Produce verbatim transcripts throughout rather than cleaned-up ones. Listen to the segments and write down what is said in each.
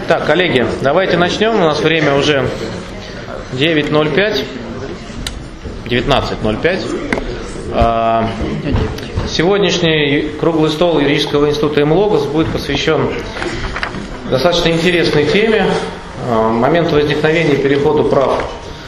Так, коллеги, давайте начнем. У нас время уже девять ноль пять, девятнадцать ноль пять. Сегодняшний круглый стол юридического института МЛОГОС будет посвящен достаточно интересной теме, моменту возникновения и переходу прав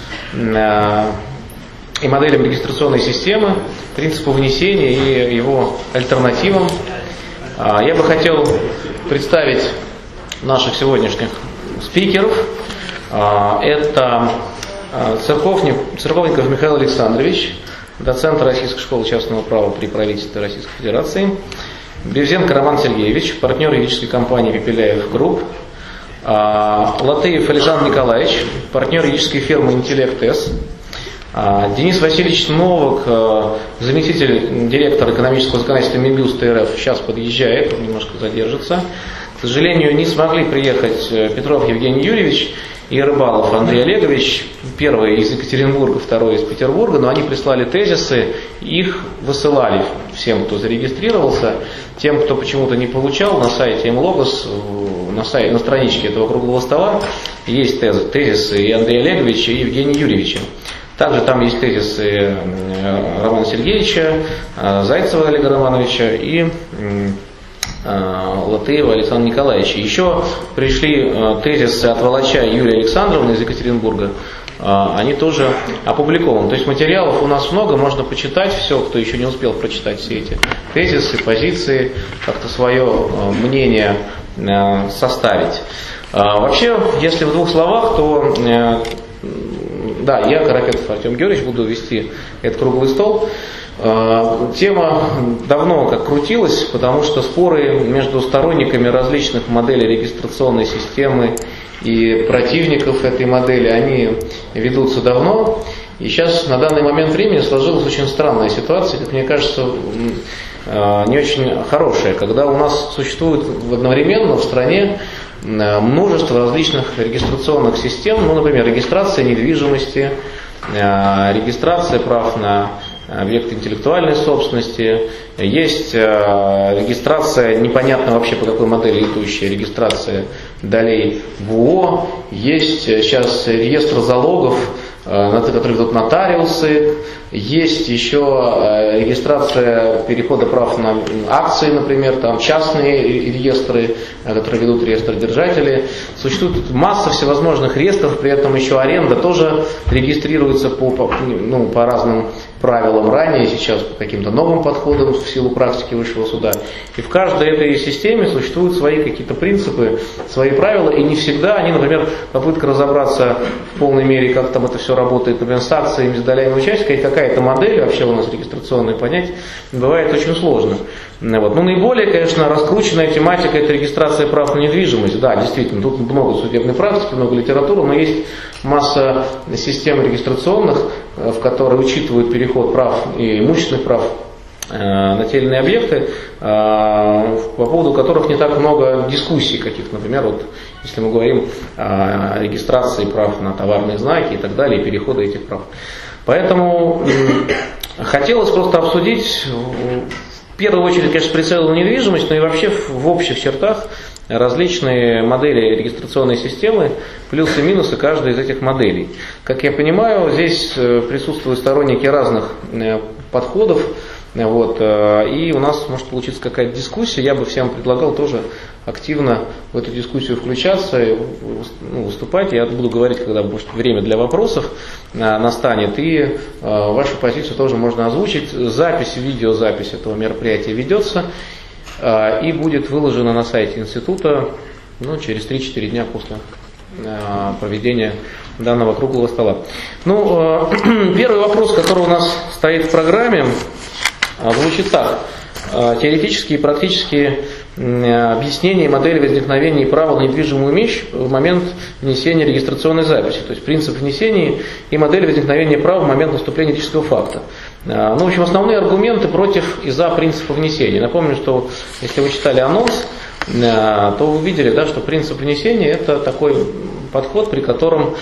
и моделям регистрационной системы, принципу внесения и его альтернативам. Я бы хотел представить наших сегодняшних спикеров. Это Церковник, Церковников Михаил Александрович, доцент Российской школы частного права при правительстве Российской Федерации; Бевзенко Роман Сергеевич, партнер юридической компании Пепеляев Групп; Латыев Александр Николаевич, партнер юридической фирмы Интеллект-С; Денис Васильевич Новак, заместитель директора экономического законодательства Минюста РФ, сейчас подъезжает, он немножко задержится. К сожалению, не смогли приехать Петров Евгений Юрьевич и Рыбалов Андрей Олегович, первый из Екатеринбурга, второй из Петербурга, но они прислали тезисы, их высылали всем, кто зарегистрировался. Тем, кто почему-то не получал, на сайте МЛОГОС, на, сайте, на страничке этого круглого стола есть тез, тезисы и Андрея Олеговича, и Евгения Юрьевича. Также там есть тезисы Романа Сергеевича, Зайцева Олега Романовича и Латыева Александра Николаевича. Еще пришли тезисы от Волоча Юлии Александровны из Екатеринбурга. Они тоже опубликованы. То есть материалов у нас много, можно почитать все, кто еще не успел прочитать все эти тезисы, позиции, как-то свое мнение составить. Вообще, если в двух словах, то да, я, Карапетов Артем Георгиевич, буду вести этот круглый стол. Тема давно как крутилась, потому что споры между сторонниками различных моделей регистрационной системы и противников этой модели, они ведутся давно. И сейчас на данный момент времени сложилась очень странная ситуация, как мне кажется, не очень хорошая, когда у нас существует одновременно в стране множество различных регистрационных систем, ну, например, регистрация недвижимости, регистрация прав на объекты интеллектуальной собственности, есть регистрация, непонятно вообще по какой модели идущая, регистрация долей в ООО, есть сейчас реестр залогов, на который ведут нотариусы, есть еще регистрация перехода прав на акции, например, там частные реестры, которые ведут реестродержатели. Существует масса всевозможных реестров, при этом еще аренда тоже регистрируется по, по, ну, по разным правилам ранее, сейчас по каким-то новым подходам в силу практики высшего суда. И в каждой этой системе существуют свои какие-то принципы, свои правила, и не всегда они, например, попытка разобраться в полной мере, как там это все работает, например, с акциями, с долями участника, и какая-то модель вообще у нас регистрационная понять, бывает очень сложно. Вот. Ну, наиболее, конечно, раскрученная тематика — это регистрация прав на недвижимость. Да, действительно, тут много судебной практики, много литературы, но есть масса систем регистрационных, в которые учитывают переход прав и имущественных прав на те или иные объекты, по поводу которых не так много дискуссий каких-то. Например, вот, если мы говорим о регистрации прав на товарные знаки и так далее, и перехода этих прав. Поэтому хотелось просто обсудить в первую очередь, конечно, прицел на недвижимость, но и вообще в общих чертах различные модели регистрационной системы, плюсы и минусы каждой из этих моделей. Как я понимаю, здесь присутствуют сторонники разных подходов, вот, и у нас может получиться какая-то дискуссия. Я бы всем предлагал тоже активно в эту дискуссию включаться, ну, выступать. Я буду говорить, когда будет время для вопросов настанет, и вашу позицию тоже можно озвучить. Запись, видеозапись этого мероприятия ведется и будет выложена на сайте института, ну, через три-четыре дня после проведения данного круглого стола. Ну, первый вопрос, который у нас стоит в программе, звучит так. Теоретические и практические объяснения модели возникновения права на недвижимую вещь в момент внесения регистрационной записи. То есть принцип внесения и модель возникновения права в момент наступления юридического факта. Ну, в общем, основные аргументы против и за принципа внесения. Напомню, что если вы читали анонс, то вы увидели, да, что принцип внесения — это такой подход, при котором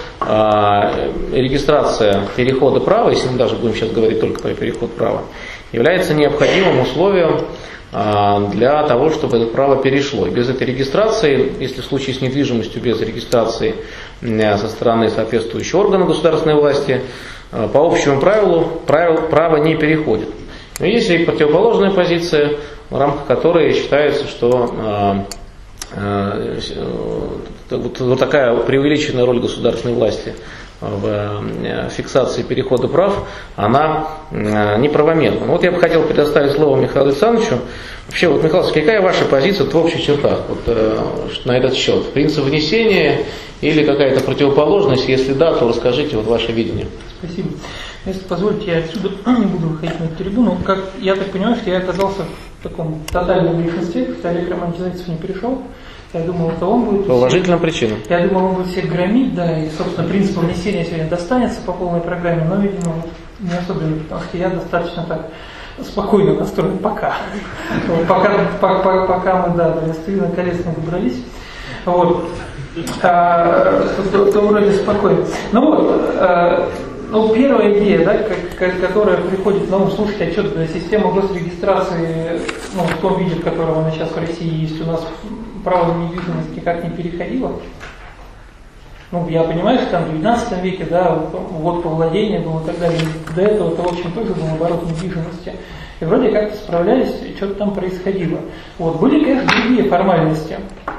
э, регистрация перехода права, если мы даже будем сейчас говорить только про переход права, является необходимым условием для того, чтобы это право перешло. И без этой регистрации, если в случае с недвижимостью без регистрации со стороны соответствующего органа государственной власти, по общему правилу право не переходит. Но есть и противоположная позиция, в рамках которой считается, что вот, вот такая преувеличенная роль государственной власти в фиксации перехода прав, она неправомерна. Вот я бы хотел предоставить слово Михаилу Александровичу. Вообще, вот, Михаил Александрович, какая ваша позиция в общих чертах вот, на этот счет? Принцип внесения или какая-то противоположность? Если да, то расскажите вот ваше видение. Спасибо. Если позволите, я отсюда не буду выходить на эту трибуну. Как я так понимаю, что я оказался в таком тотальном меньшинстве, что Олег Романович Зайцев не пришел. Я думал, это он будет... По уважительным причинам. Я думал, он будет всех громить, да, и, собственно, принцип внесения сегодня достанется по полной программе, но, видимо, не особенно, потому что я достаточно так спокойно настроен пока. Пока, пока, пока мы, да, до «Властелина колец» не добрались. Вот. А, то, то вроде спокойно. Ну вот, а, ну, первая идея, да, как, которая приходит на ум, слушать отчет, система госрегистрации, ну, в том виде, в котором она сейчас в России есть, у нас право на недвижимость никак не переходило. Ну, я понимаю, что там в девятнадцатом веке, да, ввод по владению был и так далее. До этого это, в общем, тоже был оборот недвижимости. И вроде как-то справлялись, и что-то там происходило. Вот. Были, конечно, другие формальности.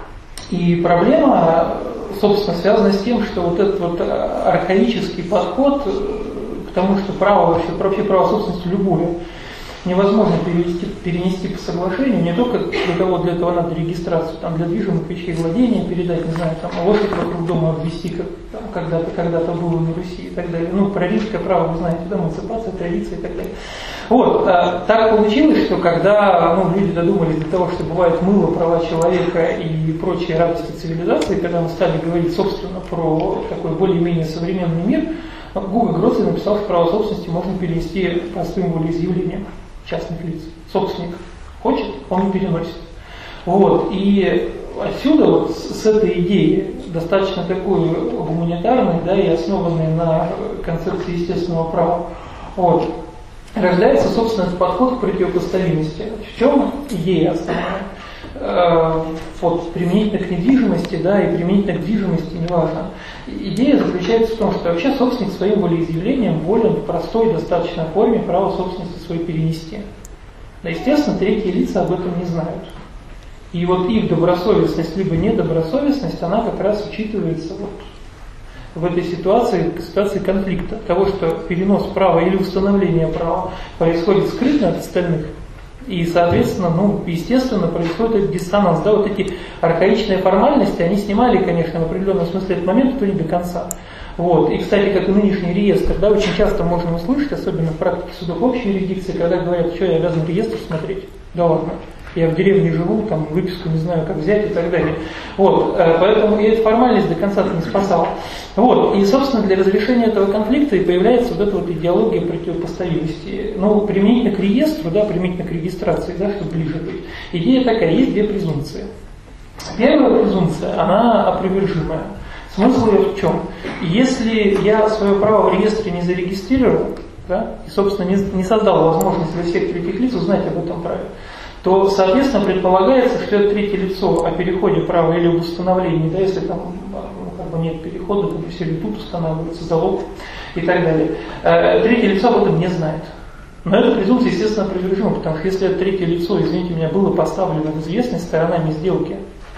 И проблема, собственно, связана с тем, что вот этот вот архаический подход к тому, что право, вообще, вообще право собственности любое, невозможно перевести, перенести по соглашению, не только для того, для этого надо регистрацию, там, для движимых вещей владения передать, не знаю, там, лошадь вокруг дома обвести, как там, когда-то, когда-то было на Руси и так далее. Ну, про римское право, вы знаете, да, эмансипация, традиция и так далее. Вот, а, так получилось, что когда ну, люди додумались до того, что бывает мыло, права человека и прочие радости цивилизации, когда мы стали говорить, собственно, про такой более-менее современный мир, Гуго Гроций написал, что право собственности можно перенести простым волеизъявлением частных лиц. Собственник хочет, он переносит. Вот. И отсюда вот с этой идеей, достаточно такой гуманитарной, да, и основанной на концепции естественного права, вот, рождается, собственно, этот подход к противопоставимости. В чем идея основная? Э, вот, применительно к недвижимости, да, и применительно к движимости, неважно. Идея заключается в том, что вообще собственник своим волеизъявлением волен в простой достаточно форме право собственности свое перенести. Но, естественно, третьи лица об этом не знают. И вот их добросовестность, либо недобросовестность, она как раз учитывается вот в этой ситуации, ситуации конфликта, того, что перенос права или установление права происходит скрытно от остальных. И, соответственно, ну, естественно, происходит этот диссонанс. Да, вот эти архаичные формальности, они снимали, конечно, в определенном смысле этот момент, то не до конца. Вот. И, кстати, как и нынешний реестр, да, очень часто можно услышать, особенно в практике судов общей юрисдикции, когда говорят, что я обязан реестр смотреть. Да ладно, я в деревне живу, там выписку не знаю, как взять и так далее. Вот. Поэтому и эта формальность до конца не спасала. Вот. И, собственно, для разрешения этого конфликта и появляется вот эта вот идеология противопоставимости. Ну, применительно к реестру, да, применительно к регистрации, да, чтобы ближе быть. Идея такая, есть две презумпции. Первая презумпция, она опровержимая. Смысл ее в чем? Если я свое право в реестре не зарегистрировал, да, и, собственно, не, не создал возможность для всех третьих лиц узнать об этом праве, то, соответственно, предполагается, что это третье лицо о переходе права или об установлении, да, если там ну, как бы нет перехода, то сервитут устанавливается, залог и так далее. Третье лицо об этом не знает. Но эта презумпция, естественно, опровержима, потому что если это третье лицо, извините меня, было поставлено в известность сторонами сделки,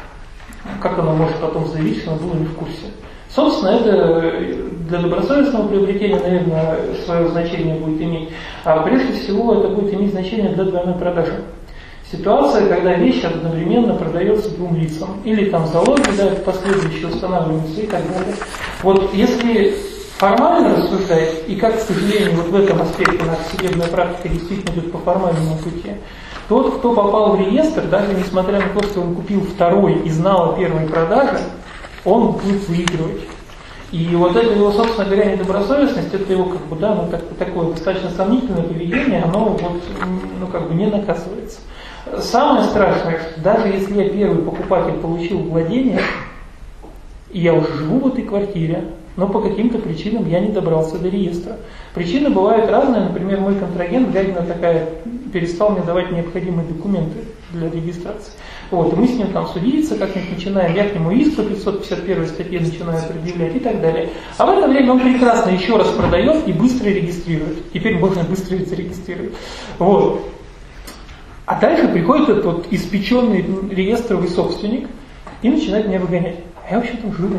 как оно может потом заявить, что оно было не в курсе? Собственно, это для добросовестного приобретения, наверное, свое значение будет иметь. А прежде всего это будет иметь значение для двойной продажи. Ситуация, когда вещь одновременно продается двум лицам. Или там залоги, да, последующие устанавливаются и так далее. Вот если формально рассуждать, и как, к сожалению, вот в этом аспекте наша судебная практика действительно идет по формальному пути, тот, кто попал в реестр, даже несмотря на то, что он купил второй и знал о первой продаже, он будет выигрывать. И вот это его, собственно говоря, недобросовестность, это его как бы, да, ну, так, такое достаточно сомнительное поведение, оно вот, ну, как бы не наказывается. Самое страшное, что даже если я первый покупатель получил владение, и я уже живу в этой квартире, но по каким-то причинам я не добрался до реестра. Причины бывают разные, например, мой контрагент, глядя на такая перестал мне давать необходимые документы для регистрации. Вот, и мы с ним там судиться как-нибудь начинаем, я к нему иск по пятьсот пятьдесят первой статье начинаю предъявлять и так далее. А в это время он прекрасно еще раз продает и быстро регистрирует. Теперь можно быстро зарегистрировать. Вот. А дальше приходит этот вот испеченный реестровый собственник и начинает меня выгонять. А я вообще там живу.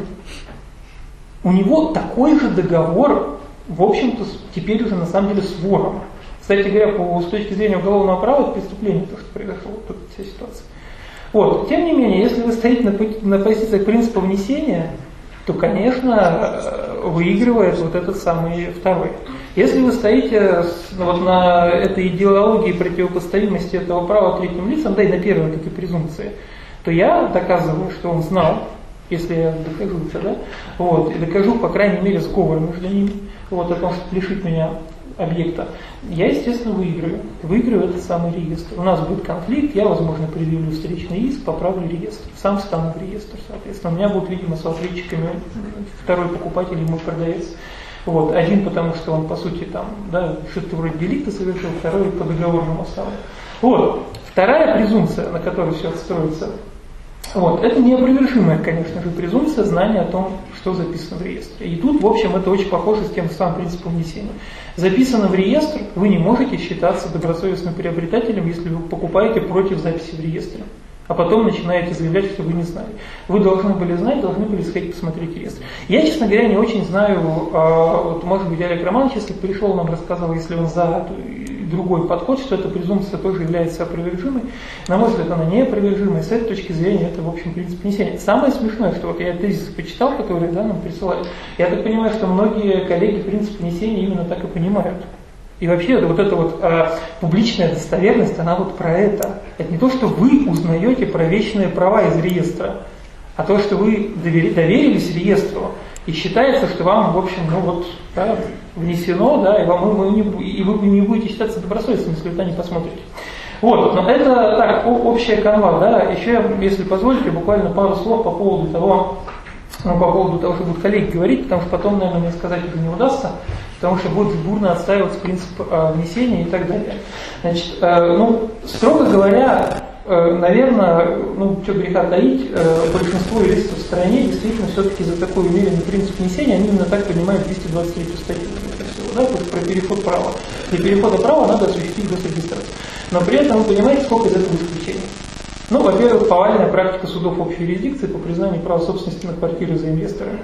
У него такой же договор, в общем-то, теперь уже на самом деле с вором. Кстати говоря, по, с точки зрения уголовного права, это преступление, то, что произошло, вот эта вся ситуация. Вот. Тем не менее, если вы стоите на, на позициях принципа внесения, то, конечно, выигрывает вот этот самый второй. Если вы стоите вот на этой идеологии противопоставимости этого права третьим лицам, да и на первой вот этой презумпции, то я доказываю, что он знал, если я докажу это, да, вот, и докажу, по крайней мере, сговор между ними, вот, о том, что лишит меня объекта, я, естественно, выиграю. Выиграю этот самый реестр. У нас будет конфликт, я, возможно, предъявлю встречный иск, поправлю реестр. Сам встану в реестр, соответственно. У меня будут, видимо, с ответчиками второй покупатель и мой продавец. Вот. Один, потому что он, по сути, там, да, что-то вроде деликта совершил, второй по договорному основанию. Вот. Вторая презумпция, на которой все отстроится, вот, это неопровержимая, конечно же, презумпция знания о том, что записано в реестре. И тут, в общем, это очень похоже с тем самым принципом внесения. Записано в реестр, вы не можете считаться добросовестным приобретателем, если вы покупаете против записи в реестре. А потом начинаете заявлять, что вы не знали. Вы должны были знать, должны были сходить посмотреть реестр. Я, честно говоря, не очень знаю, вот, может быть, Олег Романович, если пришел, нам рассказывал, если он за другой подход, что эта презумпция тоже является опровержимой. На мой взгляд, она неопровержимая. С этой точки зрения, это, в общем, принцип внесения. Самое смешное, что вот я тезисы почитал, которые, да, нам присылают, я так понимаю, что многие коллеги принцип внесения именно так и понимают. И вообще вот эта вот а, публичная достоверность, она вот про это. Это не то, что вы узнаете про вечные права из реестра, а то, что вы довери, доверились реестру, и считается, что вам, в общем, ну вот, да, внесено, да, и, вам, вы, не, и вы не будете считаться добросовестным, если вы это не посмотрите. Вот, но это так, общая канва, да. Еще, если позволите, буквально пару слов по поводу того, ну, по поводу того, что будут коллеги говорить, потому что потом, наверное, мне сказать это не удастся, потому что будет бурно отстаиваться принцип э, внесения и так далее. Значит, э, ну, строго говоря, э, наверное, ну, что греха таить, э, большинство юристов в стране действительно все-таки за такой умеренный принцип внесения, они именно так понимают двести двадцать третью статью, да, про переход права. Для перехода права надо осуществить госрегистрацию. Но при этом вы понимаете, сколько из этого исключений. Ну, во-первых, повальная практика судов общей юрисдикции по признанию права собственности на квартиры за инвесторами.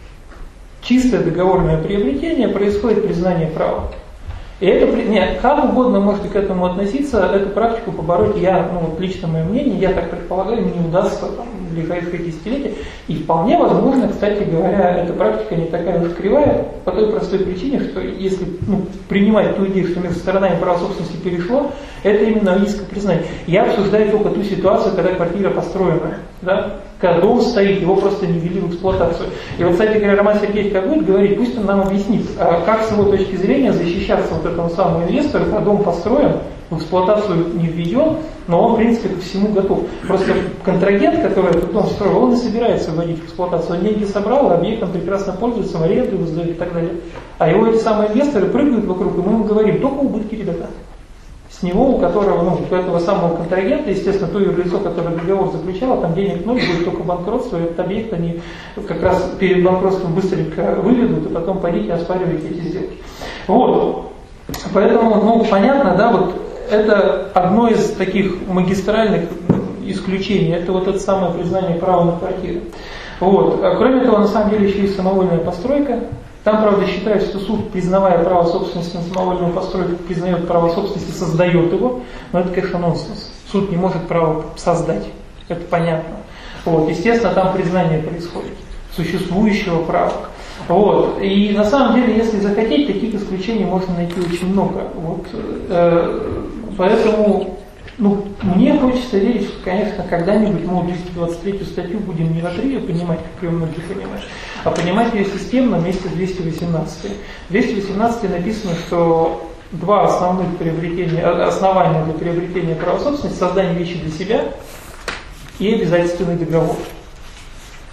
Чистое договорное приобретение, происходит признание права. И это, нет, как угодно можете к этому относиться, эту практику побороть я, ну вот лично мое мнение, я так предполагаю, не удастся там, в ближайшие десятилетия. И вполне возможно, кстати говоря, эта практика не такая уж кривая, по той простой причине, что если ну, принимать ту идею, что между сторонами права собственности перешло, это именно ископризнание. Я обсуждаю только ту ситуацию, когда квартира построена, да? Когда дом стоит, его просто не ввели в эксплуатацию. И вот, кстати говоря, Роман Сергеевич, как будет говорить, пусть он нам объяснит, как с его точки зрения защищаться вот этому самому инвестору, когда дом построен, в эксплуатацию не введен, но он, в принципе, ко всему готов. Просто контрагент, который этот дом строил, он не собирается вводить в эксплуатацию. Он деньги собрал, объектом прекрасно пользуется, в аренду его сдают и так далее. А его эти самые инвесторы прыгают вокруг, и мы ему говорим, только убытки, ребята. С него, у которого, ну, у этого самого контрагента, естественно, то юрлицо, которое договор заключало, там денег ноль, будет только банкротство, и этот объект они как раз перед банкротством быстренько выведут, и потом пойдите оспаривайте эти сделки. Вот. Поэтому, ну, понятно, да, вот это одно из таких магистральных исключений, это вот это самое признание права на квартиру. Вот. А кроме того, на самом деле еще есть самовольная постройка. Там, правда, считают, что суд, признавая право собственности на самовольную постройку, признает право собственности, создает его, но это, конечно, нонсенс. Суд не может право создать, это понятно. Вот. Естественно, там признание происходит существующего права. Вот. И на самом деле, если захотеть, таких исключений можно найти очень много. Вот. Поэтому ну, мне хочется верить, что, конечно, когда-нибудь мы двести двадцать третью статью будем не в отрыве понимать, как ее многие понимают, а понимать ее системно вместе с двести восемнадцатой. В двести восемнадцатой написано, что два основных приобретения, основания для приобретения права собственности — создание вещи для себя и обязательственный договор.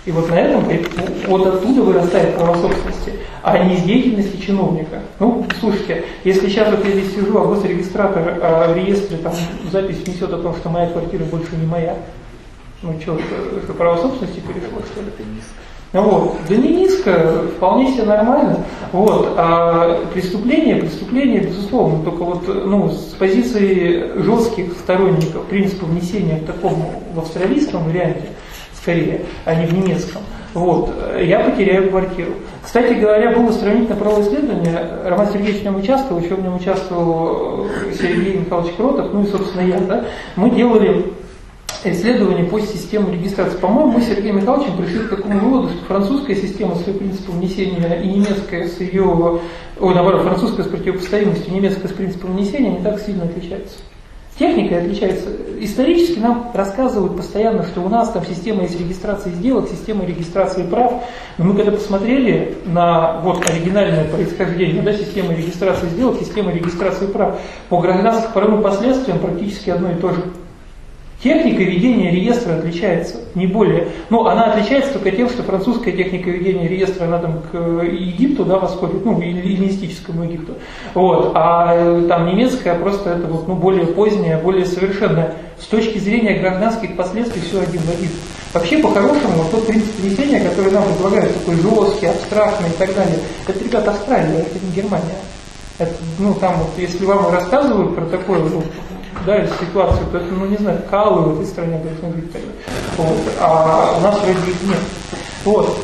И вот на этом, вот оттуда вырастает право собственности, а не из деятельности чиновника. Ну, слушайте, если сейчас вот я здесь сижу, а госрегистратор а в реестре там запись внесет о том, что моя квартира больше не моя, ну что, что, что право собственности перешло, что ли? Ну вот, да не низко, вполне себе нормально. Вот, а преступление, преступление, безусловно, только вот, ну, с позиции жестких сторонников принципа внесения в таком, в австралийском варианте, скорее, а не в немецком, вот, я потеряю квартиру. Кстати говоря, было сравнительно правовое исследование, Роман Сергеевич в нем участвовал, еще в нем участвовал Сергей Михайлович Кротов, ну и, собственно, я, да, мы делали исследование по системе регистрации. По-моему, мы с Сергеем Михайловичем пришли к такому выводу, что французская система с ее принципом внесения и немецкая с ее, ой, наоборот, французская с противопоставимостью, немецкая с принципом внесения не так сильно отличаются. Техника отличается. Исторически нам рассказывают постоянно, что у нас там система есть регистрации сделок, система регистрации прав. Но мы когда посмотрели на вот оригинальное происхождение, да, системы регистрации сделок, системы регистрации прав, по гражданско-правовым последствиям практически одно и то же. Техника ведения реестра отличается, не более. Ну, она отличается только тем, что французская техника ведения реестра, она там к Египту, да, восходит, ну, эллинистическому Египту. Вот. А там немецкая просто это вот, ну, более поздняя, более совершенная. С точки зрения гражданских последствий все один в один. Вообще, по-хорошему, вот тот принцип внесения, который нам предлагают, такой жесткий, абстрактный и так далее, это, ребята, Австралия, это не Германия. Это, ну, там вот, если вам рассказывают про такое, ну, да, ситуацию, то это, ну, не знаю, калы в этой стране должны быть тогда. Вот. А у нас вроде их нет. Вот.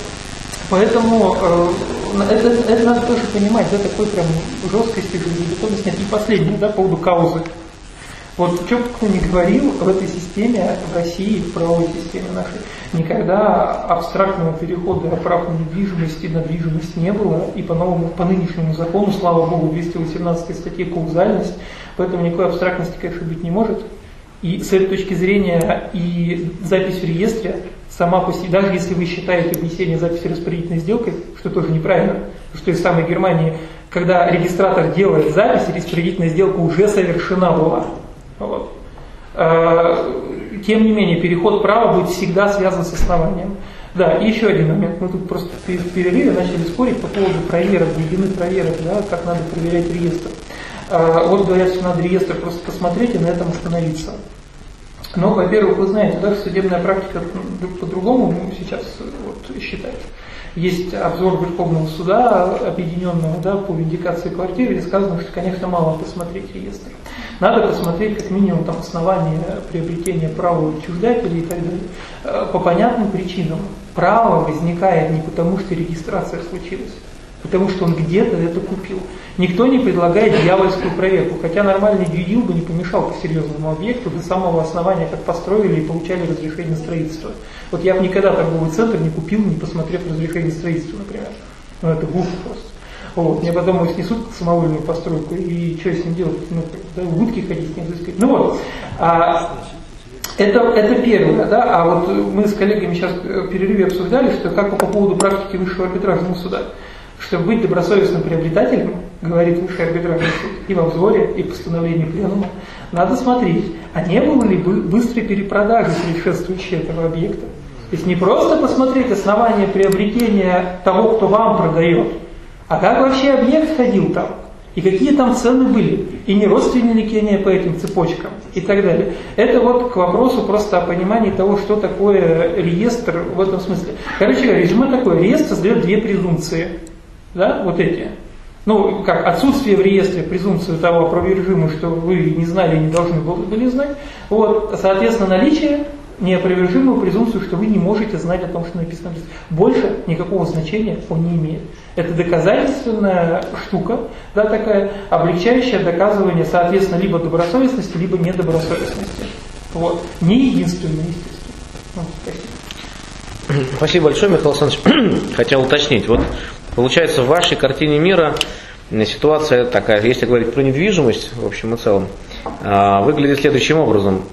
Поэтому э, это, это надо тоже понимать, да, такой прям жесткости, готовности нет. И последнее, да, по поводу каузы. Вот что бы кто ни говорил, в этой системе, в России, в правовой системе нашей, никогда абстрактного перехода прав на недвижимость и на движимость не было, и по новому, по нынешнему закону, слава богу, двести восемнадцатой статье каузальность, поэтому никакой абстрактности, конечно, быть не может. И с этой точки зрения и запись в реестре сама по себе, даже если вы считаете внесение записи распорядительной сделкой, что тоже неправильно, потому что из самой Германии, когда регистратор делает запись, распорядительная сделка уже совершена была. Вот. Тем не менее, переход права будет всегда связан с основанием. Да, и еще один момент. Мы тут просто в перерыве начали спорить по поводу проверок, глубины проверок, да, как надо проверять реестр. Вот говорят, что надо реестр просто посмотреть и на этом остановиться. Но, во-первых, вы знаете, да, что судебная практика по-другому сейчас вот, считает. Есть обзор Верховного суда, объединенного, да, по виндикации квартиры, где сказано, что, конечно, мало посмотреть реестр. Надо посмотреть как минимум там, основания приобретения права учреждателей и так далее. По понятным причинам. Право возникает не потому, что регистрация случилась, потому что он где-то это купил. Никто не предлагает дьявольскую проверку, хотя нормальный дьюдил бы не помешал по серьезному объекту до самого основания, как построили и получали разрешение строительства. Вот я бы никогда торговый центр не купил, не посмотрев разрешение строительства, например. Ну это глупо просто. Вот, мне потом его снесут самовольную постройку, и что с ним делать? Ну, да, в будки ходить, не сказать. Ну вот, а, это, это первое, да, а вот мы с коллегами сейчас в перерыве обсуждали, что как по поводу практики высшего арбитражного суда, чтобы быть добросовестным приобретателем, говорит высший арбитражный суд, и в обзоре, и в постановлении пленума, надо смотреть, а не было ли бы быстрой перепродажи предшествующей этого объекта. То есть не просто посмотреть основания приобретения того, кто вам продает, а как вообще объект ходил там, и какие там цены были, и не родственники они по этим цепочкам, и так далее. Это вот к вопросу просто о понимании того, что такое реестр в этом смысле. Короче говоря, резюме такое, реестр создает две презумпции, да, вот эти. Ну, как отсутствие в реестре презумпции того опровержимого, что вы не знали и не должны были знать, вот, соответственно, наличие неопровержимую презумпцию, что вы не можете знать о том, что написано. Больше никакого значения он не имеет. Это доказательственная штука, да, такая, облегчающая доказывание, соответственно, либо добросовестности, либо недобросовестности. Вот. Не единственное, естественно. Ну, спасибо. Спасибо большое, Михаил Александрович. Хотел уточнить. Вот получается, в вашей картине мира ситуация такая, если говорить про недвижимость, в общем и целом, выглядит следующим образом.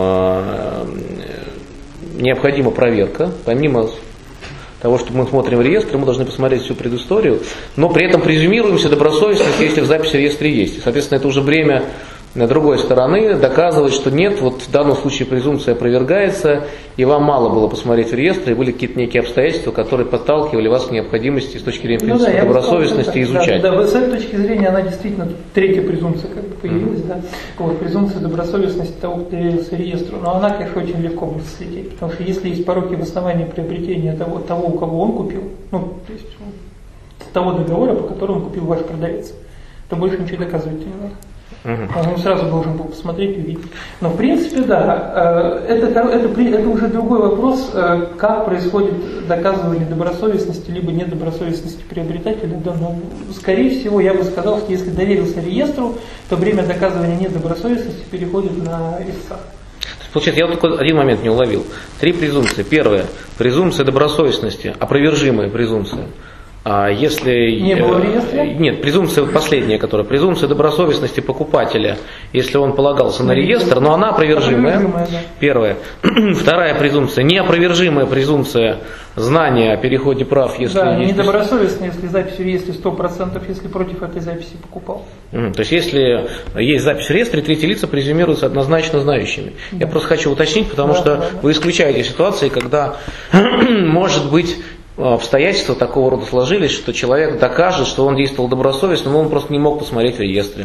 Необходима проверка, помимо того, что мы смотрим реестр, мы должны посмотреть всю предысторию, но при этом презюмируемся добросовестность, если в записи реестра есть. И, соответственно, это уже бремя другой стороны доказывать, что нет, вот в данном случае презумпция опровергается, и вам мало было посмотреть в реестр, и были какие-то некие обстоятельства, которые подталкивали вас к необходимости с точки зрения принципа ну, да, добросовестности сказал, изучать. Да, да, с этой точки зрения она действительно, третья презумпция как бы появилась, mm-hmm. да, вот, презумпция добросовестности того, кто доверился реестру, но она, конечно, очень легко будет слететь, потому что если есть пороки в основании приобретения того, того у кого он купил, ну, то есть того договора, по которому купил ваш продавец, то больше ничего доказывать не надо. Uh-huh. Он сразу должен был посмотреть и увидеть. Но в принципе, да, это, это, это уже другой вопрос, как происходит доказывание добросовестности либо недобросовестности приобретателя. Да, но, скорее всего, я бы сказал, что если доверился реестру, то время доказывания недобросовестности переходит на истца. Получается, я вот только один момент не уловил. Три презумпции. Первая, презумпция добросовестности, опровержимая презумпция. А если не было в реестре? Нет, презумпция последняя, которая презумпция добросовестности покупателя, если он полагался на реестр, но она опровержимая. опровержимая да. Первая. Вторая презумпция, неопровержимая презумпция знания о переходе прав, если да, есть... недобросовестно, если запись в реестре сто процентов, если против этой записи покупал. Mm, то есть, если есть запись в реестре, третьи лица презюмируются однозначно знающими. Да. Я просто хочу уточнить, потому да, что да, да. вы исключаете ситуации, когда может быть обстоятельства такого рода сложились, что человек докажет, что он действовал добросовестно, но он просто не мог посмотреть в реестре.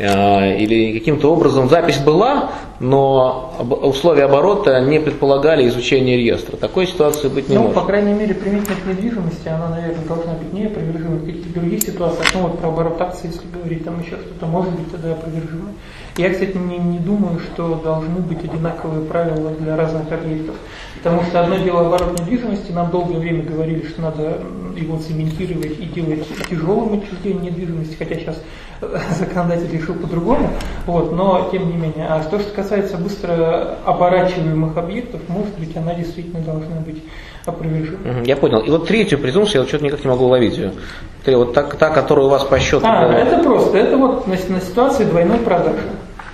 Или каким-то образом запись была, но условия оборота не предполагали изучение реестра. Такой ситуации быть не ну, может. По крайней мере, применительно к недвижимости, она, наверное, должна быть не опровержима. В каких-то других ситуациях, ну вот про оборот акций, если говорить, там еще что-то, может быть тогда опровержимо. Я, кстати, не, не думаю, что должны быть одинаковые правила для разных объектов. Потому что одно дело оборот недвижимости, нам долгое время говорили, что надо его цементировать и делать тяжелым отчуждением недвижимости, хотя сейчас законодатель решил по-другому, вот, но тем не менее. А то, что касается быстро оборачиваемых объектов, может быть, она действительно должна быть опровержима. Я понял. И вот третью презумпцию, я вот что-то никак не могу уловить ее. Вот та, та, которая у вас по счету а, была. Это просто, это вот на, на ситуации двойной продажи.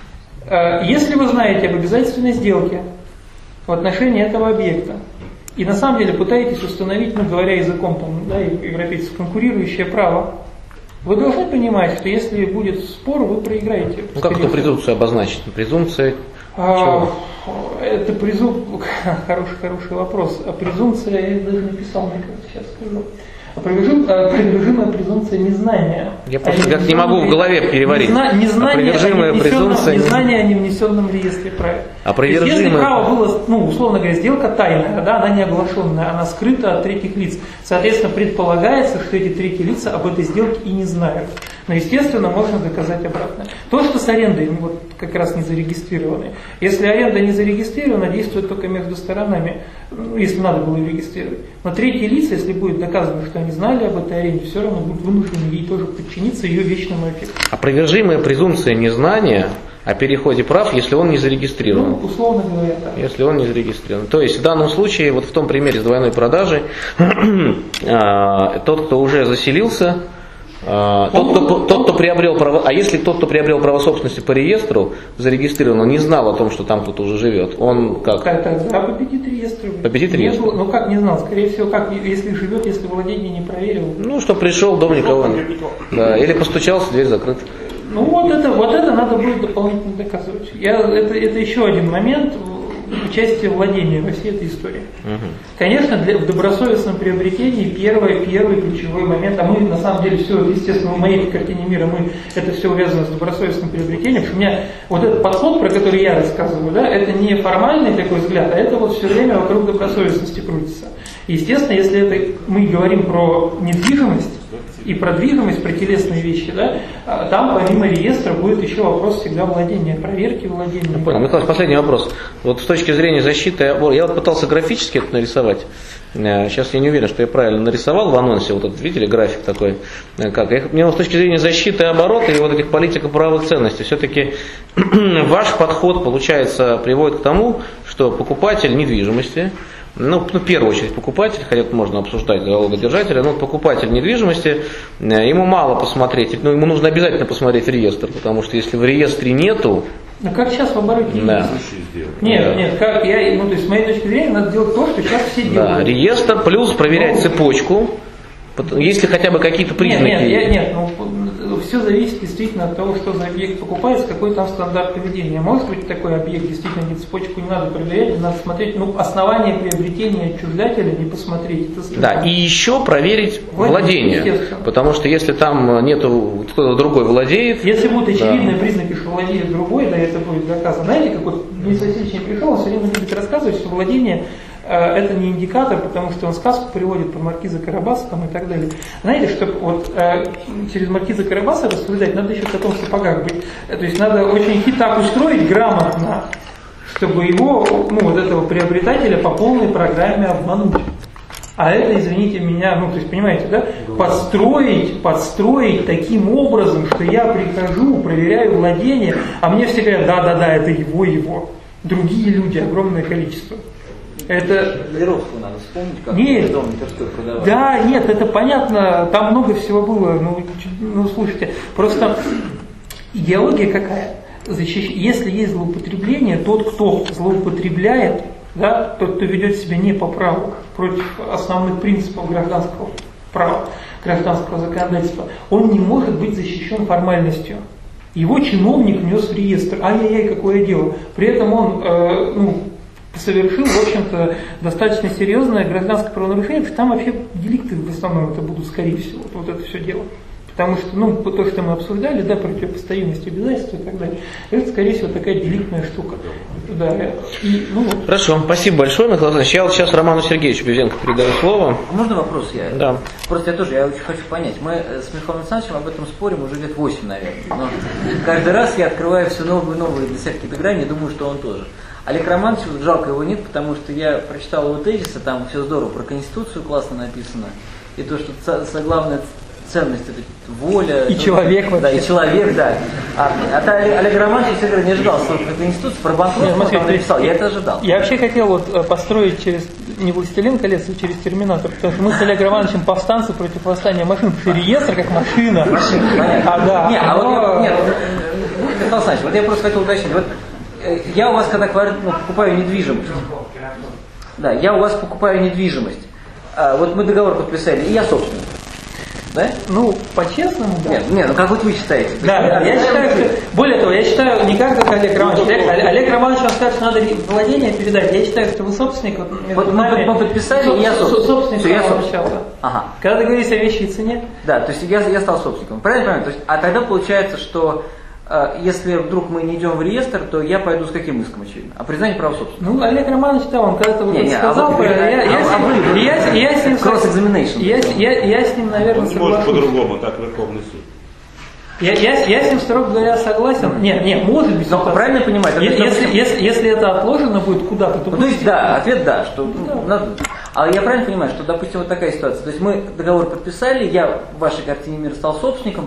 Если вы знаете об обязательной сделке в отношении этого объекта, и на самом деле пытаетесь установить, ну говоря языком там, да, европейцев, конкурирующее право, вы должны понимать, что если будет спор, вы проиграете. Ну как эту презумпцию обозначить? Презумпция а, это презумпция, хороший, хороший вопрос. А презумпция, я даже написал, мне кажется, сейчас скажу. Опровержимая презумпция незнания. Я просто как не могу в голове переварить. Незна, незнание, опровержимая презумпция. Незнание о невнесенном реестре правил. Опровержимая. Если право было, ну, условно говоря, сделка тайная, да, она не оглашенная, она скрыта от третьих лиц. Соответственно, предполагается, что эти третьи лица об этой сделке и не знают. Но, естественно, можно доказать обратное. То, что с арендой вот, как раз не зарегистрированы. Если аренда не зарегистрирована, действует только между сторонами, если надо было ее регистрировать. Но третьи лица, если будет доказано, что они знали об этой аренде, все равно будут вынуждены ей тоже подчиниться ее вечному эффекту. Опровержимая презумпция незнания о переходе прав, если он не зарегистрирован. Ну, условно говоря, так. Если он не зарегистрирован. То есть в данном случае, вот в том примере с двойной продажей, тот, кто уже заселился, Тот кто, тот, кто приобрел право, а если тот, кто приобрел право собственности по реестру, зарегистрирован, он не знал о том, что там кто-то уже живет, он как? Тогда победит реестр. Победит реестр. Ну как не знал, скорее всего, как, если живет, если владение не проверил. Ну, что пришел, дом никого нет. Да, или постучался, дверь закрыта. Ну вот это, вот это надо будет дополнительно доказывать. Я, это, это еще один момент участия владения во всей этой истории. Угу. Конечно, для, в добросовестном приобретении первый, первый ключевой момент, а мы на самом деле все, естественно, в моей картине мира мы это все увязано с добросовестным приобретением, потому что у меня вот этот подход, про который я рассказываю, да, это не формальный такой взгляд, а это вот все время вокруг добросовестности крутится. Естественно, если это, мы говорим про недвижимость и про движимость, про телесные вещи, да, там помимо реестра будет еще вопрос всегда владения, проверки владения. Я понял. Михаил, последний вопрос. Вот с точки зрения защиты, я вот пытался графически это нарисовать. Сейчас я не уверен, что я правильно нарисовал в анонсе, вот этот, видели, график такой, как. Я, мне с точки зрения защиты оборота и вот этих политико-правовых ценностей, все-таки ваш подход, получается, приводит к тому, что покупатель недвижимости, Ну, в первую очередь покупатель, хотя это можно обсуждать залогодержателя, но покупатель недвижимости, ему мало посмотреть, ну, ему нужно обязательно посмотреть в реестр, потому что если в реестре нету... Ну, как сейчас в обороте да. Нет, да. нет, как я, ну, то есть с моей точки зрения надо делать то, что сейчас все делают. Да, реестр плюс проверять ну, цепочку, если хотя бы какие-то признаки. Нет, нет, нет, ну, все зависит действительно от того, что за объект покупается, какой там стандарт поведения. Может быть такой объект, действительно, где цепочку не надо проверять, надо смотреть, ну, основание приобретения отчуждателя не посмотреть. Это да, и еще проверить владение, владение потому что если там нету, кто-то другой владеет. Если будут очевидные да. признаки, что владеет другой, да, это будет доказано. Знаете, как вот Денис Васильевич не пришел, он все время любит рассказывать, что владение это не индикатор, потому что он сказку приводит про маркиза Карабаса там, и так далее. Знаете, чтобы вот, э, через маркиза Карабаса рассуждать, надо еще в таком сапогах быть. То есть надо очень хитро устроить грамотно, чтобы его, ну, вот этого приобретателя по полной программе обмануть. А это, извините меня, ну, то есть, понимаете, да, подстроить, подстроить таким образом, что я прихожу, проверяю владение, а мне все говорят, да-да-да, это его, его. Другие люди, огромное количество. Это... Леровскую надо вспомнить, как нет, дом мастерской продавали. Да, нет, это понятно, там много всего было, ну, ну слушайте, просто идеология какая? Если есть злоупотребление, тот, кто злоупотребляет, да, тот, кто ведет себя не по праву, против основных принципов гражданского права, гражданского законодательства, он не может быть защищен формальностью. Его чиновник внес в реестр, ай-яй-яй, какое дело. При этом он, э, ну, совершил, в общем-то, достаточно серьезное гражданское правонарушение, потому что там вообще деликты в основном это будут, скорее всего, вот, вот это все дело. Потому что, ну, то, что мы обсуждали, да, противопоставимость обязательств и так далее, это, скорее всего, такая деликтная штука. Да, и, ну, вот. Хорошо, спасибо большое, Михаил Александрович. Я вот сейчас Роману Сергеевичу Бевзенко передаю слово. А можно вопрос я? Да. Просто я тоже, я очень хочу понять. Мы с Михаилом Александровичем об этом спорим уже лет восемь, наверное. Но каждый раз я открываю все новые и новые для себя какие-то грани, думаю, что он тоже. Олег Романович, жалко его нет, потому что я прочитал его тезисы, там все здорово, про Конституцию классно написано, и то, что главная ценность это воля. И человек. Да, и человек, да. А, а Олег Романович, я говорю, не ожидал, что про Конституцию, про банкротство он написал, я это ожидал. Я вообще хотел вот построить через, не «Властелин колец», а через «Терминатор», потому что мы с Олегом Романовичем повстанцы против восстания машин, потому что реестр как машина. Машина, понятно. А, да. Нет, а вот, нет, Михаил Александрович, вот я просто хотел уточнить, вот я у вас, когда ну, покупаю недвижимость, да, я у вас покупаю недвижимость, а, вот мы договор подписали, и я собственник, да? Ну, по-честному, да. Нет, нет, ну как вот вы считаете? Да, да, я считаю, что, более того, я считаю, не как, как Олег Романович, Олег, Олег Романович вам скажет, что надо владение передать, я считаю, что вы собственник, вот, вот мы, мы подписали, и я собственник. Собственник я собственник. Ага. Когда договорились о вещи и цене? Да, то есть я, я стал собственником, правильно понимаю? То есть, а тогда получается, что если вдруг мы не идем в реестр, то я пойду с каким иском, очевидно? О признании права собственности. Ну, Олег Романович, да, он когда-то вот не, сказал, а вот, я, я, а, а вы, я, я, я с ним cross-examination. Я, я, я с ним, наверное, он соглашусь. может по-другому, так Верховный суд. Я, я, я с ним, строго говоря, согласен. Нет, нет, может быть. Но правильно понимать, это если, если, если, если это отложено будет куда-то, то... Ну, то есть, да, ответ да, что да. Надо. А я правильно понимаю, что, допустим, вот такая ситуация. То есть мы договор подписали, я в вашей картине мира стал собственником,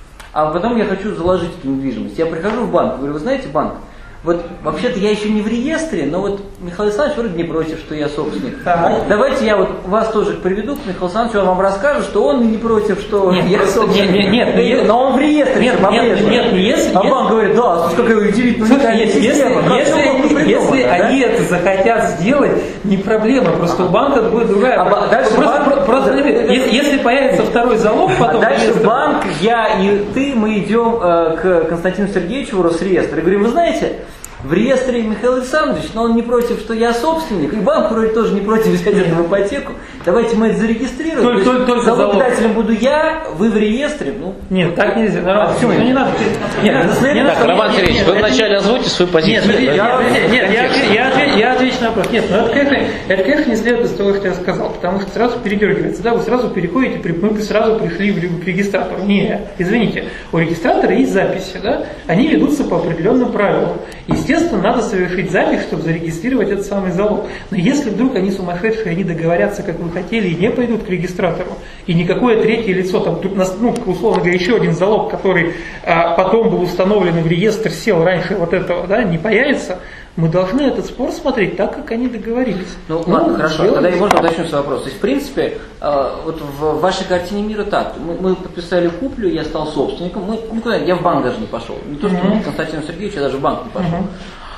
а потом я хочу заложить эту недвижимость. Я прихожу в банк, говорю, вы знаете, банк, вот вообще-то я еще не в реестре, но вот Михаил Александрович вроде не против, что я собственник. Так. Давайте я вот вас тоже приведу к Михаилу Александровичу, он вам расскажет, что он не против, что нет, я собственник. Нет, нет, нет, но он в реестре. Нет, нет, нет, если, а банк говорит, да, какая удивительная если, система. Если, если, если да? они это захотят сделать, не проблема, просто ага. у банка будет другая. А дальше просто, банк, просто, да, если, если появится второй залог, потом... А дальше реестр... банк, я и ты, мы идем э, к Константину Сергеевичу в Росреестр и говорим, вы знаете, в реестре Михаил Александрович, но он не против, что я собственник, и банк вроде тоже не против взять это в ипотеку. Давайте мы это зарегистрируем. Только, только, только залогодателем буду я, вы в реестре. Ну, нет, так нельзя. А, почему? Ну, не надо. Нет, не не так, надо, Роман Сергеевич, вы вначале озвучите свою позицию. Нет, нет, да? нет, нет, я, я, я, я отвечу на вопрос. Нет, ну это, конечно, это, конечно, не следует из того, что я сказал, потому что сразу передергивается. Да, вы сразу переходите, мы сразу пришли к регистратору. Нет, извините, у регистратора есть записи, да? Они ведутся по определенным правилам. Естественно, надо совершить запись, чтобы зарегистрировать этот самый залог. Но если вдруг они сумасшедшие, они договорятся, как вы хотели, и не пойдут к регистратору, и никакое третье лицо, там, ну, условно говоря, еще один залог, который а, потом был установлен в реестр, сел раньше вот этого, да, не появится, мы должны этот спор смотреть так, как они договорились. Ну, ну ладно, хорошо, тогда и можно уточнить свой вопрос. То есть, в принципе, э, вот в вашей картине мира так, мы, мы подписали куплю, я стал собственником, мы, никуда, я в банк даже не пошел. Не то, что uh-huh. Константину Сергеевичу, я даже в банк не пошел. Uh-huh.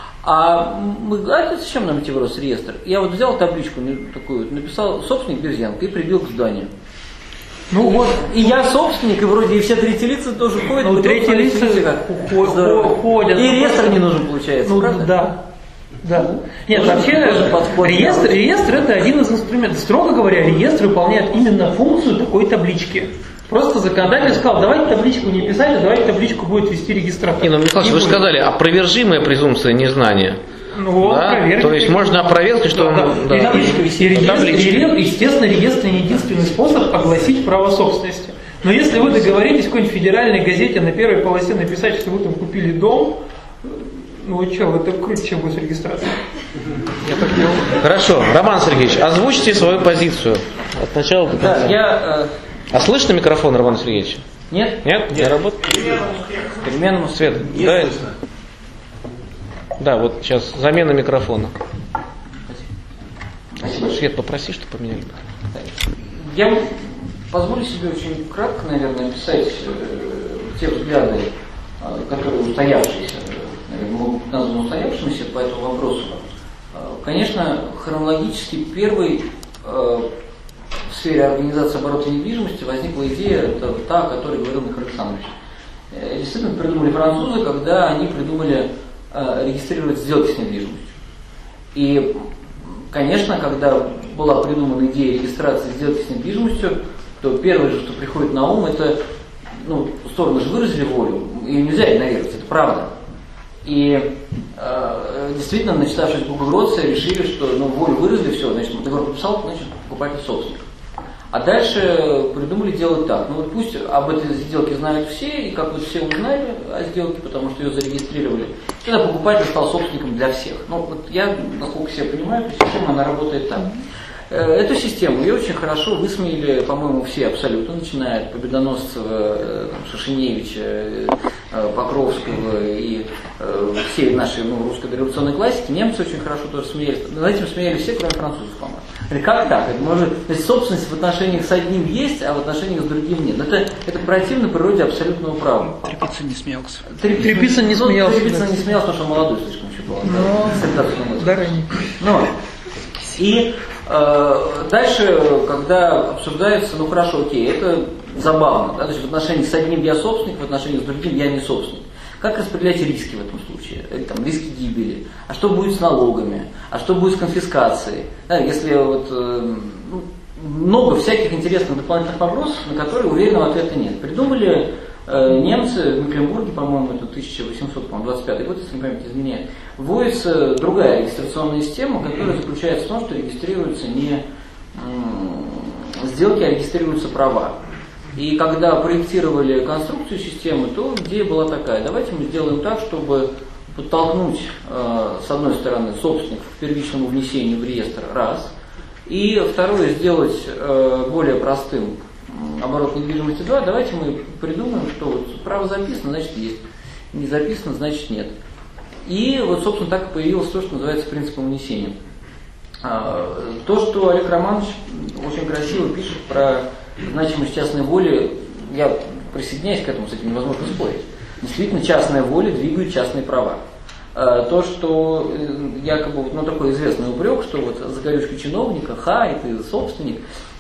А мы, а зачем нам идти в Росреестр? Я вот взял табличку такую, написал собственник Бевзенко и прибил к зданию. Ну вот. И я собственник, и вроде и все третьи лица тоже ходят. Ну, третьи лица ходят. И реестр не нужен, получается, ну, правда? Да. Да. Нет, Тоже- вообще тоже реестр, реестр это один из инструментов. Строго говоря, реестр выполняет именно функцию такой таблички. Просто законодатель сказал, давайте табличку не писать, а давайте табличку будет вести регистратор. Не, ну, Михаил, вы же будет. сказали, опровержимая презумпция незнания. Ну вот, Да? проверьте. То есть можно опровергнуть, что Да, он... да. да. И табличка висит. И реестр- Табличка. и реестр- естественно, реестр не единственный способ огласить право собственности. Но если вы договоритесь в какой-нибудь федеральной газете на первой полосе написать, что вы там купили дом, ну вы что, это круче, чем будет регистрация. Я так делал. Хорошо, Роман Сергеевич, озвучьте свою позицию от начала до конца. Да, я... А слышно микрофон, Роман Сергеевич? э, нет? Нет? Не работает? Переменному Свет, да? Да, вот сейчас замена микрофона. Свет, попроси, чтобы поменяли. Я позволю себе очень кратко, наверное, описать э, те взгляды, э, которые устоявшиеся, наверное, могут быть названы устоявшимися по этому вопросу. Э, конечно, хронологически первый э, в сфере организации оборота недвижимости возникла идея, это та, о которой говорил Михаил Александрович. Э, действительно, придумали французы, когда они придумали э, регистрировать сделки с недвижимостью. И конечно, когда была придумана идея регистрации сделки с недвижимостью, то первое же, что приходит на ум, это, ну, стороны же выразили волю, ее нельзя игнорировать, это правда. И э, действительно, начитавшись Бугогродца, решили, что ну, волю выразили, все, значит, договор подписал, значит, покупатель собственник. А дальше придумали делать так. Ну вот пусть об этой сделке знают все, и как вот все узнали о сделке, потому что ее зарегистрировали, тогда покупатель стал собственником для всех. Ну вот я, насколько я понимаю, система, она работает так. Эту систему ее очень хорошо высмеяли, по-моему, все абсолютно, начиная от Победоносцева, Шишиневича, Покровского и э, всей нашей ну, русской дореволюционной классики. Немцы очень хорошо тоже смеялись. Над этим смеялись все, кроме французов, по-моему. Как так? Это может, то есть собственность в отношениях с одним есть, а в отношениях с другим нет. Это, это противно природе абсолютного права. Трепицын не смеялся. Трепицын не смеялся. Трепицын не смеялся, потому что молодой слишком еще был. Но... Да, ну, и э, дальше, когда обсуждается, ну хорошо, окей, это забавно, да, то есть в отношении с одним я собственник, в отношении с другим я не собственник. Как распределять риски в этом случае? Там, риски гибели. А что будет с налогами? А что будет с конфискацией? Да, если вот, э, ну, много всяких интересных дополнительных вопросов, на которые уверенного ответа нет. Придумали э, немцы в Мекленбурге, по-моему, это тысяча восемьсот двадцать пятый год, если не память изменяет, вводится другая регистрационная система, которая заключается в том, что регистрируются не э, сделки, а регистрируются права. И когда проектировали конструкцию системы, то идея была такая: давайте мы сделаем так, чтобы подтолкнуть, э, с одной стороны, собственников к первичному внесению в реестр, раз, и второе, сделать э, более простым оборот недвижимости, два, давайте мы придумаем, что вот право записано, значит есть, не записано, значит нет. И вот, собственно, так и появилось то, что называется принципом внесения. А, то, что Олег Романович очень красиво пишет про значимость частной воли, я присоединяюсь к этому, с этим невозможно спорить. Действительно, частная воля двигает частные права. То, что якобы, ну, такой известный упрек, что вот за горючку чиновника, ха, и ты собственник,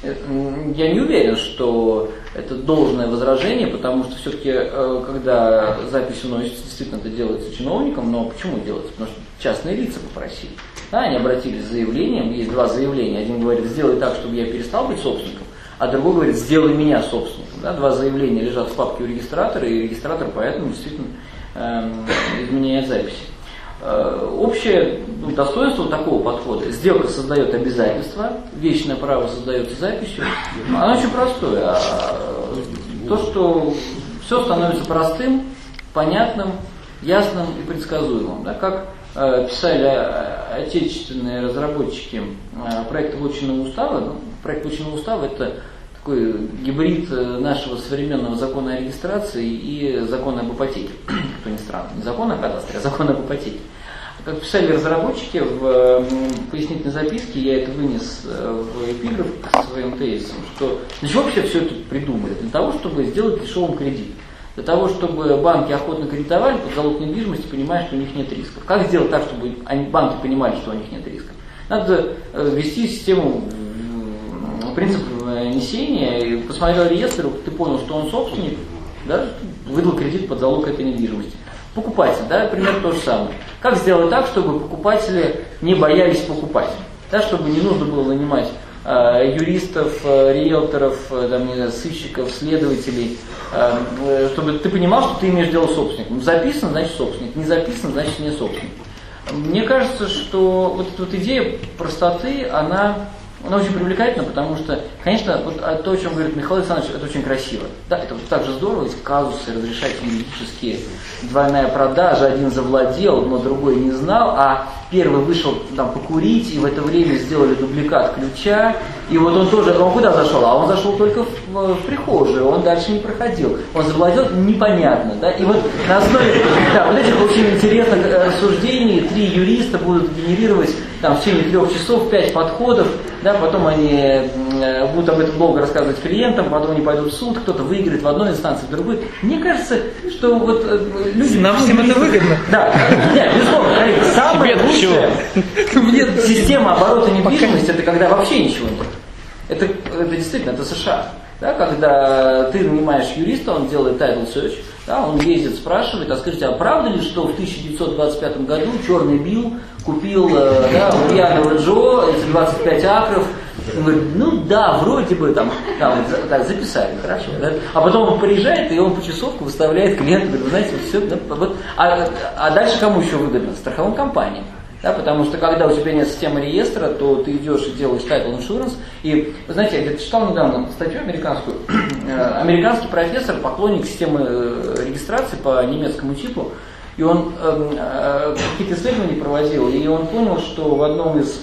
я не уверен, что это должное возражение, потому что все-таки, когда запись уносится, действительно это делается чиновником, но почему делается? Потому что частные лица попросили. Да, они обратились с заявлением, есть два заявления. Один говорит, сделай так, чтобы я перестал быть собственником, а другой говорит, сделай меня собственником. Да, два заявления лежат в папке у регистратора, и регистратор поэтому действительно э, изменяет записи. Э, общее ну, достоинство такого подхода: сделка создает обязательства, вечное право создается записью. Оно очень простое. А то, что все становится простым, понятным, ясным и предсказуемым. Да, как э, писали отечественные разработчики э, проекта вотчинного устава. Ну, проект вотчинного устава — это такой гибрид нашего современного закона о регистрации и закона об ипотеке. Что ни странно, не закон о кадастре, а закон об ипотеке. Как писали разработчики в пояснительной записке, я это вынес в эпиграф к своим тезисам, что для чего вообще все это придумали? Для того, чтобы сделать дешевым кредит. Для того, чтобы банки охотно кредитовали под залог недвижимости, понимая, что у них нет рисков. Как сделать так, чтобы они, банки понимали, что у них нет рисков? Надо ввести систему, принцип внесение, и посмотрел реестр, ты понял, что он собственник, да, выдал кредит под залог этой недвижимости. Покупатель, да, примерно то же самое. Как сделать так, чтобы покупатели не боялись покупать, да, чтобы не нужно было нанимать э, юристов, э, риэлторов, э, там, не знаю, сыщиков, следователей, э, чтобы ты понимал, что ты имеешь дело с собственником. Записан, значит собственник, не записан, значит не собственник. Мне кажется, что вот эта вот идея простоты, она, она очень привлекательна, потому что, конечно, вот то, о чем говорит Михаил Александрович, это очень красиво. Да, это вот так же здорово, есть казусы, разрешать юридические, двойная продажа, один завладел, но другой не знал, а первый вышел там покурить, и в это время сделали дубликат ключа, и вот он тоже, он куда зашел? А он зашел только в, в прихожую, он дальше не проходил. Он завладел непонятно, да, и вот на основе да, вот этих очень интересных рассуждений три юриста будут генерировать там в течение трех часов пять подходов, да, потом они будут об этом долго рассказывать клиентам, потом они пойдут в суд, кто-то выиграет в одной инстанции, в другой. Мне кажется, что вот люди... Нам всем это выгодно. Да, нет, безусловно, самое лучшее система оборота недвижимости, это когда вообще ничего нет. Это, это действительно, это США. Да, когда ты нанимаешь юриста, он делает title search, да, он ездит, спрашивает, а скажите, а правда ли, что в тысяча девятьсот двадцать пятом году черный Билл купил да, у пьяного Джо эти двадцать пять акров? Он говорит, ну да, вроде бы там, там так, записали, хорошо. Да? А потом он приезжает, и он по часовку выставляет клиенту, говорит, вы знаете, все, да, вот. а, а дальше кому еще выгодно? Страховым компаниям. Да, потому что когда у тебя нет системы реестра, то ты идешь и делаешь title insurance. И, вы знаете, я где-то читал недавно статью американскую. Американский профессор, поклонник системы регистрации по немецкому типу, и он э, какие-то исследования проводил, и он понял, что в одном из,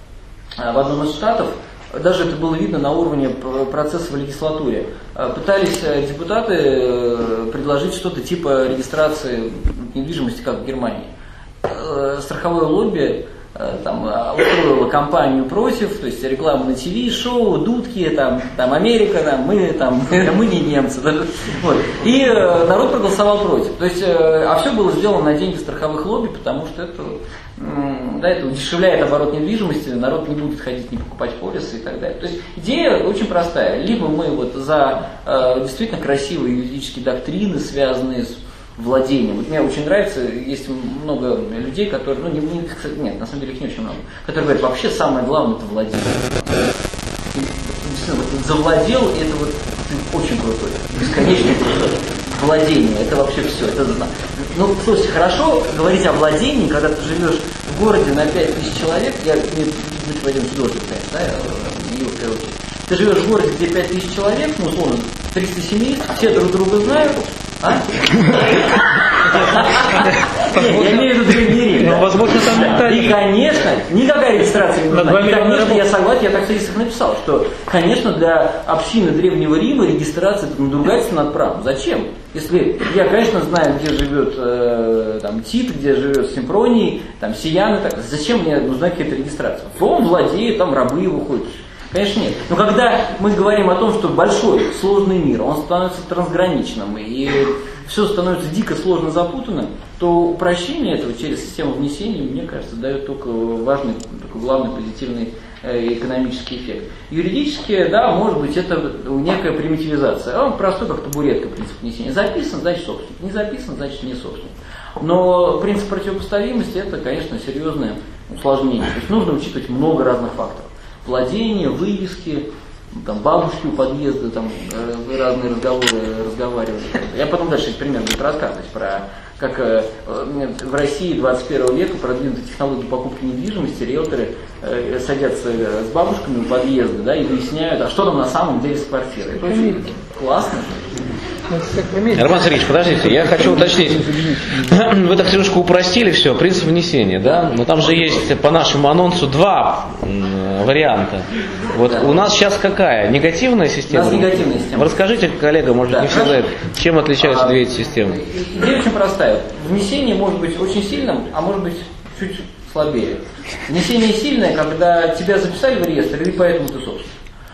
в одном из штатов, даже это было видно на уровне процесса в легислатуре, пытались депутаты предложить что-то типа регистрации недвижимости, как в Германии. Страховое лобби там, устроило кампанию против, то есть рекламу на ТВ, шоу, дудки, там, там Америка, там, мы, там, мы не немцы. Вот. И народ проголосовал против. То есть, а все было сделано на деньги страховых лобби, потому что это, да, это удешевляет оборот недвижимости, народ не будет ходить, не покупать полисы и так далее. То есть идея очень простая. Либо мы вот за действительно красивые юридические доктрины, связанные с владением. Вот мне очень нравится, есть много людей, которые, ну, не, не, нет, на самом деле их не очень много, которые говорят, вообще самое главное это владение. И, вот, завладел, это вот ты очень крутой, бесконечно крутой. Владение, это вообще все. Это, ну, слушайте, хорошо говорить о владении, когда ты живешь в городе на пять тысяч человек, я не быть в один художник, конечно, да, Юрка, ты живешь в городе, где пять тысяч человек, ну, условно, триста семей, все друг друга знают. А? Я имею в виду Древний Рим. Возможно, там и, конечно, никакая регистрация не нужна. И, конечно, я согласен, я так в тезисах написал, что, конечно, для общины Древнего Рима регистрация это надругательство над правом. Зачем? Если я, конечно, знаю, где живет э, там, Тит, где живет Симфроний, там Сиян, так, зачем мне нужна какая-то регистрация? Он владеет, там рабы его ходят. Конечно, нет. Но когда мы говорим о том, что большой, сложный мир, он становится трансграничным, и все становится дико сложно запутанным, то упрощение этого через систему внесения, мне кажется, дает только важный, только главный позитивный э, экономический эффект. Юридически, да, может быть, это некая примитивизация. Он простой, как табуретка, принцип внесения. Записан, значит собственник. Не записан, значит не собственник. Но принцип противопоставимости, это, конечно, серьезное усложнение. То есть нужно учитывать много разных факторов. Владение, вывески, там, бабушки у подъезда, там, разные разговоры разговаривали. Я потом дальше пример буду рассказывать про как э, в России двадцать первого века продвинуты технологии покупки недвижимости, риэлторы э, садятся с бабушками у подъезда, да, и выясняют, а что там на самом деле с квартирой. Это очень классно. Роман Сергеевич, подождите, я хочу уточнить. Вы так немножко упростили все, принцип внесения, да? Но там же есть по нашему анонсу два варианта. Вот да. У нас сейчас какая? Негативная система? У нас негативная система. Расскажите, коллега, может быть, да, не все знают, чем отличаются а, две эти системы? Идея очень простая. Внесение может быть очень сильным, а может быть чуть слабее. Внесение сильное, когда тебя записали в реестр, и поэтому ты собственник.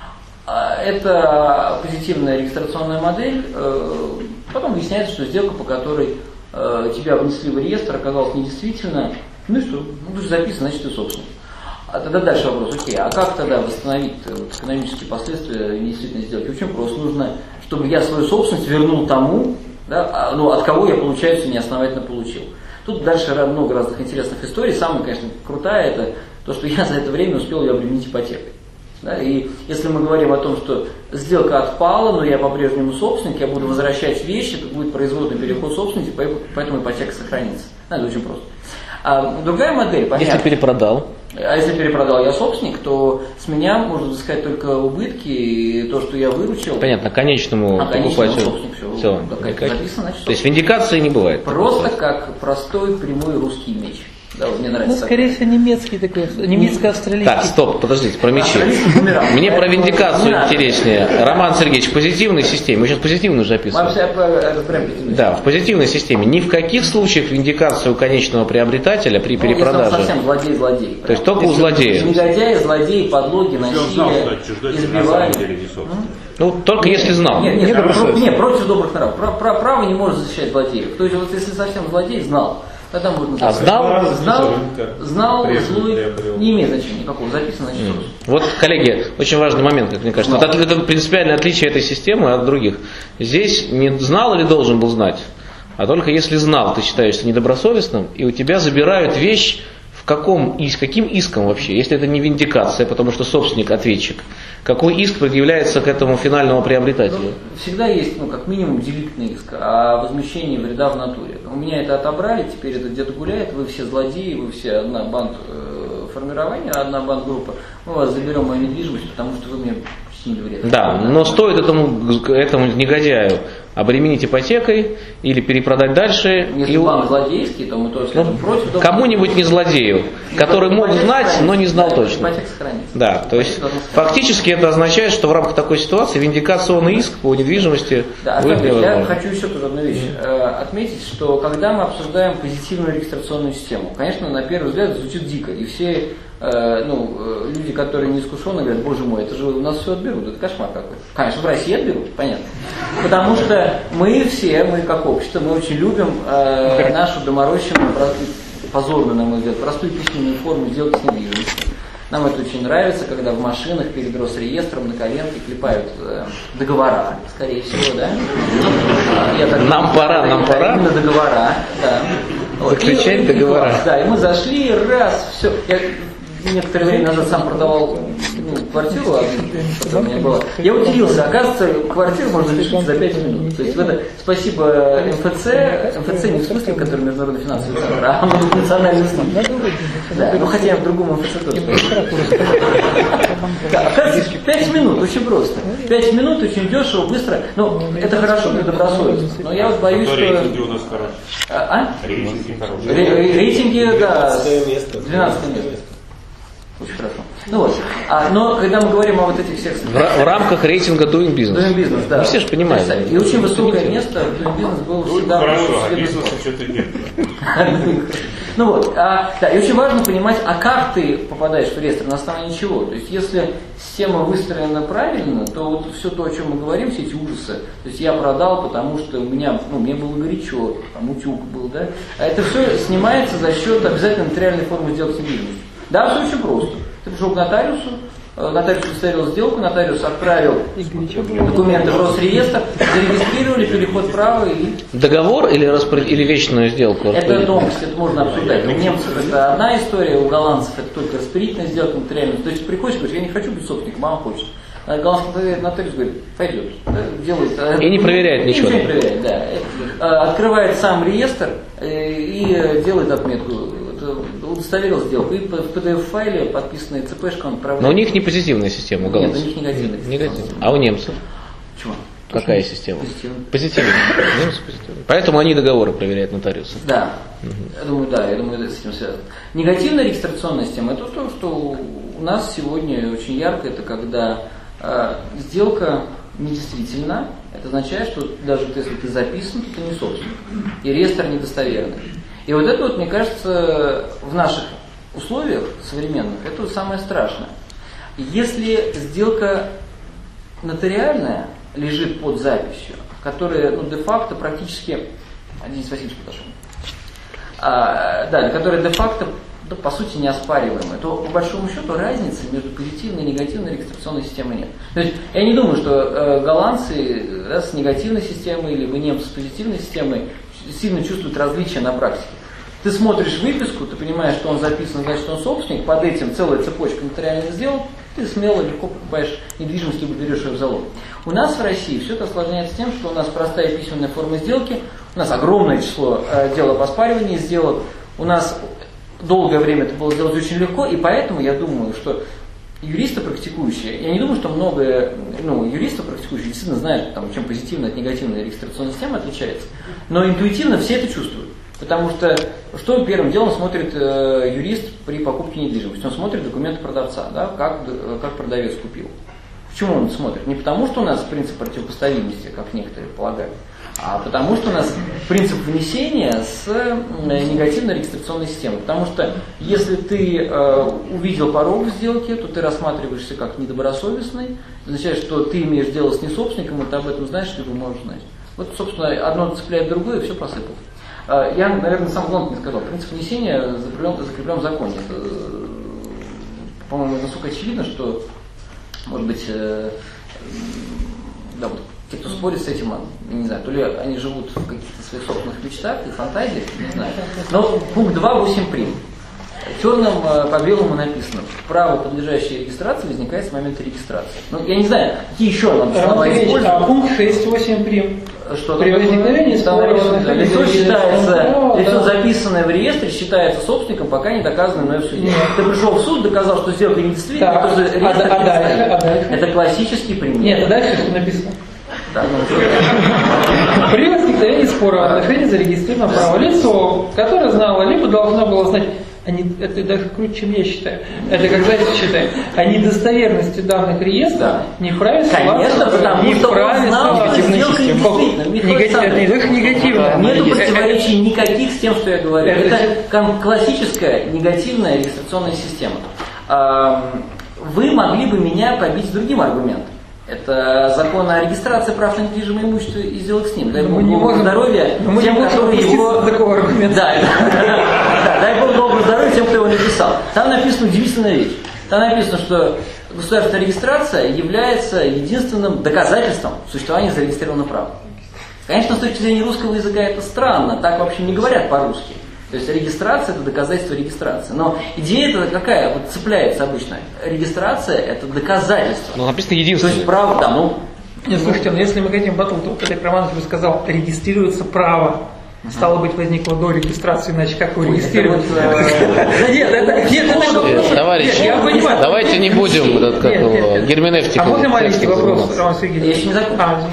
Это позитивная регистрационная модель. Потом выясняется, что сделка, по которой тебя внесли в реестр, оказалась недействительна. Ну и что? Ну, ты же записан, значит, ты собственник. А тогда дальше вопрос, окей, а как тогда восстановить вот, экономические последствия инвестиционной сделки? Очень просто, нужно, чтобы я свою собственность вернул тому, да, ну, от кого я, получается, неосновательно получил. Тут дальше много разных интересных историй. Самая, конечно, крутая, это то, что я за это время успел ее обременить ипотекой. Да? И если мы говорим о том, что сделка отпала, но я по-прежнему собственник, я буду возвращать вещи, то будет производный переход собственности, поэтому ипотека сохранится. Да, это очень просто. А другая модель, понятно. Если перепродал. А если перепродал я собственник, то с меня можно взыскать только убытки и то, что я выручил. Понятно, конечному а покупателю. Собственник, все, все как записано, значит, то есть виндикации не бывает. Просто как простой прямой русский меч. Да, вот мне нравится. Ну, скорее всего, немецкий такой, немецко-австралийский. Так, стоп, подождите, про мечи. Мне про виндикацию интереснее. Роман Сергеевич, в позитивной системе, мы сейчас позитивную же описываем. Да, в позитивной системе ни в каких случаях виндикацию конечного приобретателя при ну, перепродаже. Если он совсем злодей-злодей. То есть только у злодея. Негодяи, злодеи, подлоги, насилие, избивали. Ну, только нет, если знал. Нет, нет, нет, про, нет, против добрых нравов. Про, про, право не может защищать злодеев. То есть, вот если совсем злодей, знал. Тогда можно а знал? Знал, знал, злой, не имеет значения никакого, записано значит. Mm. Вот, коллеги, очень важный момент, как мне кажется. Вот это принципиальное отличие этой системы от других. Здесь не знал или должен был знать, а только если знал, ты считаешься недобросовестным, и у тебя забирают вещь, в каком, и с каким иском вообще, если это не виндикация, потому что собственник ответчик, какой иск предъявляется к этому финальному приобретателю? Ну, всегда есть, ну, как минимум, деликтный иск о возмещении вреда в натуре. У меня это отобрали, теперь это где-то гуляет, вы все злодеи, вы все одна банд э, формирования, одна банд-группа, мы вас заберем мою недвижимость, потому что вы мне причинили вред. Да, но стоит этому, этому негодяю обременить ипотекой или перепродать дальше. Если и банк злодейский, то мы тоже скажем ну, против. Кому-нибудь не злодею, который мог знать, но не знал точно. Ипотека сохранится. Да, то есть фактически это означает, что в рамках такой ситуации виндикационный иск по недвижимости да, будет невозможно. Я хочу еще тоже одну вещь э, отметить, что когда мы обсуждаем позитивную регистрационную систему, конечно, на первый взгляд звучит дико, и все э, ну, э, люди, которые не искушенные, говорят, боже мой, это же у нас все отберут, это кошмар какой. Конечно, в России отберут, понятно. Потому что мы все, мы как общество, мы очень любим э, нашу доморощенную, позорную, на мой взгляд, простую письменную форму сделки с недвижимостью. Нам это очень нравится, когда в машинах перед Росреестром на коленке клепают э, договора, скорее всего, да? Я так нам думаю, пора, нам да, пора. Именно договора, да. Заключать и, договора. И, да, и мы зашли, раз, все. Я некоторое время назад сам продавал ну, квартиру, одну, у меня была. Я удивился, оказывается, квартиру можно решить за пять минут. То есть в это спасибо МФЦ, МФЦ не в смысле, который международный финансовый центр, а национальный смысл. Да, ну хотя я в другом МФЦ тоже. Да, оказывается, пять минут, очень просто. Пять минут, очень дешево, быстро. Ну, это хорошо для добросовестности. Но я вот боюсь, что... Рейтинги у нас хорошие. А? Рейтинги хорошие. Рейтинги, да, двенадцатое место. Очень хорошо. Ну вот. А, но когда мы говорим о вот этих всех... В, в рамках рейтинга Doing Business. Doing Business, да. Ну, все же понимают. И очень высокое место в Doing Business было всегда... Хорошо, а бизнеса что-то нет. Ну вот. А, да, и очень важно понимать, а как ты попадаешь в реестр, на основании чего. То есть если система выстроена правильно, то вот все то, о чем мы говорим, все эти ужасы, то есть я продал, потому что у меня, ну, мне было горячо, там утюг был, да, а это все снимается за счет обязательно нотариальной формы сделки с недвижимостью. Да, все очень просто. Ты пришел к нотариусу, нотариус представил сделку, нотариус отправил документы в Росреестр, зарегистрировали переход права и... Договор или, распоряд... или вечную сделку? Это тонкость, это можно обсуждать. У немцев это одна история, у голландцев это только распорядительная сделка нотариальная. То есть приходишь и говоришь, я не хочу быть собственником, мама хочет. А голландский нотариус говорит, пойдет, делает. И не проверяет ничего. Ничего не проверяет, да. Открывает сам реестр и делает отметку. Удостоверил сделку, и в пи ди эф-файле подписанная ЦПшка он отправляет. Но у них не позитивная система, у голландцев. Нет, у них негативная. Негативная. А у немцев? Чего? Какая система? Позитивная. Позитивная. Немцы позитивные. Поэтому они договоры проверяют нотариусы. Да. Угу. Я думаю, да, я думаю, это с этим связано. Негативная регистрационная система, это то, что у нас сегодня очень ярко, это когда э, сделка недействительна. Это означает, что даже если ты записан, то ты не собственник. И реестр недостоверный. И вот это вот, мне кажется, в наших условиях современных, это вот самое страшное. Если сделка нотариальная лежит под записью, которая, ну, де-факто практически... Денис Васильевич подошел. А, да, которая де-факто это по сути неоспариваемое, то по большому счету разницы между позитивной и негативной регистрационной системой нет. То есть я не думаю, что э, голландцы да, с негативной системой или немцы с позитивной системой сильно чувствуют различия на практике. Ты смотришь выписку, ты понимаешь, что он записан, значит, он собственник, под этим целая цепочка нотариальных сделок, ты смело, легко покупаешь недвижимость, либо берешь ее в залог. У нас в России все это осложняется тем, что у нас простая письменная форма сделки, у нас огромное число э, дел об оспаривании сделок, у нас долгое время это было сделать очень легко, и поэтому я думаю, что юристы практикующие, я не думаю, что много ну, юристов практикующих действительно знают, там, чем позитивная от негативной регистрационной системы отличается, но интуитивно все это чувствуют. Потому что что первым делом смотрит э, юрист при покупке недвижимости? Он смотрит документы продавца, да, как, как продавец купил. Почему он смотрит? Не потому, что у нас принцип противопоставимости, как некоторые полагают, а потому, что у нас принцип внесения с э, негативной регистрационной системой. Потому что если ты э, увидел порог в сделке, то ты рассматриваешься как недобросовестный, это означает, что ты имеешь дело с несобственником, и ты об этом знаешь, либо можешь знать. Вот, собственно, одно цепляет другое, и все посыпалось. Я, наверное, сам главное не сказал. Принцип внесения закреплен, закреплен в законе. Это, по-моему, настолько очевидно, что, может быть, э, да, вот, те, кто спорит с этим, не знаю, то ли они живут в каких-то своих собственных мечтах и фантазиях, не знаю. Но пункт два восемь прим. Черным по белому написано: право, подлежащее регистрации, возникает с момента регистрации. Ну, я не знаю, какие еще нам слова используют. А пункт шесть восемь прим. Что при возникновении спора лицо считается, лицо, записанное в реестре, считается собственником, пока не доказано мной в суде. Нет. Ты пришел в суд, доказал, что сделка недействительна, так, потому что реестр а, а дальше, а дальше? Это классический пример. Нет, а дальше что написано? Да, ну, при возникновении спора в отношении зарегистрированного права лицо, которое знало, либо должно было знать, они, это даже круче, чем я считаю. Это как Зайцев считает. О недостоверности данных реестров да. не вправе Конечно, потому что он знал, что сделка недействительна. Это не только негативно. Нету противоречий никаких с тем, что я говорю. Это, это классическая негативная регистрационная система. Вы могли бы меня побить другим аргументом. Это закон о регистрации прав на недвижимое имущество и сделок с ним. Дай Бог доброго здоровья тем, которые его... Да, да, дай Бог доброго здоровья тем, кто его написал. Там написана удивительная вещь. Там написано, что государственная регистрация является единственным доказательством существования зарегистрированного права. Конечно, с точки зрения русского языка это странно, так вообще не говорят по-русски. То есть регистрация – это доказательство регистрации. Но идея это какая? Вот цепляется обычно. Регистрация – это доказательство. Ну, написано единственное. То есть право, да, ну... Нет, слушайте, но если мы хотим потом, то Олег Романович бы сказал, регистрируется право. Стало быть, возникло до регистрации, иначе как его регистрировать? Нет, это... Товарищи, давайте не будем герменевтику. А можно маленький вопрос, Роман Сергеевич? Я еще не закончил.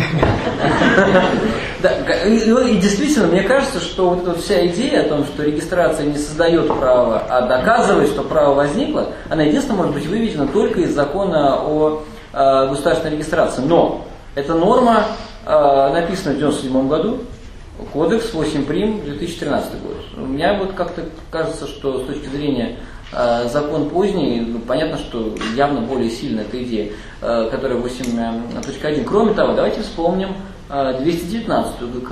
Да, и, и действительно, мне кажется, что вот эта вся идея о том, что регистрация не создает право, а доказывает, что право возникло, она единственно может быть выведена только из закона о э, государственной регистрации. Но эта норма э, написана в девяносто седьмом году, кодекс восемь прим, две тысячи тринадцатый год. У меня вот как-то кажется, что с точки зрения э, закон поздний, ну, понятно, что явно более сильная эта идея, э, которая восемь точка один. Кроме того, давайте вспомним двести девятнадцатую ГК.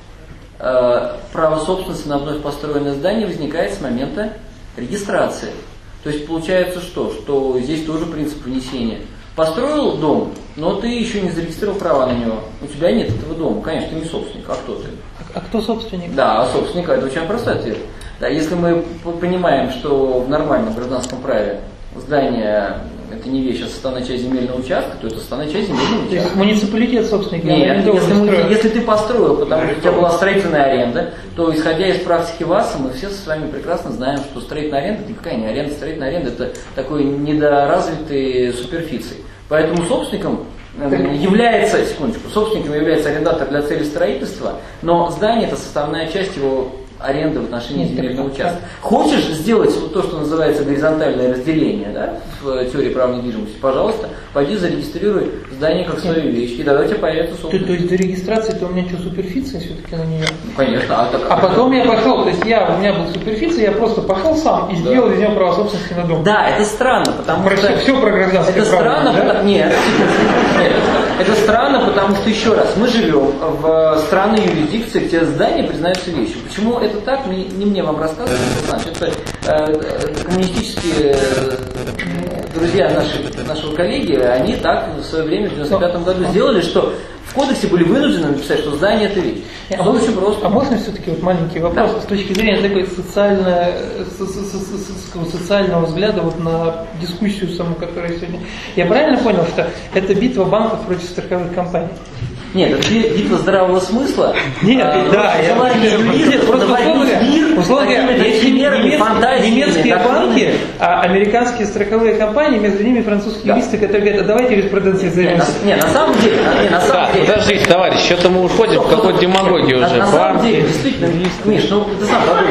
Право собственности на вновь построенное здание возникает с момента регистрации. То есть получается что? Что здесь тоже принцип внесения. Построил дом, но ты еще не зарегистрировал права на него. У тебя нет этого дома. Конечно, ты не собственник. А кто ты? А кто собственник? Да, собственник. Это очень простой ответ. Да, если мы понимаем, что в нормальном гражданском праве здание это не вещь, а составная часть земельного участка, то это составная часть земельного участка. То есть муниципалитет собственник? Нет, если, мы, если ты построил, потому что у тебя была строительная аренда, то исходя из практики ВАСа, мы все с вами прекрасно знаем, что строительная аренда это никакая не аренда, строительная аренда это такой недоразвитый суперфиций. Поэтому собственником является, секундочку, собственником является арендатор для цели строительства, но здание это составная часть его аренды в отношении Нет, земельного участка. Хочешь сделать вот то, что называется горизонтальное разделение, да, в теории права недвижимости, пожалуйста, пойди зарегистрируй здание как свою вещь, и тогда у тебя появится собственность. То, то есть до регистрации то у меня что, суперфиция все-таки на нее? Ну, конечно. А, так, а потом я пошел, то есть я, у меня был суперфиция, я просто пошел сам и да. сделал из него право собственности на дом. Да, это странно, потому Прости, что... все про гражданское это право. Это странно, да? потому... Нет, нет. Это странно, потому что, еще раз, мы живем в странной юрисдикции, где здания признаются вещью. Почему это так, не, не мне вам рассказывать, это э, коммунистические э, друзья наши, нашего коллеги, они так в свое время в девяносто пятом году сделали, что в кодексе были вынуждены написать, что здание это вещь. А, Было очень просто. А можно все-таки вот маленький вопрос Да. с точки зрения такой социально, со- со- со- со- социального взгляда вот на дискуссию саму, которая сегодня. Я правильно понял, что это битва банков против страховых компаний? Нет, это битва здравого смысла. Нет, а, да, я желание юристов просто условно наводить мир условно говоря, какими-то если химерами, немец- фантазиями, немецкие доктринами. банки, а американские страховые компании, между ними французские Да. юристы, которые говорят, а давайте юриспруденцией Не, займемся. на, не, на самом деле, не, на самом Так, деле. подождите, товарищ, что-то мы уходим в какую-то демагогию На, уже. на самом Банки. деле, действительно, Миш, ну ты сам подумай,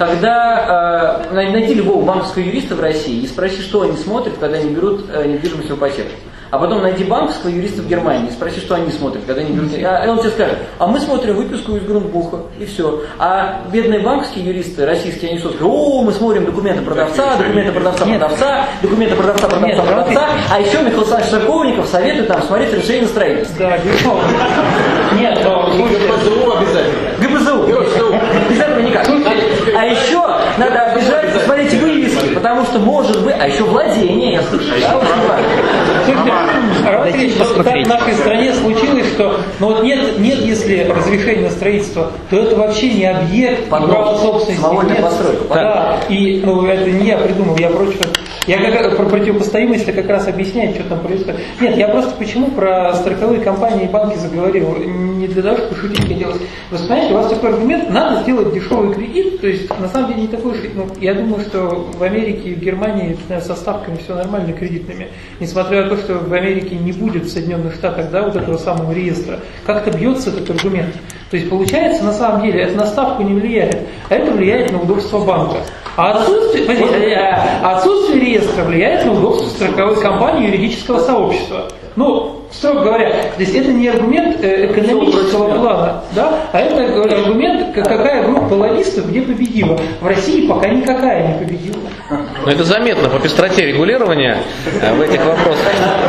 когда э, найди любого банковского юриста в России и спроси, что они смотрят, когда они берут э, недвижимость в ипотеку. А потом найди банковского юриста в Германии и спроси, что они смотрят, когда они берут. А он тебе скажет, а мы смотрим выписку из Грундбуха, и все. А бедные банковские юристы, российские, они что скажут, о, мы смотрим документы продавца, документы продавца, Нет. продавца, документы продавца, продавца, Нет, продавца. А еще Михаил Александрович Церковников советует там смотреть решение на строительство. Да, безусловно. Нет, но ГПЗУ обязательно. ГБЗУ. Без этого никак. А, а еще надо обязательно посмотреть вывески, потому что может быть, а еще владение, я слышу, да, очень важно. Слушайте, Роман Сергеевич, вот так в нашей стране случилось, что ну вот нет, нет, если разрешение на строительство, то это вообще не объект права собственности. Самовольная Нет. постройка. Да, и ну, это не я придумал, я против. Я как раз про противопоставимость как раз объясняю, что там происходит. Нет, я просто почему про страховые компании и банки заговорил? Не для того, чтобы шутить делать. Вы знаете, у вас такой аргумент, надо сделать дешевый кредит, то есть на самом деле не такой уж, ну, я думаю, что в Америке и в Германии со ставками все нормально кредитными, несмотря на то, что в Америке не будет в Соединенных Штатах, да, вот этого самого реестра, как-то бьется этот аргумент. То есть получается, на самом деле, это на ставку не влияет, а это влияет на удобство банка. А отсутствие, подождите, а отсутствие реестра влияет на удобство страховой компании и юридического сообщества. Ну, строго говоря, то есть это не аргумент э, экономического плана, да, а это аргумент, какая группа лоббистов где победила. В России пока никакая не победила. Но это заметно по пестроте регулирования э, в этих вопросах.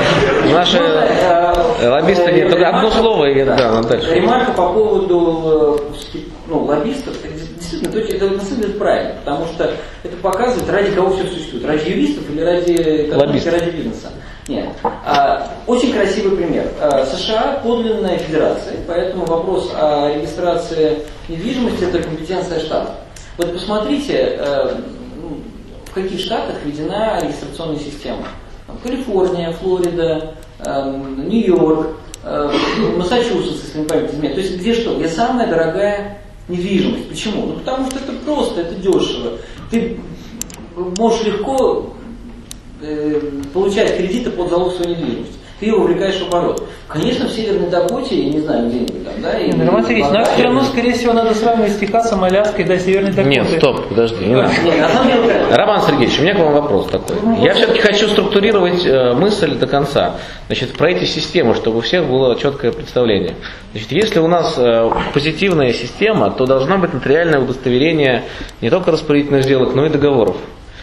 Наши лоббисты нет. Только одно слово и да, дальше. Ремарка по поводу ну, лоббистов. Действительно, это на самом деле правильно, потому что это показывает, ради кого все существует. Ради юристов или ради экономики, ради бизнеса. Нет. А, очень красивый пример. А, США подлинная федерация, поэтому вопрос о регистрации недвижимости – это компетенция штата. Вот посмотрите, а, ну, в каких штатах введена регистрационная система. Там, Калифорния, Флорида, а, Нью-Йорк, а, Массачусетс, если не память изменяет. То есть где что? Где самая дорогая недвижимость. Почему? Ну потому что это просто, это дешево. Ты можешь легко получать кредиты под залог своей недвижимости. Ты его вовлекаешь в оборот. Конечно, в Северной Дакоте, я не знаю, где-нибудь там, да? Нет, Роман Сергеевич, но все равно, скорее всего, надо сравнивать с Техасом, Аляской, да, Северной Дакотой. Нет, стоп, подожди, не надо. Нет, на самом деле... Роман Сергеевич, у меня к вам вопрос такой. Я все-таки хочу структурировать э, мысль до конца. Значит, про эти системы, чтобы у всех было четкое представление. Значит, если у нас э, позитивная система, то должно быть нотариальное удостоверение не только распорядительных сделок, но и договоров.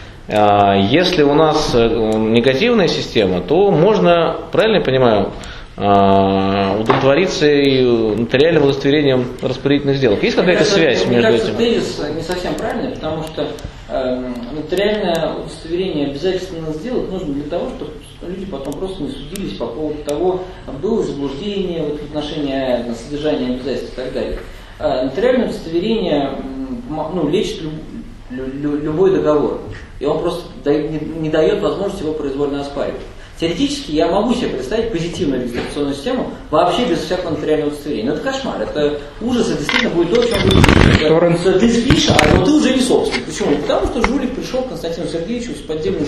Если у нас негативная система, то можно, правильно я понимаю, удовлетвориться и нотариальным удостоверением распорядительных сделок. Есть какая-то связь мне между кажется, этим? Тезис не совсем правильный, потому что э, нотариальное удостоверение обязательных сделок нужно для того, чтобы люди потом просто не судились по поводу того, было заблуждение вот, в отношении на содержание обязательств и так далее. Э, нотариальное удостоверение ну, лечит люб, лю, любой договор, и он просто не, не дает возможности его произвольно оспаривать. Теоретически я могу себе представить позитивную регистрационную систему вообще без всякого нотариального удостоверения. Но это кошмар, это ужас, это действительно будет то, о чем вы говорите. Ты спишь, а но ты уже не собственник. Почему? Потому что жулик пришел к Константину Сергеевичу с поддельным...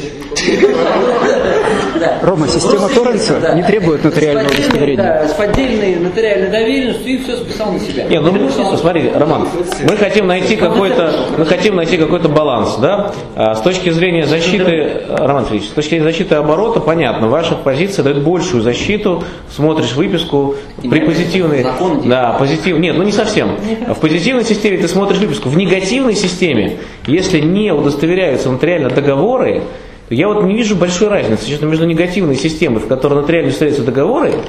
Рома, система Торренса не требует нотариального удостоверения. Да, с поддельной нотариальной доверенностью и все списал на себя. Нет, ну смотри, Роман, мы хотим найти какой-то, мы хотим найти какой-то баланс, да? С точки зрения защиты, Роман Сергеевич, с точки зрения защиты оборота, понятно. Ваша позиция дает большую защиту, смотришь выписку при позитивной, да, позитив, нет, ну не совсем. В позитивной системе ты смотришь выписку, в негативной системе, если не удостоверяются нотариально договоры, то я вот не вижу большой разницы честно, между негативной системой, в которой нотариально удостоверяются договоры,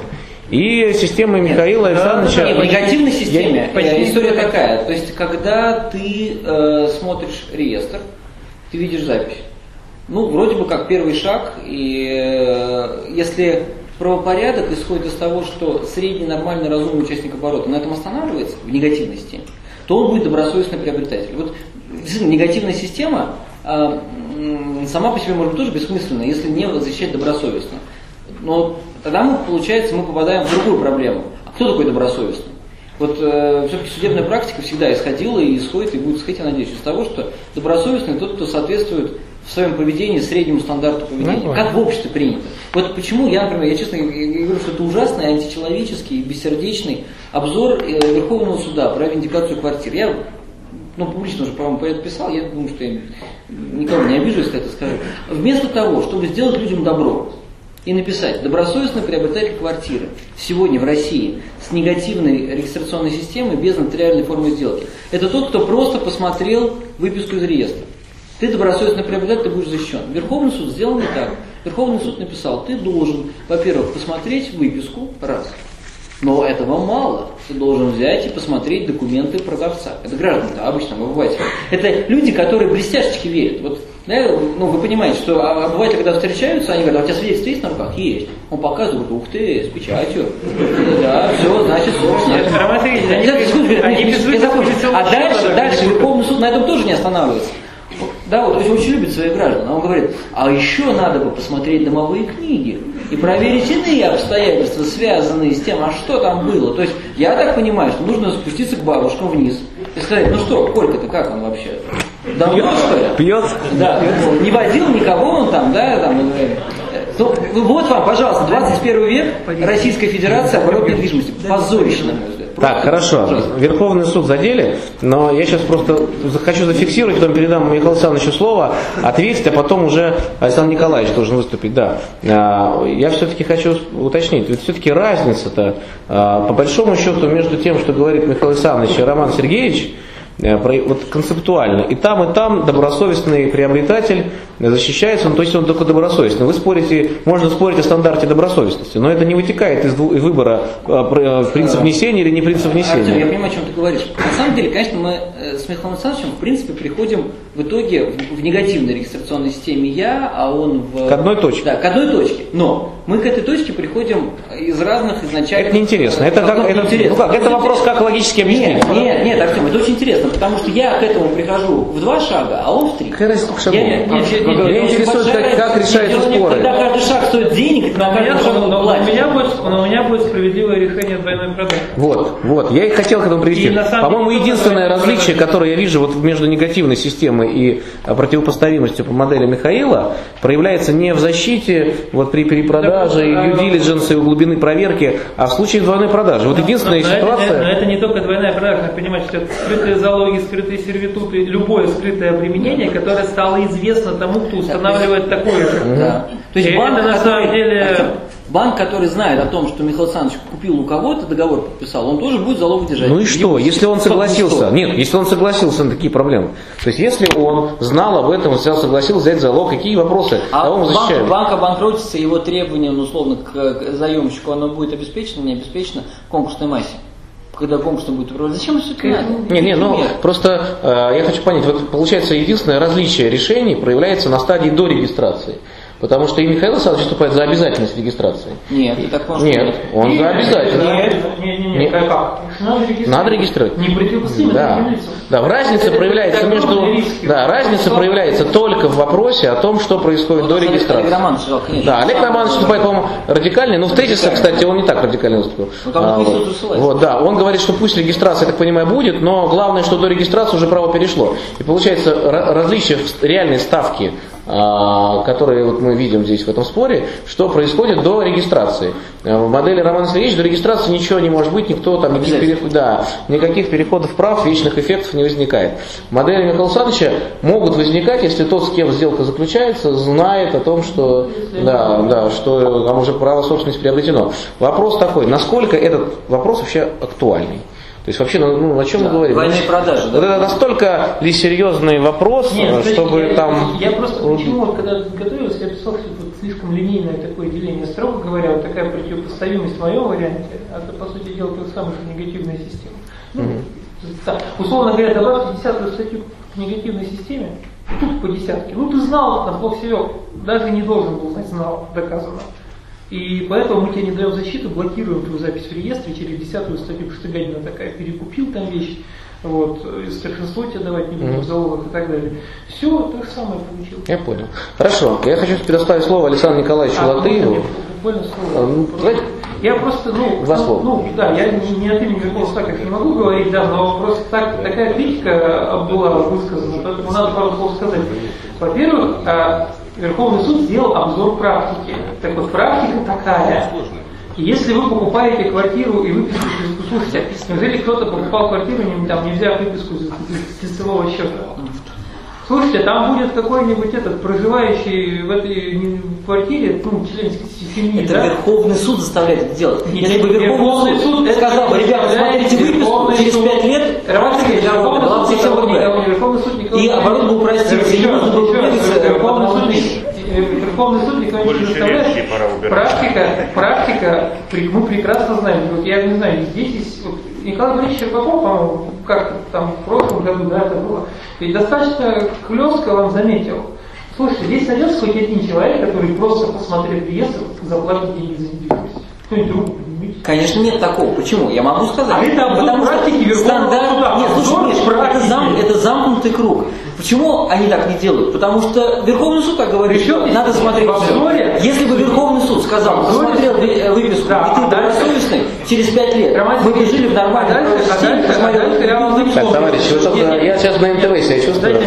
и система Михаила Александровича... Нет, в негативной системе Я- э, история такая. То есть, когда ты э, смотришь реестр, ты видишь запись. Ну, вроде бы как первый шаг, и э, если правопорядок исходит из того, что средний нормальный разумный участник оборота на этом останавливается, в негативной системе, то он будет добросовестный приобретатель. Вот действительно, негативная система э, сама по себе может быть тоже бессмысленна, если не защищать добросовестно. Но тогда мы, получается, мы попадаем в другую проблему. А кто такой добросовестный? Вот э, все-таки судебная практика всегда исходила и исходит, и будет исходить, я надеюсь, из того, что добросовестный тот, кто соответствует в своем поведении среднему стандарту поведения. Ну, как в обществе принято. Вот почему я, например, я честно я говорю, что это ужасный, античеловеческий, бессердечный обзор э, Верховного суда про виндикацию квартир. Я ну, публично уже, по-моему, по это писал, я думаю, что я никого не обижу, если это скажу. Вместо того, чтобы сделать людям добро и написать добросовестный приобретатель квартиры сегодня в России с негативной регистрационной системой без нотариальной формы сделки, это тот, кто просто посмотрел выписку из реестра. Ты добросовестный приобретатель, ты будешь защищен. Верховный суд сделал не так. Верховный суд написал, ты должен, во-первых, посмотреть выписку, раз. Но этого мало. Ты должен взять и посмотреть документы продавца. Это граждане-то, обычно обыватели. Это люди, которые блестяшечки верят. Вот, да, ну, вы понимаете, что обыватели, когда встречаются, они говорят, а у тебя свидетельство есть на руках? Есть. Он показывает, ух ты, с печатью. Да, все, значит, собственно. А дальше, дальше Верховный суд на этом тоже не останавливается. Да, вот, то есть очень любит своих граждан. А он говорит, а еще надо бы посмотреть домовые книги и проверить иные обстоятельства, связанные с тем, а что там было. То есть я так понимаю, что нужно спуститься к бабушкам вниз и сказать, ну что, Колька-то как он вообще? Давно, что ли? Пьет? Да, не водил никого он там, да, там. Ну, вот вам, пожалуйста, двадцать первый век, Российская Федерация оборот недвижимости. Позорище, на мой взгляд. Так, хорошо. Верховный суд задели, но я сейчас просто хочу зафиксировать, потом передам Михаилу Александровичу слово, ответить, а потом уже Александр Николаевич должен выступить. Да. Я все-таки хочу уточнить, ведь все-таки разница-то, по большому счету, между тем, что говорит Михаил Александрович и Роман Сергеевич, вот концептуально. И там, и там добросовестный приобретатель защищается, ну, то есть он только добросовестный. Вы спорите, можно спорить о стандарте добросовестности, но это не вытекает из выбора принцип внесения или не принцип внесения. Артем, я понимаю, о чем ты говоришь. На самом деле, конечно, мы с Михаилом Александровичем в принципе приходим в итоге в негативной регистрационной системе я, а он в... К одной точке. Да, к одной точке. Но мы к этой точке приходим из разных изначальных... Это неинтересно. Это, как, это, интересно. Ну как, это вопрос, как логически объяснить. Нет, нет, нет, Артем, это очень интересно, потому что я к этому прихожу в два шага, а он в три. Какая разница, сколько шагов? Я, нет, нет, нет, Меня интересует, как, как решаются споры. Когда каждый шаг стоит денег, на каждый шаг он но, платит. у меня будет, но у меня будет справедливое решение двойной продажи. Вот, вот, я и хотел к этому привести. По-моему, единственное различие, которое я вижу вот между негативной системой и противопоставимостью по модели Михаила, проявляется не в защите вот, при перепродаже, due diligence и глубины проверки, а в случае двойной продажи. Вот единственная но, ситуация... Но это, но это не только двойная продажа, надо понимать, что это скрытые залоги, скрытые сервитуты, любое скрытое применение, которое стало известно тому, кто устанавливает такое же. Да. То есть И банк, это на который, самом деле... банк, который знает о том, что Михаил Александрович купил у кого-то, договор подписал, он тоже будет залог держать. Ну и что, если он согласился? Нет, если он согласился на такие проблемы. То есть если он знал об этом, согласился взять залог, какие вопросы? А Кого мы защищаем? банк, банк обанкротится, его требования, ну, условно, к, к заемщику, оно будет обеспечено, не обеспечено в конкурсной массе. Когда конкурс будет проводить. Зачем все это надо? Не, не, ну просто э, я хочу понять, вот получается единственное различие решений проявляется на стадии до регистрации. Потому что и Михаил Александрович выступает за обязательность регистрации. Нет, и так может Нет, он Нет, за обязательность. Нет, нет, нет, нет, как? Надо регистрировать. Надо регистрировать. Не противопоставимо. Да. Да, разница Это проявляется между, да, разница проявляется только в вопросе о том, что происходит вот до регистрации. Олег Романович сказал, конечно. Да, Олег Романович выступает, по-моему, радикальный, но в тезисах, кстати, он не так радикально выступил. Ну, там а, вот. вот, да, он говорит, что пусть регистрация, я так понимаю, будет, но главное, что до регистрации уже право перешло. И получается различие в реальной ставке, которые вот мы видим здесь в этом споре, что происходит до регистрации. В модели Романа Сергеевича до регистрации ничего не может быть, никто там никаких, переход, да, никаких переходов прав, вечных эффектов не возникает. В модели Михаила Александровича могут возникать, если тот, с кем сделка заключается, знает о том, что, да, да, что там уже право собственности приобретено. Вопрос такой, насколько этот вопрос вообще актуальный? То есть вообще, ну, о чем да, мы говорим? Двойные продажи. Вот да. Это настолько ли серьезный вопрос, Нет, чтобы я, там... Я просто почему, вот, когда готовился, я писал, что слишком линейное такое деление. Строго говоря, вот такая противопоставимость в моем варианте, это, по сути дела, то же самое, что негативная система. Ну, mm-hmm. да, условно говоря, добавьте десятую статью к негативной системе, тут по десятке. Ну, ты знал, на плохо себя, даже не должен был знать, знал, доказано. И поэтому мы тебе не даем защиту, блокируем твою запись в реестре через десятую статью, потому что ты гадина такая, перекупил там вещь, вот, старшинство тебе давать не будем, mm-hmm. в залогах и так далее. Все то же самое получилось. Я понял. Хорошо, я хочу предоставить слово Александру Николаевичу а, Латыеву. Буквально слово. Ну, просто, я просто, ну, Два слова. ну, да, я не, не от имени Верховного Суда не могу говорить, да, но просто так, такая критика была высказана, поэтому надо пару слов сказать. Во-первых, Верховный суд сделал обзор практики. Так вот, практика такая. И если вы покупаете квартиру и выписку, слушайте, неужели кто-то покупал квартиру, не, там, не взяв выписку с лицевого счета? Слушайте, там будет какой-нибудь этот, проживающий в этой квартире, ну, член семьи, это да? Верховный суд заставляет это делать. Не, Если бы Верховный, Верховный суд, суд сказал бы, ребята, смотрите выписку, через пять лет, Верховный суд никого и оборот бы упростился, не нужно было бегать. Верховный суд никого не заставляет. Практика, практика, мы прекрасно знаем, вот я не знаю, здесь есть, вот, Николай Борисович Щербаков, по-моему, как-то там в прошлом году, да, это было, ведь достаточно хлестко вам заметил. Слушайте, здесь найдется хоть один человек, который просто, посмотрев реестр, заплатит деньги за недвижимость. Кто-нибудь руку поднимите? Конечно, нет такого. Почему? Я могу сказать. А это потому что стандарт... Нет, слушай, нет, это, зам... это замкнутый круг. Почему они так не делают? Потому что Верховный суд, как говорит, что надо смотреть все. Если бы Верховный суд сказал, посмотрел выписку, да, и ты добросовестный, через пять лет мы бы жили в нормальном системе, посмотрел... Так, товарищи, вот я сейчас на эн тэ вэ себя чувствую.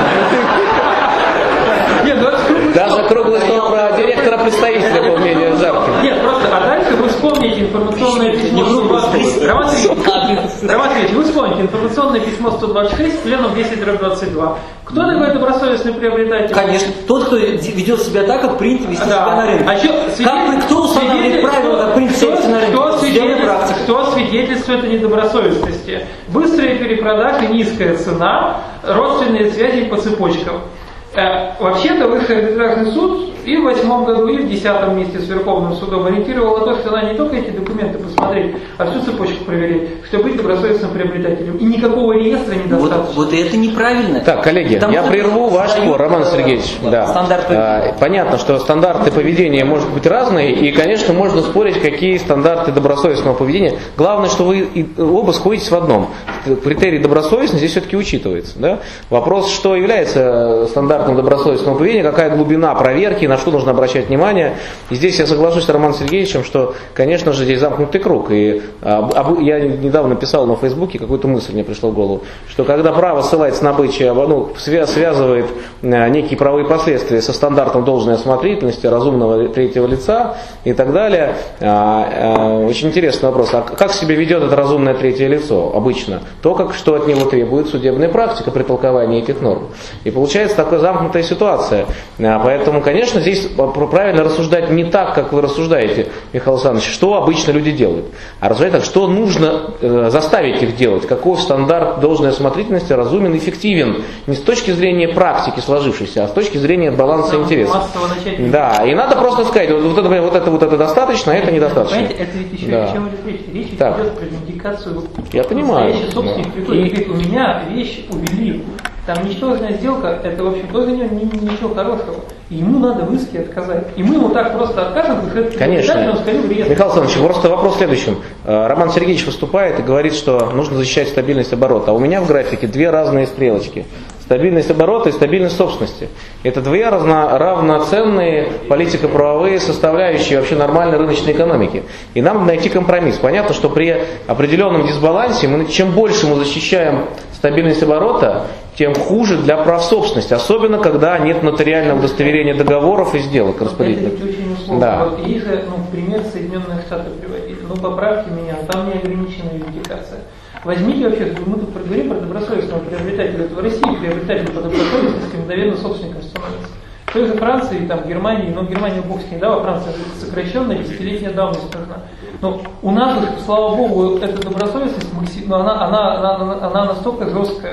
Даже круглый стол про директора представителя, по мнению Жаркина. Нет, просто, а дальше вы вспомните информационное письмо сто двадцать шесть. Роман Сергеевич, вы вспомните информационное письмо сто двадцать шесть, пленум десять двадцать два. Кто такой добросовестный приобретатель? Конечно, тот, кто ведет себя так, как принято вести да. себя на рынке. А что, как, кто устанавливает правила, как принято себя на рынке? Кто свидетельствует, кто свидетельствует о недобросовестности? Быстрые перепродажи, низкая цена, родственные связи по цепочкам. Вообще-то Высший арбитражный суд и в восьмом году, и в десятом вместе с Верховным судом ориентировал на то, что надо не только эти документы посмотреть, а всю цепочку проверить, чтобы быть добросовестным приобретателем. И никакого реестра недостаточно. Вот, вот это неправильно. Так, коллеги, Потому я прерву ваш спор, Роман Сергеевич. Да. А, понятно, что стандарты поведения могут быть разные, и, конечно, можно спорить, какие стандарты добросовестного поведения. Главное, что вы оба сходитесь в одном. Критерий добросовестности здесь все-таки учитывается. Да? Вопрос, что является стандартом добросовестного поведения, какая глубина проверки, на что нужно обращать внимание. И здесь я соглашусь с Романом Сергеевичем, что, конечно же, здесь замкнутый круг. И а, я недавно писал на Фейсбуке, какую-то мысль мне пришла в голову, что когда право ссылается на обычаи, ну, связывает некие правовые последствия со стандартом должной осмотрительности, разумного третьего лица и так далее, а, а, очень интересный вопрос. А как себя ведет это разумное третье лицо обычно? То, как, что от него требует судебная практика при толковании этих норм. И получается такая замкнутая ситуация. Поэтому, конечно, здесь правильно рассуждать не так, как вы рассуждаете, Михаил Александрович, что обычно люди делают, а рассуждать так, что нужно э, заставить их делать, каков стандарт должной осмотрительности разумен и эффективен, не с точки зрения практики сложившейся, а с точки зрения баланса интересов. Да, и надо просто сказать, вот, вот, это, вот, это, вот это достаточно, а это недостаточно. Понимаете, это ведь еще да. о чем речь? Речь так. идет про виндикацию. Я понимаю. Собственник приходит и говорит, у меня вещь увели. Там ничтожная сделка, это, в общем, тоже ничего хорошего. И ему надо в иске отказать. И мы ему так просто откажем, потому что это конечно. Михаил Александрович, просто вопрос в следующем. Роман Сергеевич выступает и говорит, что нужно защищать стабильность оборота. А у меня в графике две разные стрелочки. Стабильность оборота и стабильность собственности. Это две разно, равноценные политико-правовые составляющие вообще нормальной рыночной экономики. И нам надо найти компромисс. Понятно, что при определенном дисбалансе, мы, чем больше мы защищаем стабильность оборота, тем хуже для прав собственности. Особенно, когда нет нотариального удостоверения договоров и сделок распорядительных. Это очень условно. Да. Вот есть же, ну, пример Соединенных Штатов приводили. Ну, поправьте меня, там не ограниченная виндикация. Возьмите вообще, мы тут говорим про добросовестного приобретателя. Это в России приобретатель по добросовестности мгновенно собственником становится. В той же Франции, там, Германии, но Германия бог с ней, да, во Франции сокращенная десятилетняя давность нужна. Но у нас, слава богу, эта добросовестность, она, она, она, она настолько жесткая.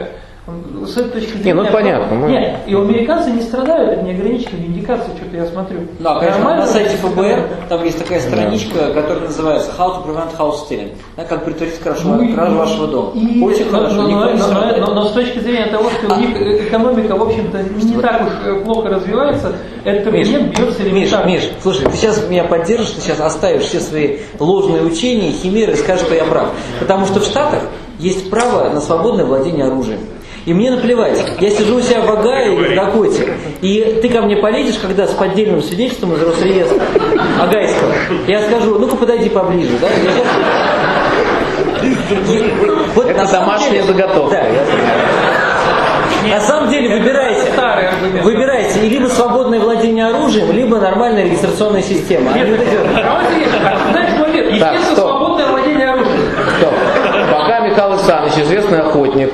С этой точки зрения... Не, ну понятно. Мы... Нет, и американцы не страдают от неограниченной виндикации, что-то я смотрю. Да, конечно, нормально, на сайте эф бэ эр да. там есть такая страничка, которая называется How to prevent house stealing. Да, как предотвратить кражу, Ну, кражу вашего дома. И, Очень но, хорошо. но, никто но, не но, страдает. но, но с точки зрения того, что у них экономика, в общем-то, не так уж плохо развивается, этот аргумент бьется Миш, элементарно. Миш, слушай, ты сейчас меня поддержишь, ты сейчас оставишь все свои ложные учения, химеры и скажешь, что я прав. Потому что в Штатах есть право на свободное владение оружием. И мне наплевать, я сижу у себя в Огайо или в Дакоте, и ты ко мне полезешь, когда с поддельным свидетельством из Росреестра Огайского, я скажу, ну-ка подойди поближе, да? Я сейчас... Вот Это домашняя деле... заготовка. Да, на самом деле выбирайте, выбирайте и либо свободное владение оружием, либо нормальная регистрационная система. Нет, вот эти... знаешь, момент, естественно, свободное владение оружием. Стоп. Пока Михаил Александрович, известный охотник,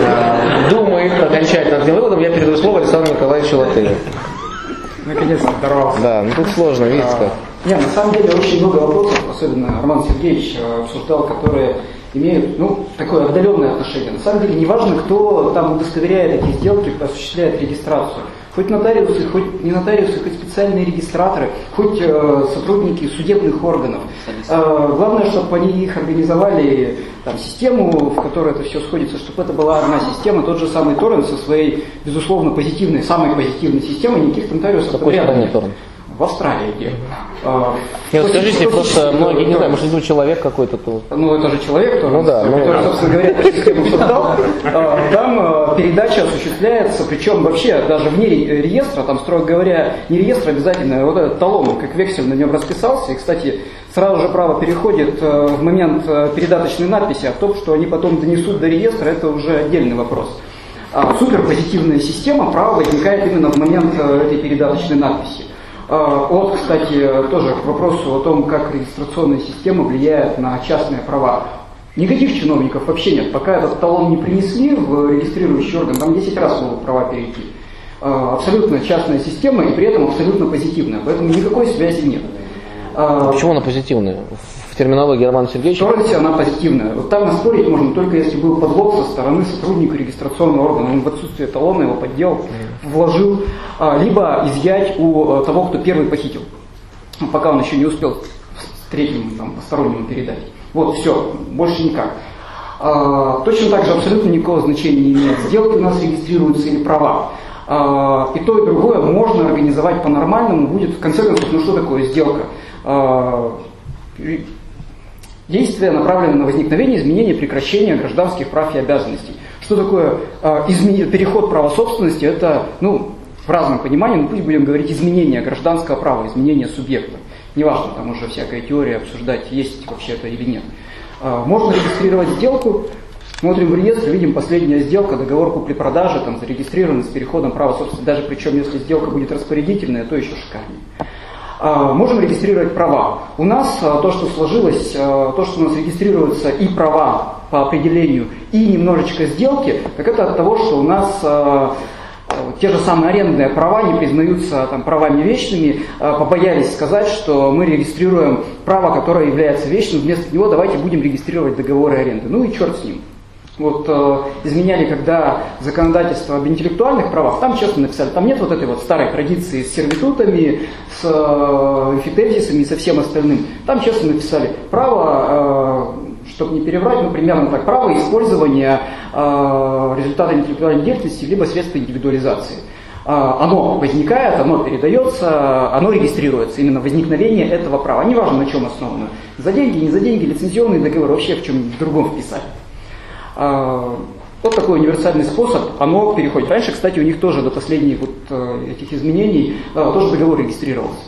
думает окончательно над выводом, я передаю слово Александру Николаевичу Латыню. Наконец-то дорвался. Да, ну тут сложно, видите как. Нет, на самом деле очень много вопросов, особенно Роман Сергеевич обсуждал, которые имеют ну, такое отдаленное отношение. На самом деле не важно, кто там удостоверяет эти сделки, осуществляет регистрацию. Хоть нотариусы, хоть не нотариусы, хоть специальные регистраторы, хоть э, сотрудники судебных органов. Э, главное, чтобы они их организовали там, систему, в которой это все сходится, чтобы это была одна система, тот же самый торрент со своей, безусловно, позитивной, самой позитивной системой, никаких нотариусов. Какой стране торрент? В Австралии где? А, не, вот скажите, просто многие, не знаю, может, это человек какой-то то. Ну, это же человек, который, ну, да, который ну, собственно говоря, эту систему создал. Там передача осуществляется, причем вообще даже вне реестра, там, строго говоря, не реестр обязательно, вот этот талон, как вексель на нем расписался. И, кстати, сразу же право переходит в момент передаточной надписи, а в том, что они потом донесут до реестра, это уже отдельный вопрос. А суперпозитивная система, право возникает именно в момент этой передаточной надписи. Вот, кстати, тоже к вопросу о том, как регистрационная система влияет на частные права. Никаких чиновников вообще нет. Пока этот талон не принесли в регистрирующий орган, там десять раз могут права перейти. Абсолютно частная система и при этом абсолютно позитивная. Поэтому никакой связи нет. А почему она позитивная? В терминологии Романа Сергеевича? В торренте она позитивная. Вот там наспорить можно только если был подлог со стороны сотрудника регистрационного органа. Он в отсутствие талона его подделал, вложил, либо изъять у того, кто первый похитил, пока он еще не успел третьему там, постороннему передать. Вот, все, больше никак. Точно так же абсолютно никакого значения не имеет, сделки у нас регистрируются или права. И то, и другое можно организовать по-нормальному. Будет, в конце концов, ну что такое сделка? Действие направлено на возникновение, изменение, прекращение гражданских прав и обязанностей. Что такое э, изме... переход права собственности? Это, ну, в разном понимании, но пусть будем говорить изменение гражданского права, изменение субъекта. Неважно, там уже всякая теория обсуждать, есть вообще это или нет. Э, можно регистрировать сделку, смотрим в реестр, видим последняя сделка, договор купли-продажи, там зарегистрирован с переходом права собственности, даже причем если сделка будет распорядительная, то еще шикарнее. Можем регистрировать права. У нас то, что сложилось, то, что у нас регистрируются и права по определению, и немножечко сделки, так это от того, что у нас те же самые арендные права не признаются там, правами вечными, побоялись сказать, что мы регистрируем право, которое является вечным, вместо него давайте будем регистрировать договоры аренды. Ну и черт с ним. Вот э, изменяли, когда законодательство об интеллектуальных правах, там честно написали, там нет вот этой вот старой традиции с сервитутами, с э, эмфитевзисами и со всем остальным. Там честно написали право, э, чтобы не переврать, ну примерно так, право использования э, результата интеллектуальной деятельности либо средства индивидуализации. Э, оно возникает, оно передается, оно регистрируется, именно возникновение этого права. Неважно, на чем основано. За деньги, не за деньги, лицензионный договор, вообще в чем-нибудь другом вписали. Вот такой универсальный способ, оно переходит. Раньше, кстати, у них тоже до последних вот этих изменений тоже договор регистрировался.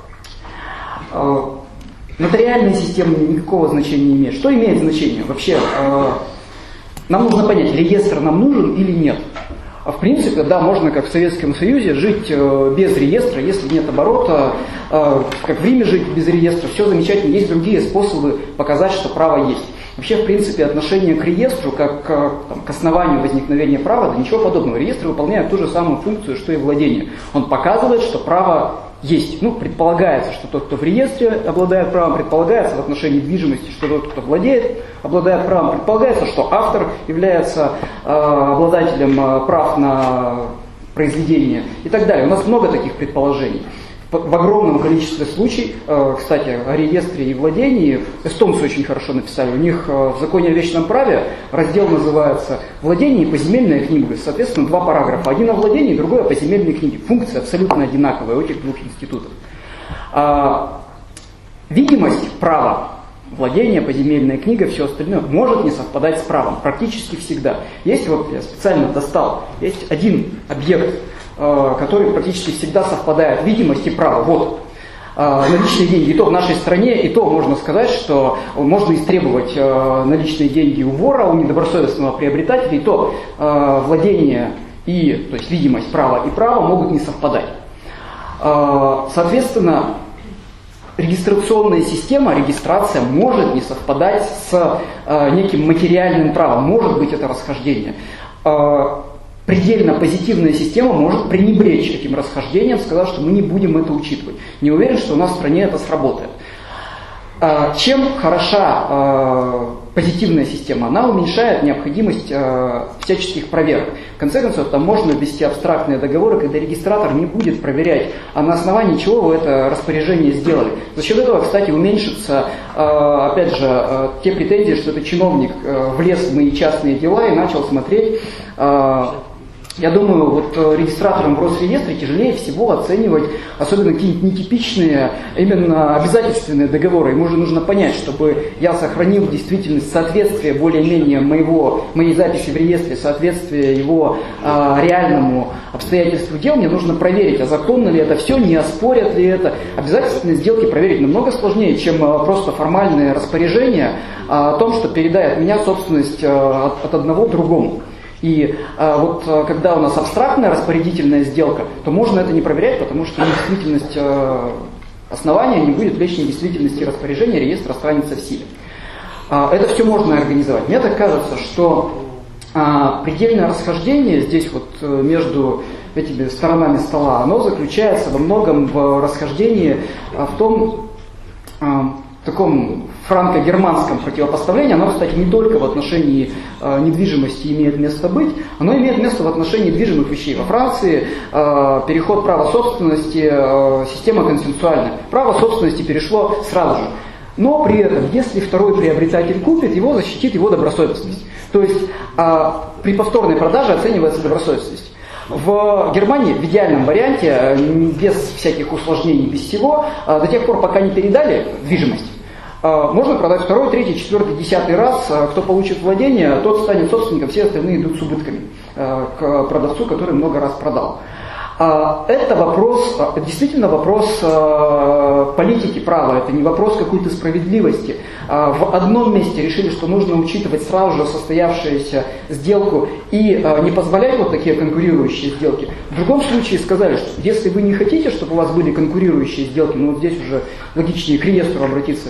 Нотариальная система никакого значения не имеет. Что имеет значение? Вообще, нам нужно понять, реестр нам нужен или нет. В принципе, да, можно, как в Советском Союзе, жить без реестра, если нет оборота, как в Риме жить без реестра, все замечательно. Есть другие способы показать, что право есть. Вообще, в принципе, отношение к реестру, как к, там, к основанию возникновения права, да ничего подобного. Реестр выполняет ту же самую функцию, что и владение. Он показывает, что право есть, ну, предполагается, что тот, кто в реестре, обладает правом, предполагается в отношении недвижимости, что тот, кто владеет, обладает правом, предполагается, что автор является э, обладателем э, прав на произведение и так далее. У нас много таких предположений. В огромном количестве случаев, кстати, о реестре и владении, эстонцы очень хорошо написали, у них в законе о вечном праве раздел называется «Владение и поземельная книга», соответственно, два параграфа, один о владении, другой о поземельной книге. Функции абсолютно одинаковые у этих двух институтов. Видимость права, владение, поземельная книга, все остальное может не совпадать с правом, практически всегда. Есть, вот я специально достал, есть один объект, который практически всегда совпадает, видимость и право. Вот, наличные деньги, и то в нашей стране, и то можно сказать, что можно истребовать наличные деньги у вора, у недобросовестного приобретателя, и то владение и, то есть видимость права и право могут не совпадать. Соответственно, регистрационная система, регистрация может не совпадать с неким материальным правом, может быть это расхождение. Предельно позитивная система может пренебречь этим расхождением, сказав, что мы не будем это учитывать. Не уверен, что у нас в стране это сработает. Чем хороша позитивная система? Она уменьшает необходимость всяческих проверок. В конце концов, там можно ввести абстрактные договоры, когда регистратор не будет проверять, а на основании чего вы это распоряжение сделали. За счет этого, кстати, уменьшится, опять же, те претензии, что этот чиновник влез в мои частные дела и начал смотреть. Я думаю, вот регистраторам в Росреестре тяжелее всего оценивать, особенно какие-нибудь нетипичные, именно обязательственные договоры. Ему же нужно понять, чтобы я сохранил действительность соответствия более-менее моего, моей записи в реестре, соответствие его э, реальному обстоятельству дел, мне нужно проверить, а законно ли это все, не оспорят ли это. Обязательственные сделки проверить намного сложнее, чем э, просто формальное распоряжение э, о том, что передает меня собственность э, от, от одного другому. И а, вот а, когда у нас абстрактная распорядительная сделка, то можно это не проверять, потому что недействительность а, основания не будет влечь недействительности распоряжения, реестр останется в силе. А, это все можно организовать. Мне так кажется, что а, предельное расхождение здесь вот между этими сторонами стола, оно заключается во многом в расхождении а, в том, а, таком франко-германском противопоставлении, оно, кстати, не только в отношении э, недвижимости имеет место быть, оно имеет место в отношении движимых вещей. Во Франции э, переход права собственности, э, система консенсуальная. Право собственности перешло сразу же. Но при этом, если второй приобретатель купит, его защитит его добросовестность. То есть э, при повторной продаже оценивается добросовестность. В Германии в идеальном варианте, без всяких усложнений, без всего, до тех пор, пока не передали движимость, можно продать второй, третий, четвертый, десятый раз. Кто получит владение, тот станет собственником, все остальные идут с убытками к продавцу, который много раз продал. Это вопрос, это действительно вопрос политики права, это не вопрос какой-то справедливости. В одном месте решили, что нужно учитывать сразу же состоявшуюся сделку и не позволять вот такие конкурирующие сделки. В другом случае сказали, что если вы не хотите, чтобы у вас были конкурирующие сделки, ну вот здесь уже логичнее к реестру обратиться,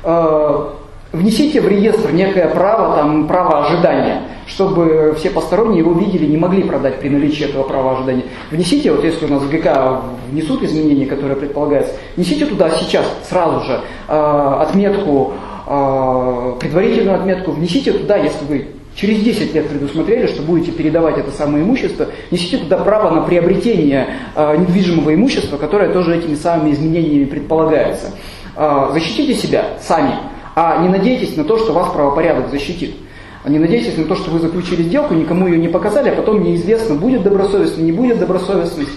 внесите в реестр некое право, там, право ожидания, чтобы все посторонние его видели, не могли продать при наличии этого права ожидания. Внесите, вот если у нас в ГК внесут изменения, которые предполагаются, внесите туда сейчас сразу же э, отметку, э, предварительную отметку, внесите туда, если вы через десять лет предусмотрели, что будете передавать это самое имущество, несите туда право на приобретение э, недвижимого имущества, которое тоже этими самыми изменениями предполагается. Э, защитите себя сами. А не надейтесь на то, что вас правопорядок защитит. Не надейтесь на то, что вы заключили сделку, никому ее не показали, а потом неизвестно, будет добросовестность, не будет добросовестность.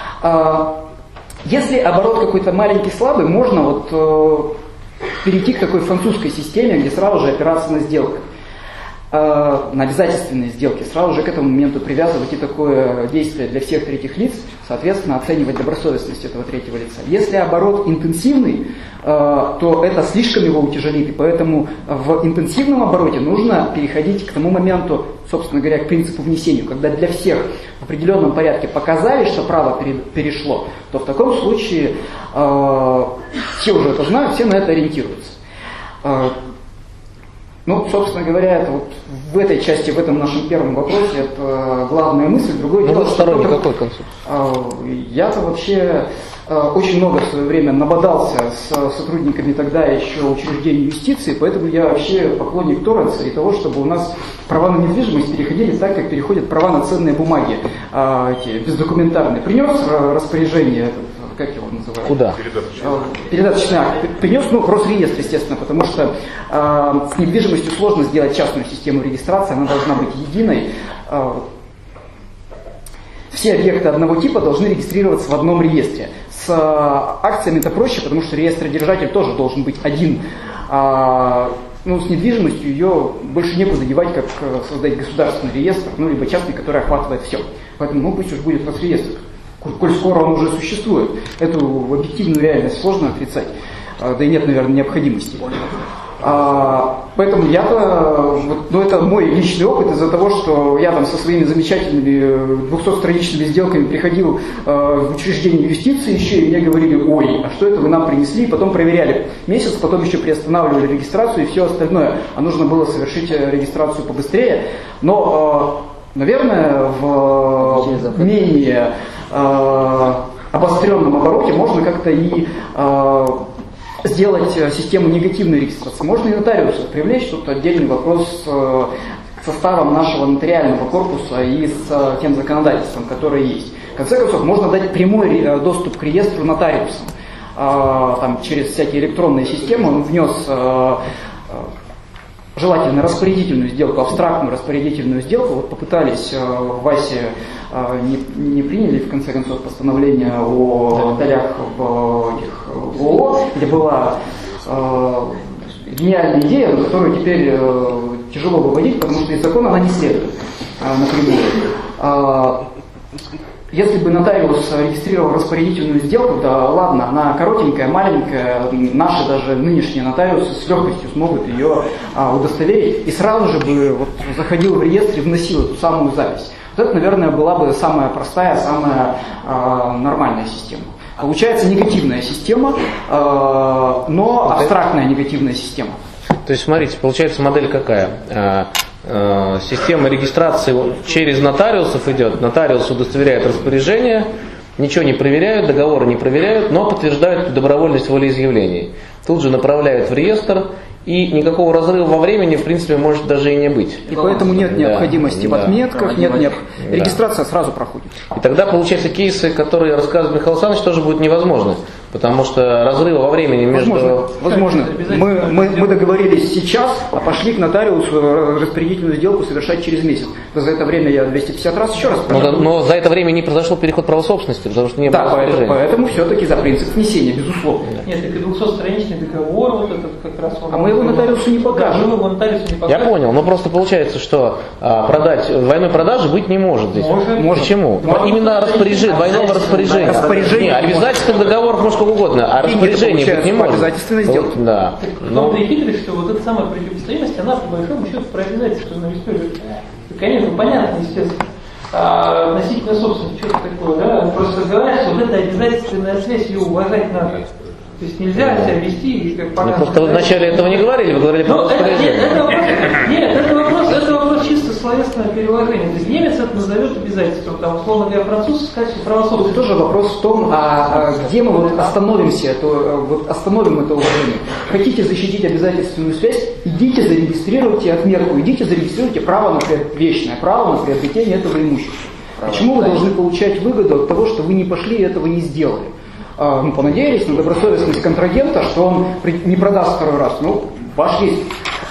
Если оборот какой-то маленький, слабый, можно вот перейти к такой французской системе, где сразу же опираться на сделку, на обязательственные сделки, сразу же к этому моменту привязывать и такое действие для всех третьих лиц, соответственно, оценивать добросовестность этого третьего лица. Если оборот интенсивный, то это слишком его утяжелит, и поэтому в интенсивном обороте нужно переходить к тому моменту, собственно говоря, к принципу внесения, когда для всех в определенном порядке показали, что право перешло, то в таком случае все уже это знают, все на это ориентируются. Ну, собственно говоря, это вот в этой части, в этом нашем первом вопросе, это главная мысль. Другое дело, что... сторонник какой концепт? Я-то вообще очень много в свое время набодался с сотрудниками тогда еще учреждений юстиции, поэтому я вообще поклонник торренса и того, чтобы у нас права на недвижимость переходили так, как переходят права на ценные бумаги, эти бездокументарные. Принес распоряжение, как его называют? Куда? Передаточный акт. Принес, ну, в Росреестр, естественно, потому что э, с недвижимостью сложно сделать частную систему регистрации, она должна быть единой. Э, все объекты одного типа должны регистрироваться в одном реестре. С э, акциями это проще, потому что реестродержатель тоже должен быть один. А, ну, с недвижимостью ее больше некуда девать, как создать государственный реестр, ну, либо частный, который охватывает все. Поэтому, ну, пусть уж будет Росреестр. Коль скоро он уже существует. Эту объективную реальность сложно отрицать, да и нет, наверное, необходимости. А, поэтому я-то, вот, ну это мой личный опыт из-за того, что я там со своими замечательными двухсотстраничными сделками приходил э, в учреждение юстиции еще, и мне говорили: ой, а что это вы нам принесли? И потом проверяли месяц, потом еще приостанавливали регистрацию и все остальное. А нужно было совершить регистрацию побыстрее. Но, э, наверное, в менее э, обостренном обороте можно как-то и э, сделать систему негативной регистрации. Можно и нотариусов привлечь, тут отдельный вопрос с составом нашего нотариального корпуса и с тем законодательством, которое есть. В конце концов, можно дать прямой доступ к реестру нотариусам. Там, через всякие электронные системы он внес желательно распорядительную сделку, абстрактную распорядительную сделку. Вот попытались в ВАСе, не, не приняли в конце концов постановление о нотариях в, этих, в ООО, где была э, гениальная идея, которую теперь э, тяжело выводить, потому что из закона она не следует э, напрямую. Э, Если бы нотариус регистрировал распорядительную сделку, да ладно, она коротенькая, маленькая, наши даже нынешние нотариусы с легкостью смогут ее а, удостоверить, и сразу же бы вот, заходил в реестр и вносил эту самую запись. Вот это, наверное, была бы самая простая, самая а, нормальная система. Получается негативная система, а, но абстрактная негативная система. То есть, смотрите, получается модель какая? Система регистрации через нотариусов идет, нотариус удостоверяет распоряжение, ничего не проверяют, договоры не проверяют, но подтверждают добровольность волеизъявлений. Тут же направляют в реестр, и никакого разрыва во времени, в принципе, может даже и не быть. И поэтому нет необходимости да, в отметках, да, нет необ... да. Регистрация сразу проходит. И тогда, получается, кейсы, которые рассказывает Михаил Александрович, тоже будут невозможны. Потому что разрыва во времени между... Возможно. Возможно. Мы, мы, мы договорились сейчас, а пошли к нотариусу распорядительную сделку совершать через месяц. То за это время я двести пятьдесят раз еще раз... Но, но за это время не произошел переход права собственности, потому что не было да, поэтому, поэтому все-таки за принцип внесения, безусловно. Нет, так и двухсотстраничный договор, вот этот как раз... А мы его нотариусу не покажем. Да, мы его нотариусу не покажем. Я понял, но просто получается, что а, продать, двойной продажи быть не может здесь. Может. Почему? Может. Именно распоряжение, двойного распоряжения. распоряжение. Не, обязательств договоров может сколько угодно, а распоряжение быть не может. Обязательственной сделки. Вот, да. В том-то и хитрость, что вот эта самая противостоимость, она по большому счету про обязательственную историю. Конечно, понятно, естественно. А относительно собственности, что это такое, да? Просто говорят, что вот эта обязательственная связь, ее уважать надо. То есть нельзя себя вести, как понятно. Просто вы вначале этого не говорили, вы говорили про распоряжение. Нет, это вопрос, нет, это вопрос, это вопрос чисто словесное переложение. То есть немец это назовет обязательством, там, условно говоря, француз сказать, что правособственность. Тоже вопрос в том, а, а где мы вот остановимся, то, вот остановим это уважение. Хотите защитить обязательственную связь, идите зарегистрируйте отметку, идите зарегистрируйте право на вечное право на приобретение этого имущества. Почему вы должны получать выгоду от того, что вы не пошли и этого не сделали? Мы понадеялись на добросовестность контрагента, что он не продаст второй раз. Ну, ваш есть.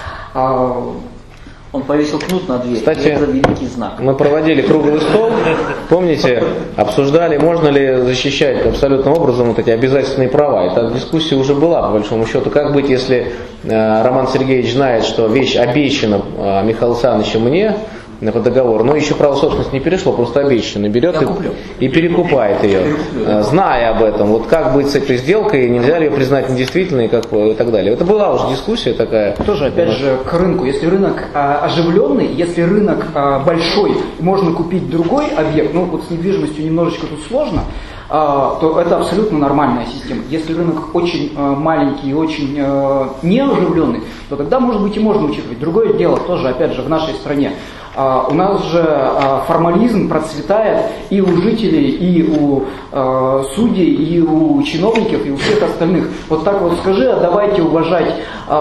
Он повесил кнут на дверь. Кстати, это великий знак. Мы проводили круглый стол, помните, обсуждали, можно ли защищать абсолютным образом вот эти обязательные права. Эта дискуссия уже была, по большому счету. Как быть, если Роман Сергеевич знает, что вещь обещана Михаилу Александровичу мне по договору, но еще право собственности не перешло, просто обещанно, берет и, и перекупает ее, зная об этом. Вот как быть с этой сделкой, нельзя ли ее признать недействительной как, и так далее. Это была уже дискуссия такая. Тоже, опять же, к рынку. Если рынок а, оживленный, если рынок а, большой, можно купить другой объект, ну вот с недвижимостью немножечко тут сложно, то это абсолютно нормальная система. Если рынок очень маленький и очень неоживленный, то тогда, может быть, и можно учитывать. Другое дело тоже, опять же, в нашей стране. У нас же формализм процветает и у жителей, и у судей, и у чиновников, и у всех остальных. Вот так вот скажи, а давайте уважать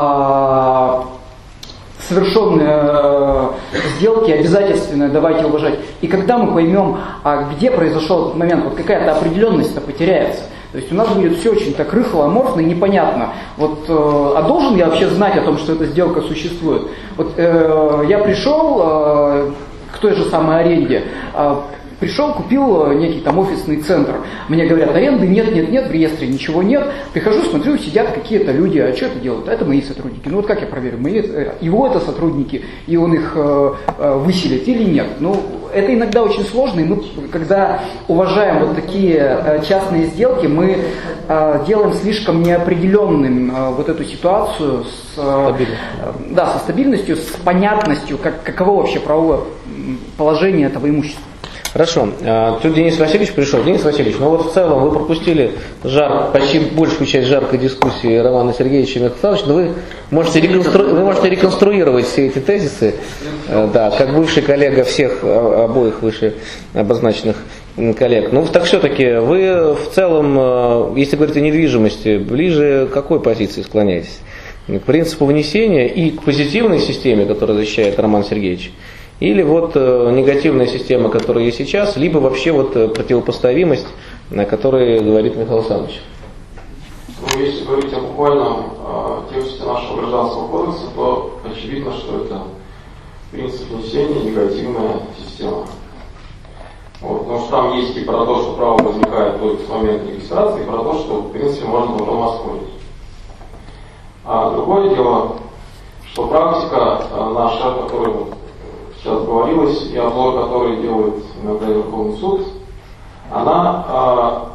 совершенные сделки, обязательственные, давайте уважать. И когда мы поймем, где произошел этот момент, вот какая-то определенность-то потеряется. То есть у нас будет все очень так рыхло, аморфно и непонятно. Вот, э, а должен я вообще знать о том, что эта сделка существует? Вот э, я пришел э, к той же самой аренде, э, пришел, купил некий там офисный центр. Мне говорят, аренды нет, нет, нет, в реестре ничего нет. Прихожу, смотрю, сидят какие-то люди, а что это делают? А это мои сотрудники. Ну вот как я проверю, мои, его это сотрудники, и он их э, выселит или нет? Ну, это иногда очень сложно, и мы, когда уважаем вот такие э, частные сделки, мы э, делаем слишком неопределенным э, вот эту ситуацию с, э, э, да, со стабильностью, с понятностью, как, каково вообще правовое положение этого имущества. Хорошо. Тут Денис Васильевич пришел. Денис Васильевич, ну вот в целом вы пропустили жар, почти большую часть жаркой дискуссии Романа Сергеевича и Михаила Михайловича, но вы можете, реконстру... вы можете реконструировать все эти тезисы, да, как бывший коллега всех обоих выше обозначенных коллег. Ну, так все-таки вы в целом, если говорить о недвижимости, ближе к какой позиции склоняетесь? К принципу внесения и к позитивной системе, которую защищает Роман Сергеевич? Или вот э, негативная система, которая есть сейчас, либо вообще вот э, противопоставимость, о которой говорит Михаил Александрович. Ну, если говорить о буквальном э, тексте нашего гражданского кодекса, то очевидно, что это принцип внесения негативная система. Вот, потому что там есть и про то, что право возникает только с момента регистрации, и про то, что в принципе можно потом оспорить. А другое дело, что практика э, наша, которая сейчас говорилось, и обзор, который делает иногда Верховный суд, она а,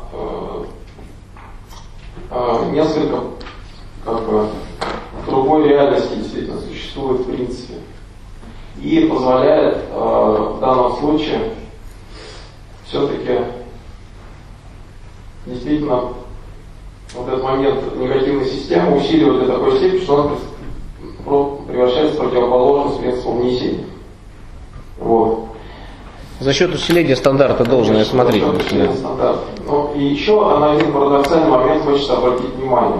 а, а, несколько как бы, в другой реальности действительно существует в принципе. И позволяет а, в данном случае все-таки действительно вот этот момент негативной системы усиливать до такой степени, что он превращается в противоположность принципу внесения. Вот. За счет усиления стандарта должен я смотреть. Ну, и еще на один парадоксальный момент хочется обратить внимание.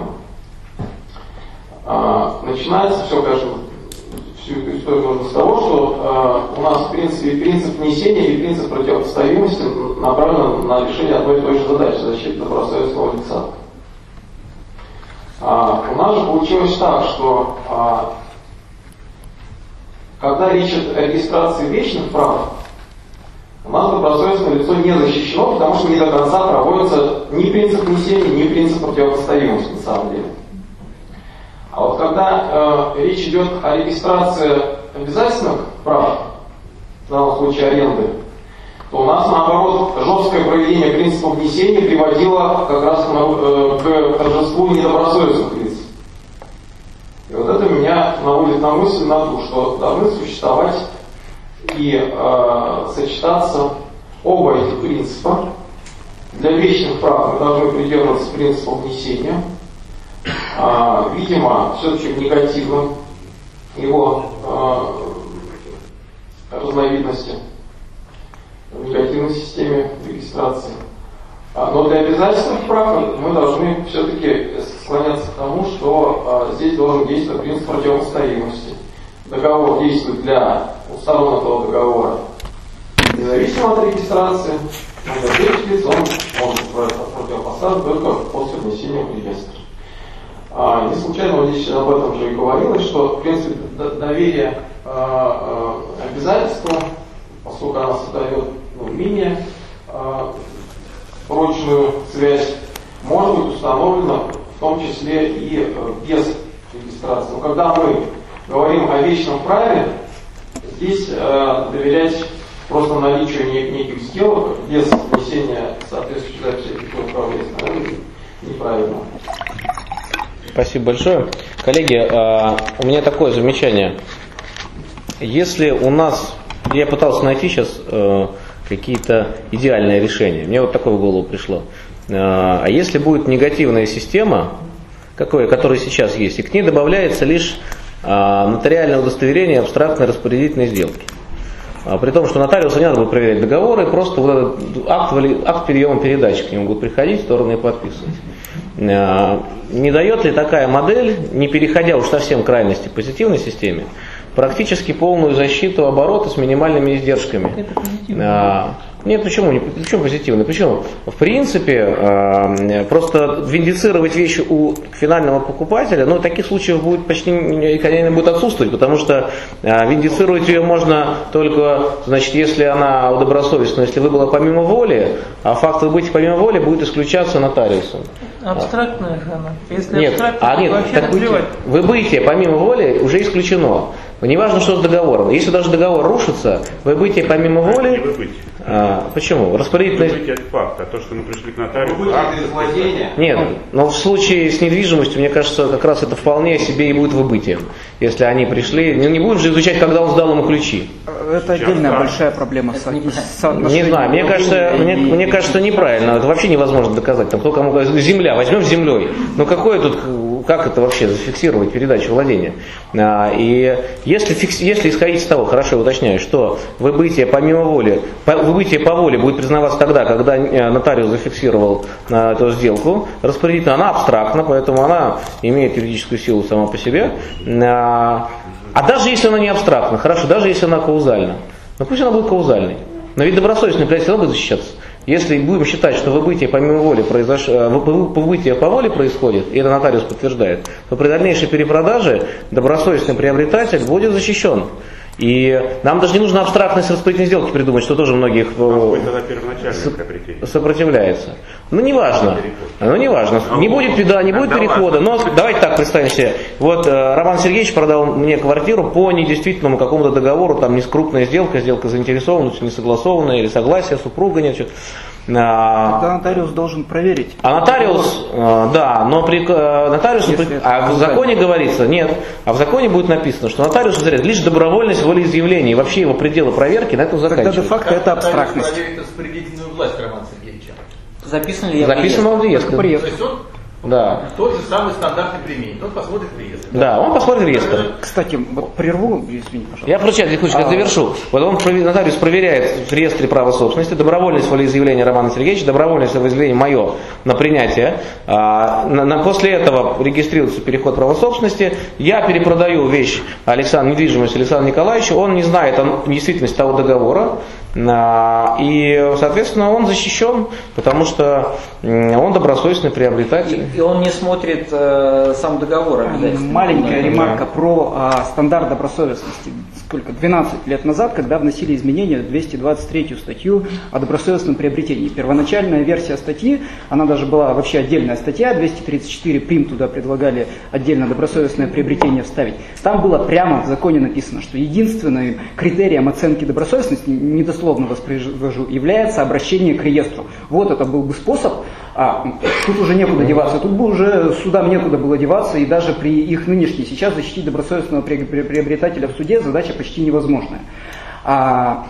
А, начинается все, конечно, всю эту историю нужно с того, что а, у нас в принципе принцип внесения и принцип противопоставимости направлен на решение одной и той же задачи — защиты добросовестного лица. А, у нас же получилось так, что а, когда речь идет о регистрации вечных прав, у нас добросовестное лицо не защищено, потому что не до конца проводится ни принцип внесения, ни принцип противопоставимости на самом деле. А вот когда э, речь идет о регистрации обязательных прав, в данном случае аренды, то у нас наоборот жесткое проведение принципа внесения приводило как раз к, э, к торжеству недобросовестных лиц. И вот это меня наводит на мысль на то, что должны существовать и э, сочетаться оба этих принципа. Для вечных прав мы должны придерживаться принципа внесения. Э, видимо, все-таки в негативном его э, разновидности, в негативной системе регистрации. Но для обязательных прав мы должны все-таки склоняться к тому, что а, здесь должен действовать принцип противопоставимости. Договор действует для сторон этого договора независимо от регистрации, но для третьих лиц он может противопоставить только после внесения в реестр. А, не случайно вот здесь об этом же и говорилось, что в принципе доверие а, а, обязательства, поскольку она создает ну, менее а, прочную связь, может быть установлена в том числе и э, без регистрации. Но когда мы говорим о вечном праве, здесь э, доверять просто наличию не, неких сделок без внесения соответствующей записи управления, наверное, неправильно. Спасибо большое. Коллеги, э, у меня такое замечание. Если у нас, я пытался найти сейчас э, какие-то идеальные решения, мне вот такое в голову пришло. А если будет негативная система, какое, которая сейчас есть, и к ней добавляется лишь нотариальное удостоверение абстрактной распорядительной сделки. При том, что нотариусу не надо будет проверять договоры, просто вот этот акт, акт приема передачи к нему будут приходить, стороны и подписывать. Не дает ли такая модель, не переходя уж совсем к крайности позитивной системе, практически полную защиту оборота с минимальными издержками? Это позитивно. Нет, почему? Не, почему позитивно? Почему? В принципе, э, просто виндицировать вещи у финального покупателя, ну, таких случаев будет почти, конечно, будет отсутствовать, потому что э, виндицировать ее можно только, значит, если она добросовестна, если выбыла помимо воли, а факт выбытия помимо воли будет исключаться нотариусом. Абстрактная же она. Если нет, абстрактная, а нет, вообще так, выбытие помимо воли уже исключено. Неважно, что с договором. Если даже договор рушится, выбытие помимо воли... А, почему? Распорядительность... Выбытие от факта, а то, что мы пришли к нотариусу... Нет, но в случае с недвижимостью, мне кажется, как раз это вполне себе и будет выбытием. Если они пришли... Не будем же изучать, когда он сдал ему ключи. Это отдельная да. большая проблема. Со... Не знаю, мне кажется, мне, мне кажется неправильно. Это вообще невозможно доказать. Там кто кому говорит, земля, возьмем землей. Ну какое тут... Как это вообще зафиксировать передачу владения? А, и если, фикс, если исходить из того, хорошо, уточняю, что выбытие помимо воли, по, выбытие по воле будет признаваться тогда, когда нотариус зафиксировал а, эту сделку распорядительно, она абстрактна, поэтому она имеет юридическую силу сама по себе. А, а даже если она не абстрактна, хорошо, даже если она каузальна, ну пусть она будет каузальной. Но ведь добросовестный предприятие будет защищаться. Если будем считать, что выбытие помимо воли произош... выбытие по воле происходит, и это нотариус подтверждает, то при дальнейшей перепродаже добросовестный приобретатель будет защищен. И нам даже не нужно абстрактность распорядительной сделки придумать, что тоже многих сопротивляется. Ну не важно. Ну не важно. Не будет, да, не будет перехода. Но давайте так представим себе. Вот э, Роман Сергеевич продал мне квартиру по недействительному какому-то договору, там не крупная сделка, сделка заинтересованности, не согласованная, или согласие супруга, нет, что-то. Тогда нотариус должен проверить. А нотариус, э, да, но при э, нотариус, при, а в законе говорится, нет, а в законе будет написано, что нотариус измеряет лишь добровольность волеизъявления, и вообще его пределы проверки на этом заканчиваются. Тогда де-факто это абстрактность. Проверить распорядительную власть Романа Сергеевича. Записано ли я Записано в реестре. То есть он да. тот же самый стандартный применит. Он посмотрит реестр. Да, он посмотрит реестр. Кстати, вот прерву, извини, пожалуйста. Я просто секундочку, а... завершу. Вот он, нотариус, проверяет в реестре права собственности добровольность волеизъявления Романа Сергеевича, добровольность волеизъявления мое на принятие. А, на, на, после этого регистрируется переход права собственности. Я перепродаю вещь Александру, недвижимость Александру Николаевичу. Он не знает о действительности того договора. И, соответственно, он защищен, потому что он добросовестный приобретатель. И, и он не смотрит э, сам договор обязательно. Маленькая ремарка про э, стандарт добросовестности. Сколько? двенадцать лет назад, когда вносили изменения в двести двадцать третью статью о добросовестном приобретении. Первоначальная версия статьи, она даже была вообще отдельная статья, двести тридцать четыре прим, туда предлагали отдельно добросовестное приобретение вставить. Там было прямо в законе написано, что единственным критерием оценки добросовестности, недословно воспроизвожу, является обращение к реестру. Вот это был бы способ, а тут уже некуда деваться, тут бы уже судам некуда было деваться, и даже при их нынешней сейчас защитить добросовестного приобретателя в суде задача почти невозможная. А,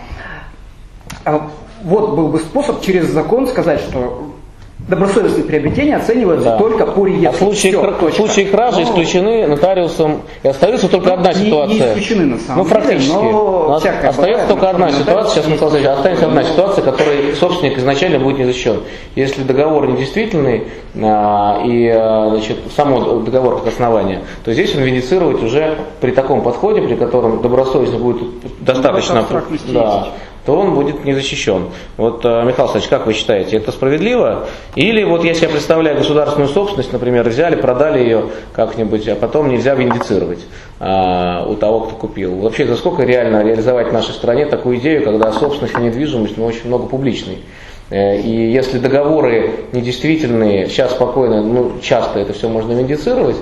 а вот был бы способ через закон сказать, что добросовестные приобретения оцениваются да. только по реестру. А в случае, Все, кр- в случае кражи но... исключены нотариусом, и остается только одна не, ситуация. Не исключены на самом ну, практически. деле, но остается бывает, только одна ситуация, сейчас Михаил Александрович, останется одна ситуация, которой собственник изначально будет не защищен. Если договор недействительный, а, и а, значит, само договор как основание, то здесь он виндицировать уже при таком подходе, при котором добросовестно будет достаточно... Да, то он будет не защищен. Вот, Михаил Александрович, как вы считаете, это справедливо? Или вот если я представляю государственную собственность, например, взяли, продали ее как-нибудь, а потом нельзя виндицировать а, у того, кто купил. Вообще, за сколько реально реализовать в нашей стране такую идею, когда собственность и недвижимость, ну, очень много публичной? И если договоры недействительные, сейчас спокойно, ну, часто это все можно виндицировать,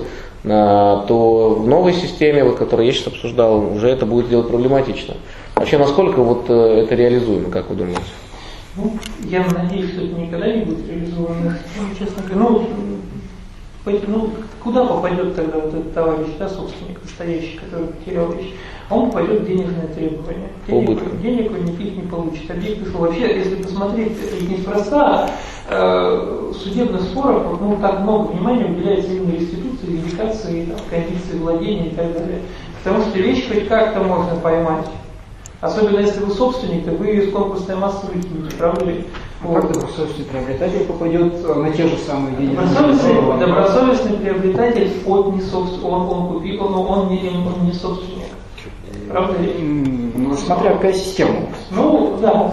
то в новой системе, вот, которую я сейчас обсуждал, уже это будет делать проблематично. Вообще, насколько вот это реализуемо, как вы думаете? Ну, я надеюсь, что это никогда не будет реализовано, честно говоря. Ну, ну, куда попадет тогда вот этот товарищ, да, собственник настоящий, который потерял вещь? Он попадет в денежные требования. Денег, денег он никаких не получит. Объект ушел. Вообще, если посмотреть, неспроста э, судебных споров, ну, так много внимания уделяется именно реституции, индикации, там, кондиции владения и так далее. Потому что вещь хоть как-то можно поймать. Особенно если вы собственник, то вы из конкурсной массы выкинете, правда ли? Вот. Как добросовестный приобретатель попадет на те же самые денежные добросовестный, добросовестный приобретатель он не, собствен, он, он купил, он, он, не, он не собственник. Правда ли? Ну, смотря какая система. Ну, да.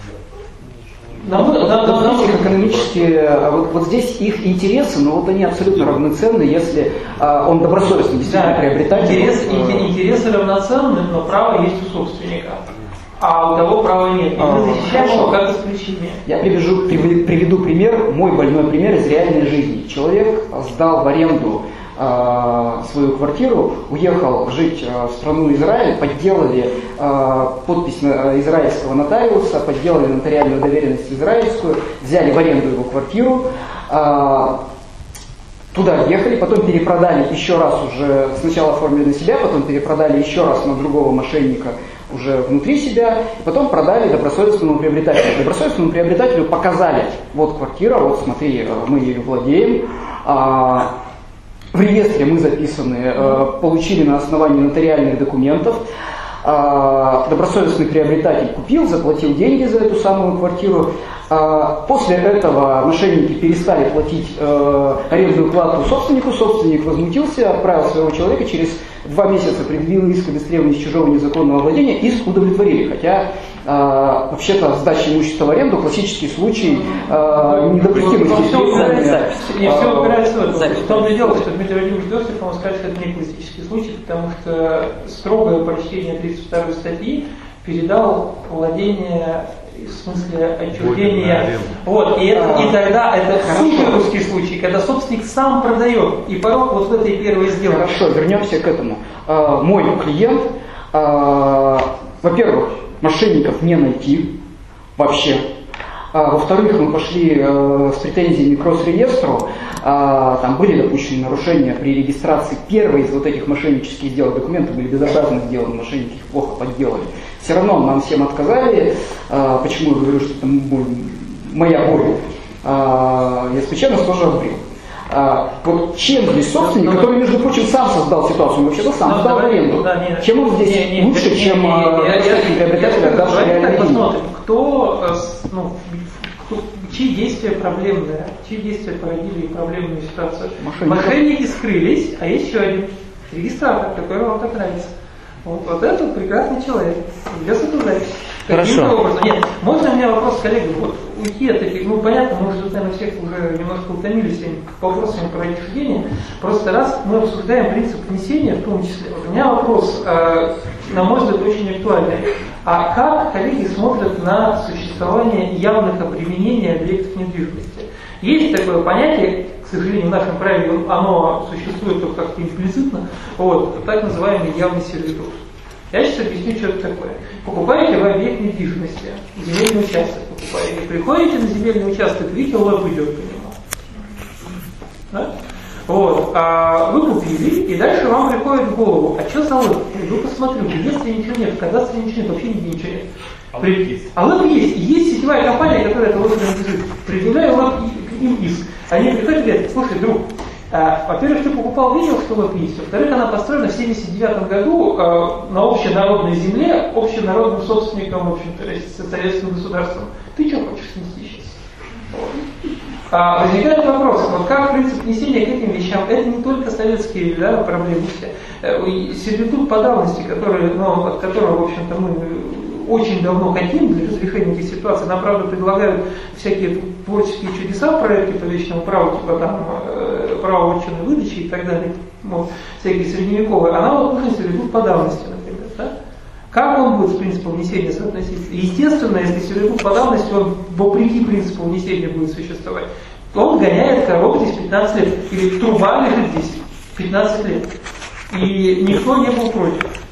Нам, нам, нам, нам, нам экономически, вот, вот здесь их интересы, но вот они абсолютно равноценны, если а, он добросовестный действительно да, приобретатель. Интерес, вот, интересы равноценны, но право есть у собственника. А у того права нет. И мы защищаем его как исключение. Я привяжу, приведу пример, мой больной пример из реальной жизни. Человек сдал в аренду э, свою квартиру, уехал жить э, в страну Израиль, подделали э, подпись на, израильского нотариуса, подделали нотариальную доверенность израильскую, взяли в аренду его квартиру, э, туда ехали, потом перепродали еще раз уже, сначала оформили на себя, потом перепродали еще раз на другого мошенника уже внутри себя, и потом продали добросовестному приобретателю. Добросовестному приобретателю показали, вот квартира, вот смотри, мы ее владеем, а, в реестре мы записаны, а, получили на основании нотариальных документов, а, добросовестный приобретатель купил, заплатил деньги за эту самую квартиру. После этого мошенники перестали платить э, арендную плату собственнику, собственник возмутился, отправил своего человека, через два месяца предъявил иск об истребовании чужого незаконного владения, иск удовлетворили, хотя э, вообще-то сдача имущества в аренду классический случай э, недопустимости. Не все упирается в это. В том и дело, что Дмитрий Владимирович Досев, он скажет, что это не классический случай, потому что строгое прочтение тридцать второй статьи передал владение в смысле отчуждения. Вот, и, это, и тогда это супер русский случай, когда собственник сам продает, и порог вот в этой первой сделке. Хорошо, вернемся к этому. А, мой клиент, а, во-первых, мошенников не найти вообще. А, во-вторых, мы пошли а, с претензиями к Росреестру. А, там были допущены нарушения при регистрации первой из вот этих мошеннических сделок. Документы были безобразно сделаны, мошенники их плохо подделали. Все равно нам всем отказали. А, почему я говорю, что это моя боль? А, я случайно тоже отбрил. А, вот чем здесь собственник, но, который, между прочим, сам создал ситуацию, он вообще-то сам сдал в аренду. Да, чем он здесь не, не, лучше, не, чем приобретатель, отдавший реальные деньги? Посмотрим, кто, ну, кто, чьи действия проблемные, чьи действия породили проблемную ситуацию. Мошенники скрылись, а есть еще один регистратор, который вам так нравится. Вот, вот этот прекрасный человек ведет эту запись. Хорошо. Образом. Нет, можно у меня вопрос, коллеги, вот уйти от этих, ну понятно, мы уже тут, наверное, всех уже немножко утомились по вопросам про отчуждение. Просто раз мы обсуждаем принцип внесения, в том числе, вот у меня вопрос, э, на мой взгляд, очень актуальный. А как коллеги смотрят на существование явных обременений объектов недвижимости? Есть такое понятие, к сожалению, в нашем праве оно существует только как-то имплицитно, вот, так называемый явный сервитут. Я сейчас объясню, что это такое. Покупаете вы объект недвижимости, земельный участок покупаете, приходите на земельный участок, видите, лэп идет по нему. Да? Вот, а вы купили, и дальше вам приходит в голову, а что за лэп? Вы посмотрю, если ничего нет, в кадастре ничего нет, вообще нигде ничего нет. А лэп есть? А лэп есть. Есть сетевая компания, которая это лэп принадлежит. Предъявляю лэп им иск. Они приходят и говорят, слушай, друг, а, во-первых, ты покупал, видел, что лэп есть. Во-вторых, она построена в семьдесят девятом году а, на общенародной земле, общенародным собственником, в общем-то, советским государством. Ты что хочешь снести сейчас? А, возникает вопрос, вот как принцип внесения к этим вещам, это не только советские, да, проблемы все. Сервитут по давности, который, ну, от которого, в общем-то, мы очень давно хотим для разрешения этих ситуаций, нам, правда, предлагают всякие творческие чудеса в проекте по вечному праву, типа там э, право отчинной выдачи и так далее, вот, всякие средневековые, а нам вот нужен сервитут по давности, например, да? Как он будет с принципом внесения соотноситься? Естественно, если сервитут по давности, он вопреки принципу внесения будет существовать, то он гоняет корову здесь пятнадцать лет, или труба лежит здесь пятнадцать лет. И никто не был против.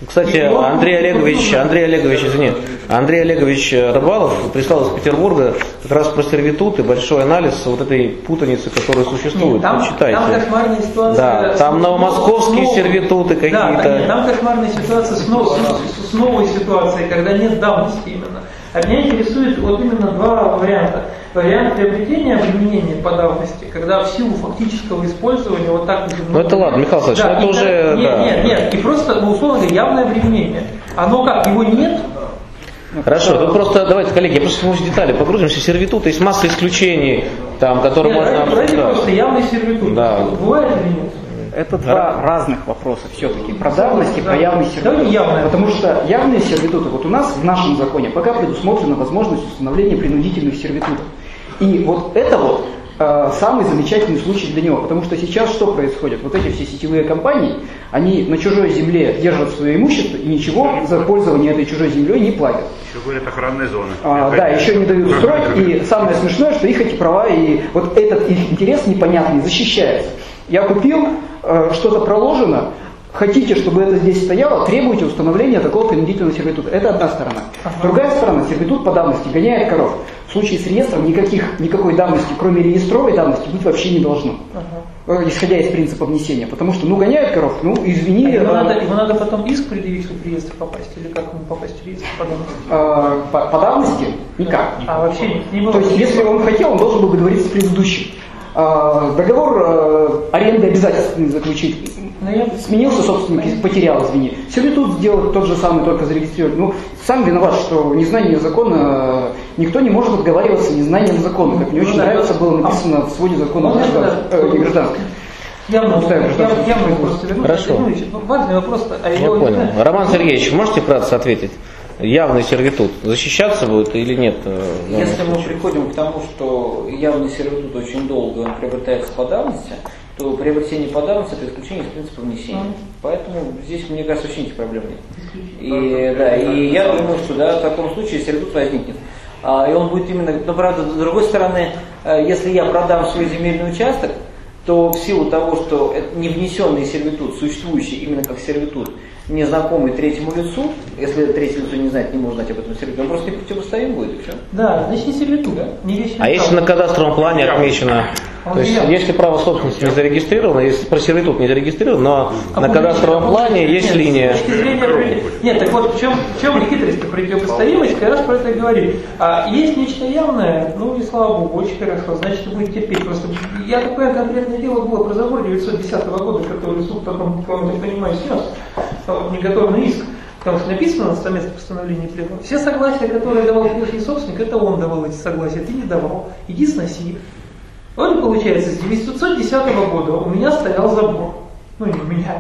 Кстати, Андрей Олегович, Андрей Олегович, извини, Андрей Олегович Рыбалов прислал из Петербурга как раз про сервитут и большой анализ вот этой путаницы, которая существует. Нет, там, почитайте. Там кошмарная ситуация. Да, там новомосковские с, сервитуты какие-то. Да, нет, там кошмарная ситуация с, нов, с, с новой ситуацией, когда нет давности именно. А меня интересует вот именно два варианта. Вариант приобретения обременения по давности, когда в силу фактического использования вот так... Ну это ладно, Михаил Александрович, да, это уже... Так, нет, да. нет, нет, и просто, ну, условно говоря, явное обременение. Оно как, его нет? Хорошо, тут просто, давайте, коллеги, я просто в детали погрузимся. Сервитут, есть масса исключений, там, которые Нет, можно обсуждать. обсуждать. Просто явный сервитут. Да. Бывает или нет? Это два разных вопроса все-таки. Про давность и про явный сервитут. Давайте явное. Потому что явные сервитуты, вот у нас в нашем законе пока предусмотрена возможность установления принудительных сервитутов. И вот это вот э, самый замечательный случай для него. Потому что сейчас что происходит? Вот эти все сетевые компании, они на чужой земле держат свое имущество и ничего за пользование этой чужой землей не платят. Еще говорят охранные зоны. А, да, еще не дают строить. И самое смешное, что их эти права и вот этот их интерес непонятный защищается. Я купил, э, что-то проложено, хотите, чтобы это здесь стояло, требуйте установления такого принудительного сервитута. Это одна сторона. Другая сторона, сервитут по давности гоняет коров. В случае с реестром никаких, никакой давности, кроме реестровой давности, быть вообще не должно. Uh-huh. Исходя из принципа внесения. Потому что, ну, гоняет коров, ну, извини. А его, а, надо, его надо потом иск предъявить, чтобы в реестр попасть? Или как ему попасть в реестр по давности? А, по, по давности? Никак. А вообще не, не было? То есть, если он хотел, он должен был договориться с предыдущим. Договор аренды обязательно заключить. Сменился собственник, потерял, извини. Сервитут сделать тот же самый, только зарегистрировать. Ну, сам виноват, что незнание закона, никто не может отговариваться незнанием закона. Как мне очень нравится, было написано в своде закона о гражданском. Явно, явно просто вернусь. Хорошо. Важный вопрос. А Я понял. Роман Сергеевич, можете вкратце ответить? Явный сервитут защищаться будет или нет? Если мы приходим к тому, что явный сервитут очень долго он приобретается по давности, то приобретение по давности это исключение из принципа внесения. Mm. Поэтому здесь, мне кажется, вообще никаких проблем нет. И, да, и я думаю, что да, в таком случае сервитут возникнет. А, и он будет именно, но правда, с другой стороны, если я продам свой земельный участок, то в силу того, что не внесенный сервитут, существующий именно как сервитут, незнакомый третьему лицу, если третье лицо не знает, не может знать об этом сервитуте, он просто не противостоим будет, и все. Да, значит не сервитут, да? Не вечный а если на кадастровом плане отмечено, то есть если право собственности не зарегистрировано, если про сервитут не зарегистрировано, но а на кадастровом плане есть нет, линия. Зрения, нет, так вот в чем, в чем хитрость-то противопоставимость, как раз про это и говорили. А есть нечто явное, ну и слава богу, очень хорошо, значит будет терпеть. Просто я такое конкретное дело было про забор девятьсот десятого года, который суд потом, по-моему, я понимаю, снес. Неготовный иск, потому что написано на совместном постановлении пленума. Все согласия, которые давал прежний собственник, это он давал эти согласия, ты не давал. Иди сноси. Вот получается, с девятьсот десятого года у меня стоял забор. Ну не у меня.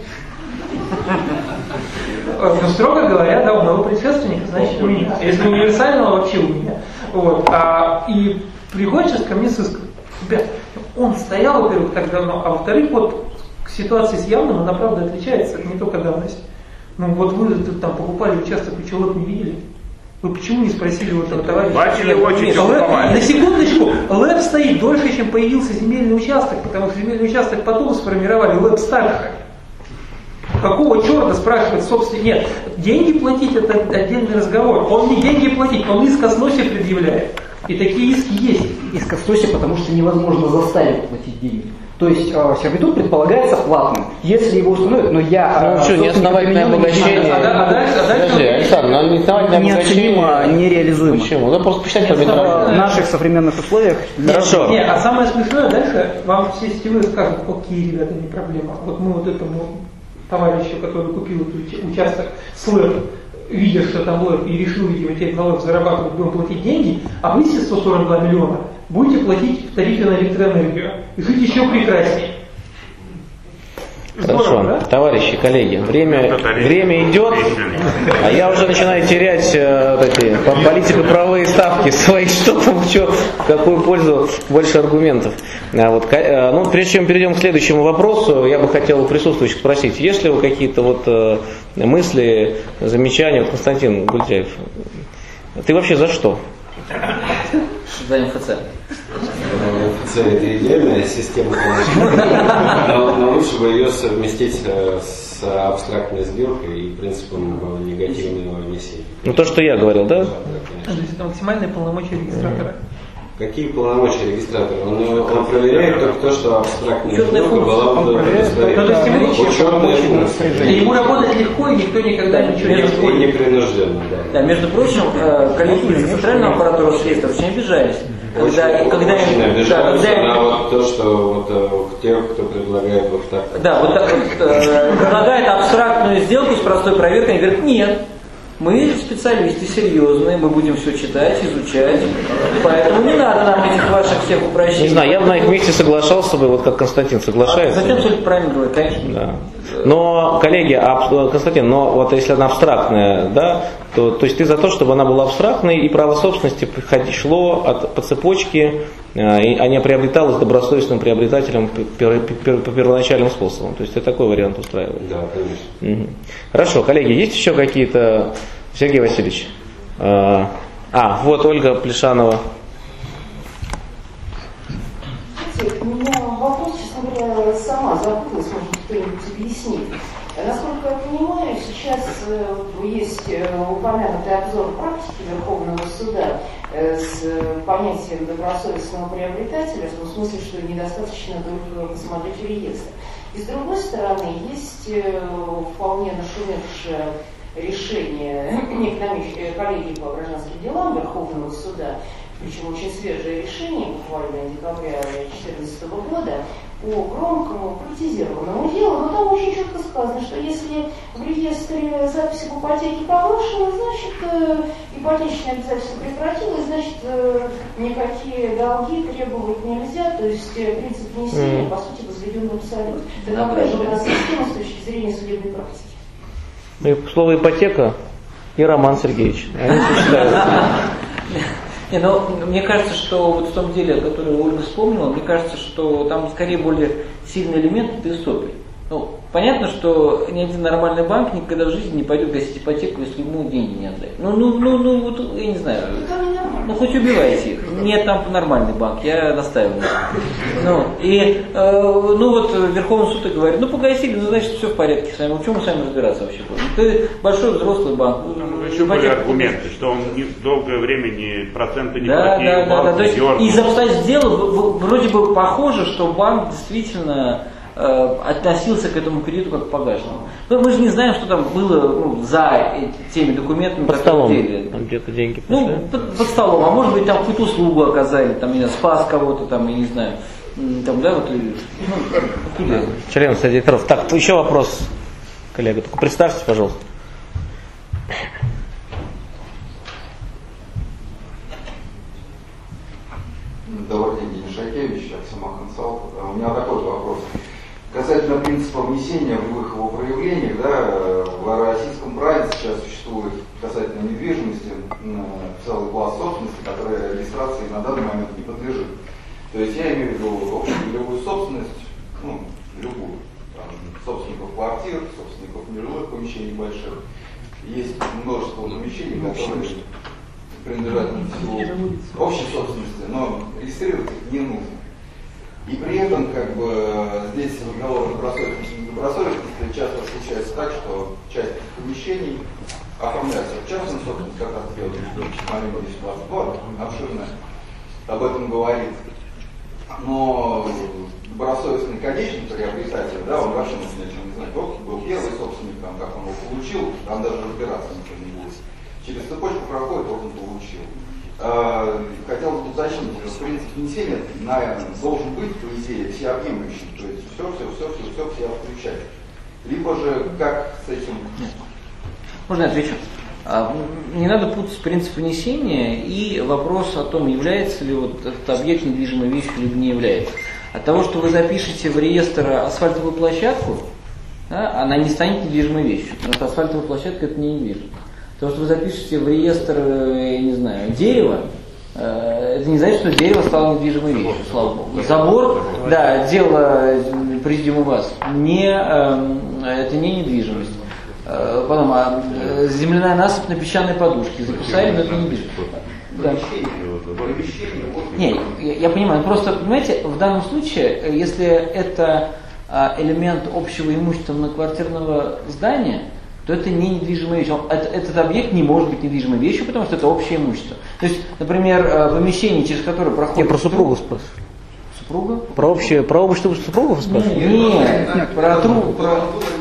Но строго говоря, да, у моего предшественника, значит у меня. Если универсального, вообще у меня. Вот. А, и приходит сейчас ко мне с иском. Ребят, он стоял, во-первых, так давно, а во-вторых, вот ситуация с явным, она правда отличается, это не только давность. Ну вот вы там покупали участок, вы человек не видели? Вы почему не спросили у этого товарища? Бачили очень Лэп, на секундочку, лэп стоит дольше, чем появился земельный участок, потому что земельный участок потом сформировали лэп старше. Какого черта, спрашивает собственник? Нет, деньги платить это отдельный разговор. Он не деньги платить, он иск о сносе предъявляет. И такие иски есть. Иск о сносе, потому что невозможно заставить платить деньги. То есть э, сервитут предполагается платным, если его установят, но я... Ну что, неосновательное обогащение... А, а, а дальше, а дальше... Подожди, Александр, но неосновательное обогащение... нереализуемо. Почему? Надо просто посчитать по метрам. В наших современных условиях... Хорошо. Не, а самое смешное, дальше вам все сетевые скажут, окей, ребята, не проблема. Вот мы вот этому товарищу, который купил этот участок с лэп, видя, что там лэп, и решил, видимо, теперь на лэп зарабатывать, будем платить деньги, а вы все сто сорок два миллиона будете платить в тарифе на электроэнергию. И жить еще прекраснее. Хорошо, Здорово, да? товарищи, коллеги, время, время идет, а я уже начинаю терять э, вот эти политико-правовые ставки свои, что там, что, в какую пользу, больше аргументов. А вот, э, ну, прежде чем перейдем к следующему вопросу, я бы хотел у присутствующих спросить, есть ли у какие-то вот э, мысли, замечания, вот Константин Гультяев, ты вообще за что? За эм эф цэ. эм эф цэ это идеальная система, конечно, но, но лучше бы ее совместить с с абстрактной сделкой и принципом негативного внесения. Ну то, что я говорил, да? Да, да, То есть это максимальные полномочия регистратора. Какие полномочия регистратора? Он, он проверяет только то, что абстрактная Учетная сделка была функция. бы И ему работать легко, и никто никогда ничего не и отходит. непринужденно, да. Да, между прочим, коллеги из центрального аппарата Росреестра очень обижались. Когда, Очень, когда, очень да, обижаются когда, на вот то, что вот э, тех, кто предлагает вот так. да, вот так вот, э, предлагает абстрактную сделку с простой проверкой, они говорят, нет, мы специалисты серьезные, мы будем все читать, изучать, поэтому не надо нам этих ваших всех упрощений. Не знаю, я бы на их месте соглашался бы, вот как Константин соглашается. А, затем все правильно говорит, конечно. Да. Но, коллеги, а, Константин, но вот если она абстрактная, да, то, то есть ты за то, чтобы она была абстрактной и право собственности шло от, по цепочке, а не приобреталось добросовестным приобретателем по первоначальным способам. То есть ты такой вариант устраивает. Да, конечно. Угу. Хорошо, коллеги, есть еще какие-то... Сергей Васильевич. А, а вот Ольга Плешанова. У меня вопрос, честно говоря, сама запуталась, может кто-нибудь объяснит. Насколько я понимаю, сейчас есть упомянутый обзор практики Верховного суда с понятием добросовестного приобретателя, в том смысле, что недостаточно только посмотреть реестр. И с другой стороны, есть вполне нашумевшее решение коллегии по гражданским делам Верховного суда, причем очень свежее решение, буквально декабря две тысячи четырнадцатого года, по громкому политизированному делу, но там очень четко сказано, что если в реестре запись об ипотеке повышена, значит ипотечное обязательство прекратилось, значит никакие долги требовать нельзя, то есть принцип внесения, mm. по сути, возведен в абсолют. Это какая же у нас система с точки зрения судебной практики? И слово ипотека и Роман Сергеевич. Они сочетаются. Не, ну, мне кажется, что вот в том деле, которое Ольга вспомнила, мне кажется, что там скорее более сильный элемент – это истопия. Ну, понятно, что ни один нормальный банк никогда в жизни не пойдет гасить ипотеку, если ему деньги не отдать. Ну, ну, ну, ну, вот, я не знаю, ну, хоть убивайте их. Нет, там нормальный банк, я настаиваю. Ну, и, э, ну, вот Верховный суд и говорит, ну, погасили, ну, значит, все в порядке с вами. В чем мы с вами разбираться вообще будем? Ты большой взрослый банк. Ну, еще были аргументы, что он не, долгое время не, проценты не да, платил, да, да, да. То есть дернул. из обстоятельств дела вроде бы похоже, что банк действительно относился к этому периоду как к погашенному. Но мы же не знаем, что там было ну, за теми документами, под столом. Делали. Там где-то деньги пошли. Ну, под, под столом, а может быть там какую-то услугу оказали, там, я не знаю, спас кого-то, там, я не знаю, там, да, вот, ну, куда? Член Совета директоров. Так, еще вопрос, коллега, только представьте, пожалуйста. Добрый день, Денис Шакевич, Аксима Консалт. У меня такой же вопрос. Касательно принципа внесения в любых его проявлениях, да, в российском праве сейчас существует касательно недвижимости целый класс собственности, которая регистрации на данный момент не подлежит. То есть я имею в виду общедомовую собственность, ну, любую, там, собственников квартир, собственников нежилых помещений больших. Есть множество помещений, которые принадлежат всего общей собственности, но регистрировать их не нужно. И при этом, как бы, здесь разговор о добросовестности и недобросовестности часто случается так, что часть помещений оформляется в частную собственность, как раз делает маленький двадцать два, обширная, об этом говорит. Но добросовестный конечный приобретатель, да, он вообще начинает не знать, вот был первый собственник, там, как он его получил, там даже разбираться никто не будет. Через цепочку проходит, вот он получил. Хотел бы уточнить, что принцип внесения должен быть, по идее, всеобъемлющим, то есть все, все, все, все, все, все включать. Либо же как с этим... Можно я отвечу? Не надо путать принцип внесения и вопрос о том, является ли вот этот объект недвижимой вещью, либо не является. От того, что вы запишете в реестр асфальтовую площадку, да, она не станет недвижимой вещью, потому что асфальтовая площадка это не недвижимость. То, что вы запишете в реестр, я не знаю, дерево, это не значит, что дерево стало недвижимой вещью, слава богу. Забор, да, дело президиума вас, не, это не недвижимость. Потом, а земляная насыпь на песчаной подушке записали, но это не недвижимость. Да. Не, я, я понимаю, просто, понимаете, в данном случае, если это элемент общего имущества многоквартирного здания, то это не недвижимая вещь. Этот, этот объект не может быть недвижимой вещью, потому что это общее имущество. То есть, например, помещение, через которое проходит... Я про супругу спрашиваю. Супруга? Про общее, про общество супругов спрашиваю? Нет, нет, нет, про трубу. Про...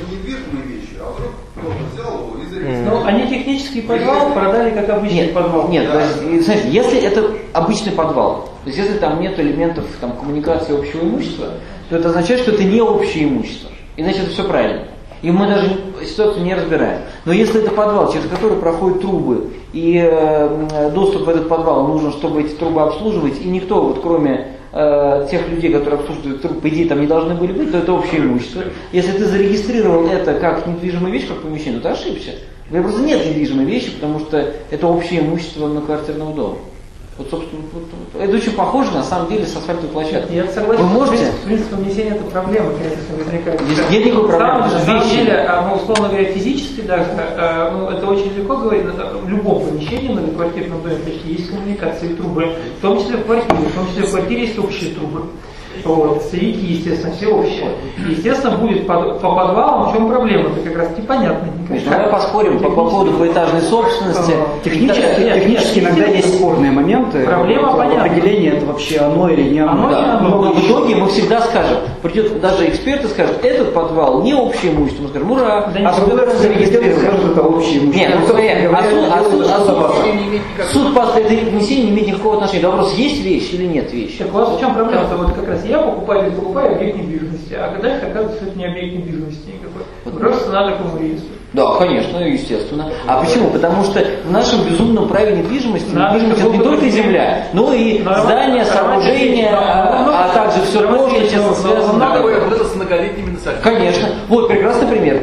Ну, они технический подвал продали как обычный нет, подвал. Нет, есть, знаете, если это обычный подвал, то есть если там нет элементов там, коммуникации общего имущества, то это означает, что это не общее имущество. Иначе это все правильно. И мы даже ситуацию не разбираем. Но если это подвал, через который проходят трубы, и э, доступ в этот подвал нужен, чтобы эти трубы обслуживать, и никто, вот, кроме э, тех людей, которые обслуживают трубы, по идее, там не должны были быть, то это общее имущество. Если ты зарегистрировал это как недвижимая вещь, как помещение, то ты ошибся. У тебя просто нет недвижимой вещи, потому что это общее имущество многоквартирного дома. Вот, собственно, вот, вот. Это очень похоже, на самом деле, с асфальтовой площадкой. Я согласен, вы можете? в принципе, внесение это проблема, конечно, возникает. Здесь нет никакой проблемы. На самом деле, ну, условно говоря, физически даже, ну, это очень легко говорить, в любом помещении, в многоквартирном доме почти есть коммуникации, трубы, в том числе в квартире, в том числе в квартире есть общие трубы. Вот, стояки, естественно, все общие. Естественно, будет по, по подвалам, в чем проблема? Это как раз непонятно. Давай поспорим по, по поводу поэтажной собственности. Технически, нет, технически нет, иногда нет, есть спорные моменты. Проблема вот, понятна. Определение, это вообще оно или не оно. Да. оно. Но в итоге мы всегда скажем, придет даже эксперты скажут, этот подвал не общее имущество. Мы скажем, ура, да, а суд зарегистрировали. Скажут, это общее имущество. Нет, ну смотри, а суд, а суд, а суд, суд после этой внесения не имеет никакого отношения. Вопрос, есть вещь или нет вещи? Так у вас в чем проблема-то? Вот как раз я покупатель покупаю объект недвижимости, а когда оказывается, что это не объект недвижимости никакой. Просто надо такому реестру. Да, конечно, естественно. А почему? Потому что в нашем безумном праве недвижимости, надо, недвижимость это не только земля, но и здания, сооружения, а, а также все то, что тесно связано. Вот это с многолетними насаждениями. Конечно. Вот прекрасный пример.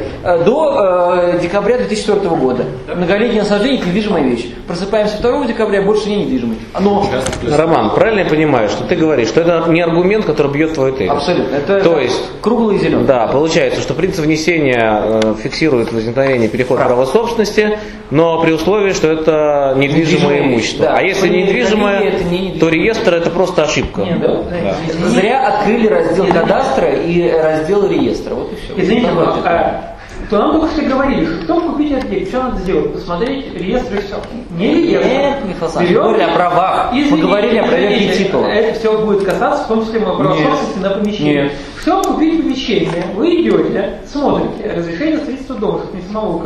До э, декабря две тысячи четвёртого года многолетние насаждения – это недвижимая вещь. Просыпаемся второго декабря, больше не недвижимый. Но... Роман, правильно я понимаю, что ты говоришь, что это не аргумент, который бьет твою тезис? Абсолютно. Это, То это есть, круглый и зеленый. Да, получается, что принцип внесения э, фиксирует возникновение перехода права собственности, но при условии, что это недвижимое, недвижимое имущество. Да. А если не недвижимое, это не недвижимое, то реестр это просто ошибка. Нет, да. Да. Зря открыли раздел кадастра и раздел реестра. Вот и все. Извините, а, то нам только что говорили, что чтобы купить объект, что надо сделать? Посмотреть реестр и все. Не реестр. Нет, Михаил Александрович, мы говорили о правах. Извините, мы говорили о проверке титула. Это все будет касаться, в том числе моего права собственности на помещение. Нет. Чтобы купить помещение, вы идете, смотрите, разрешение строительства дома, чтобы не самоволка,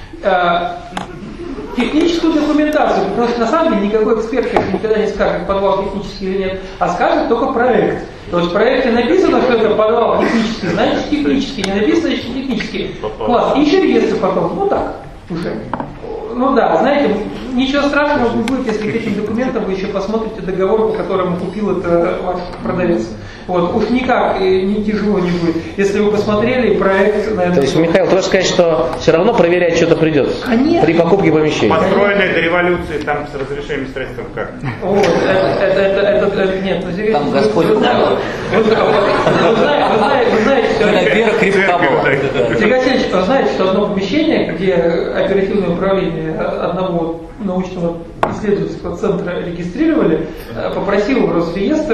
техническую документацию, потому что на самом деле никакой эксперт никогда не скажет, подвал технический или нет, а скажет только проект. То есть в проекте написано, что это подвал технический, значит технический, не написано, значит технический. Класс. И еще реестр потом. Ну так, уже. Ну да, знаете, ничего страшного не будет, если к этим документам вы еще посмотрите договор, по которому купил это ваш продавец. Вот, уж никак не тяжело не будет, если вы посмотрели проект на это. То есть, Михаил, ты хочешь сказать, что все равно проверять что-то придется? Конечно. При покупке помещения. Построенное до революции, там с разрешением строительства как? Вот, это, это, это, это, нет, ну здесь... Там Господь вы знаете, вы знаете, вы знаете, что... Вера крепка была. Сергей Васильевич, вы знаете, что одно помещение, где оперативное управление одного научного исследовательского центра регистрировали, попросил в Росреестр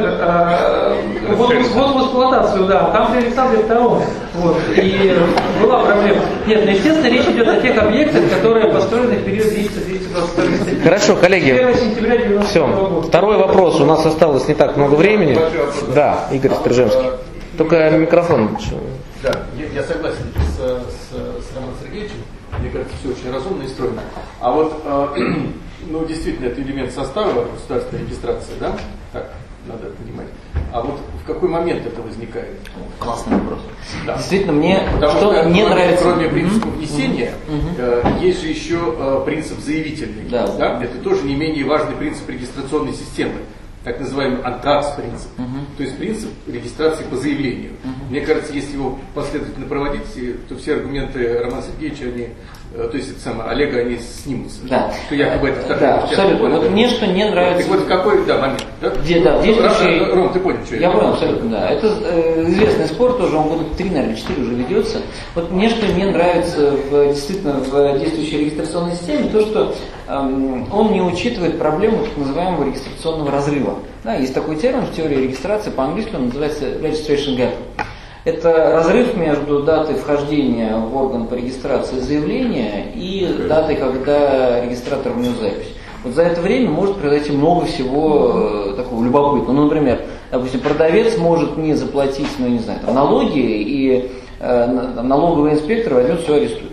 вот, вот в эксплуатацию, да, там при Александре втором. Вот, и была проблема. Нет, ну естественно, речь идет о тех объектах, которые построены в период двести-двести двадцать второго. Хорошо, коллеги. первого сентября девяносто второго года. Второй вопрос. У нас осталось не так много времени. Да, Игорь Стрижемский. Только микрофон. Да, я, я согласен с, с, с Романом Сергеевичем. Мне кажется, все очень разумно и стройно. А вот, э, ну, действительно, это элемент состава государственной регистрации, да? Так, надо понимать. А вот в какой момент это возникает? Классный вопрос. Да. Действительно, мне Потому что, что мне кроме, нравится. Кроме принципа Mm-hmm. внесения, mm-hmm. э, есть же еще э, принцип заявительный. Да. Да? Это тоже не менее важный принцип регистрационной системы. Так называемый антакс принцип. Uh-huh. То есть принцип регистрации по заявлению. Uh-huh. Мне кажется, если его последовательно проводить, то все аргументы Романа Сергеевича, они, то есть это самое, Олега, они снимутся. Да. Что якобы это второй. Да, абсолютно. Вот мне что не нравится. Так вот в какой да, момент? Да? Где, да, действующий... Ром, ты понял, что я понял, абсолютно, да. Это э, известный спор, тоже он года три, наверное, четыре уже ведется. Вот мне что не нравится в, действительно в действующей регистрационной системе, то, что эм, он не учитывает проблему так называемого регистрационного разрыва. Да, есть такой термин в теории регистрации, по-английски он называется registration gap. Это разрыв между датой вхождения в орган по регистрации заявления и датой, когда регистратор внес запись. Вот за это время может произойти много всего такого любопытного. Ну, например, допустим, продавец может не заплатить, ну, не знаю, там, налоги, и э, налоговый инспектор возьмет все, арестует.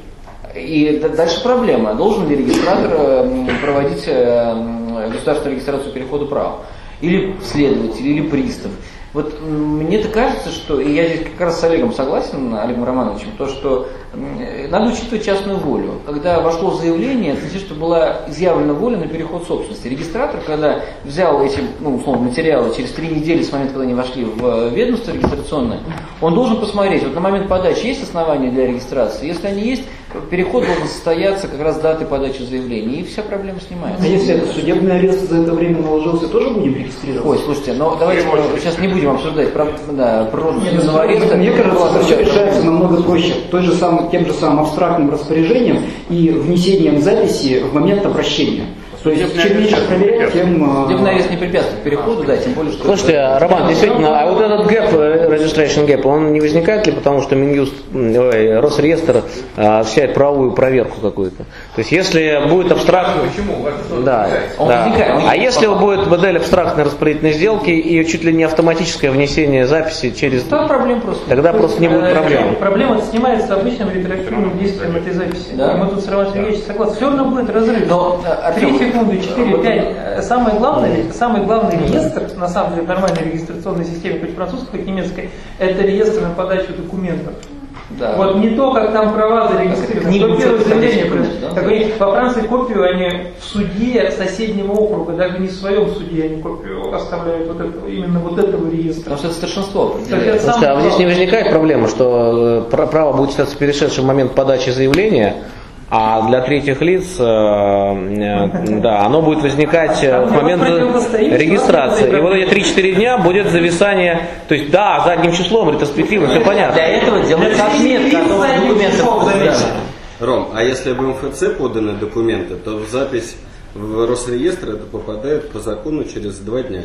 И дальше проблема, должен ли регистратор проводить государственную регистрацию перехода права. Или следователь, или пристав. Вот мне-то кажется, что, и я здесь как раз с Олегом согласен, Олегом Романовичем, то, что надо учитывать частную волю. Когда вошло заявление, это значит, что была изъявлена воля на переход собственности. Регистратор, когда взял эти, ну, условно, материалы через три недели с момента, когда они вошли в ведомство регистрационное, он должен посмотреть, вот на момент подачи есть основания для регистрации, если они есть, переход должен состояться как раз даты подачи заявления, и вся проблема снимается. А если это судебный арест за это время наложился, тоже будем регистрировать? Ой, слушайте, но давайте мы сейчас не будем обсуждать про, да, про судебного ареста. Мне кажется, что все решается намного проще. Той же самой, тем же самым абстрактным распоряжением и внесением записи в момент обращения. То есть, чем меньше проверять, тем... Судебный арест не препятствует переходу, да, тем более, что... Слушайте, Роман, действительно, а вот этот гэп, registration gap, он не возникает ли потому, что Минюст, ой, Росреестр осуществляет правовую проверку какую-то? То есть, если будет абстрактно... Почему? Да, Он да. возникает, он А если будет модель абстрактной распределительной сделки и чуть ли не автоматическое внесение записи через... Там проблем просто. Тогда просто не будет проблем. Проблема снимается обычным ретроактивным действием этой записи. Да. И мы тут с Романом Сергеевичем согласны. Все равно будет разрыв. Но, Три секунды, четыре, пять. Самое главное, самый главный реестр, на самом деле, в нормальной регистрационной системе, хоть французской, хоть немецкой, это реестр на подачу документов. Да. Вот не то, как там права зарегистрированы, Книгу то первое заявление. да? Как говорится, во Франции копию они в суде соседнего округа, даже не в своем суде они копию оставляют вот этого, именно вот этого реестра. Потому что это старшинство определяет. Так это Слушайте, а сам- здесь не возникает проблема, что э, право будет считаться перешедшим в момент подачи заявления, а для третьих лиц, э, э, да, оно будет возникать э, в момент регистрации. И вот эти три-четыре дня будет зависание, то есть да, задним числом, ретроспективно, все понятно. Для этого делается отметка о том, что документы... Ром, а если в эм эф це поданы документы, то в запись в Росреестр это попадает по закону через два дня.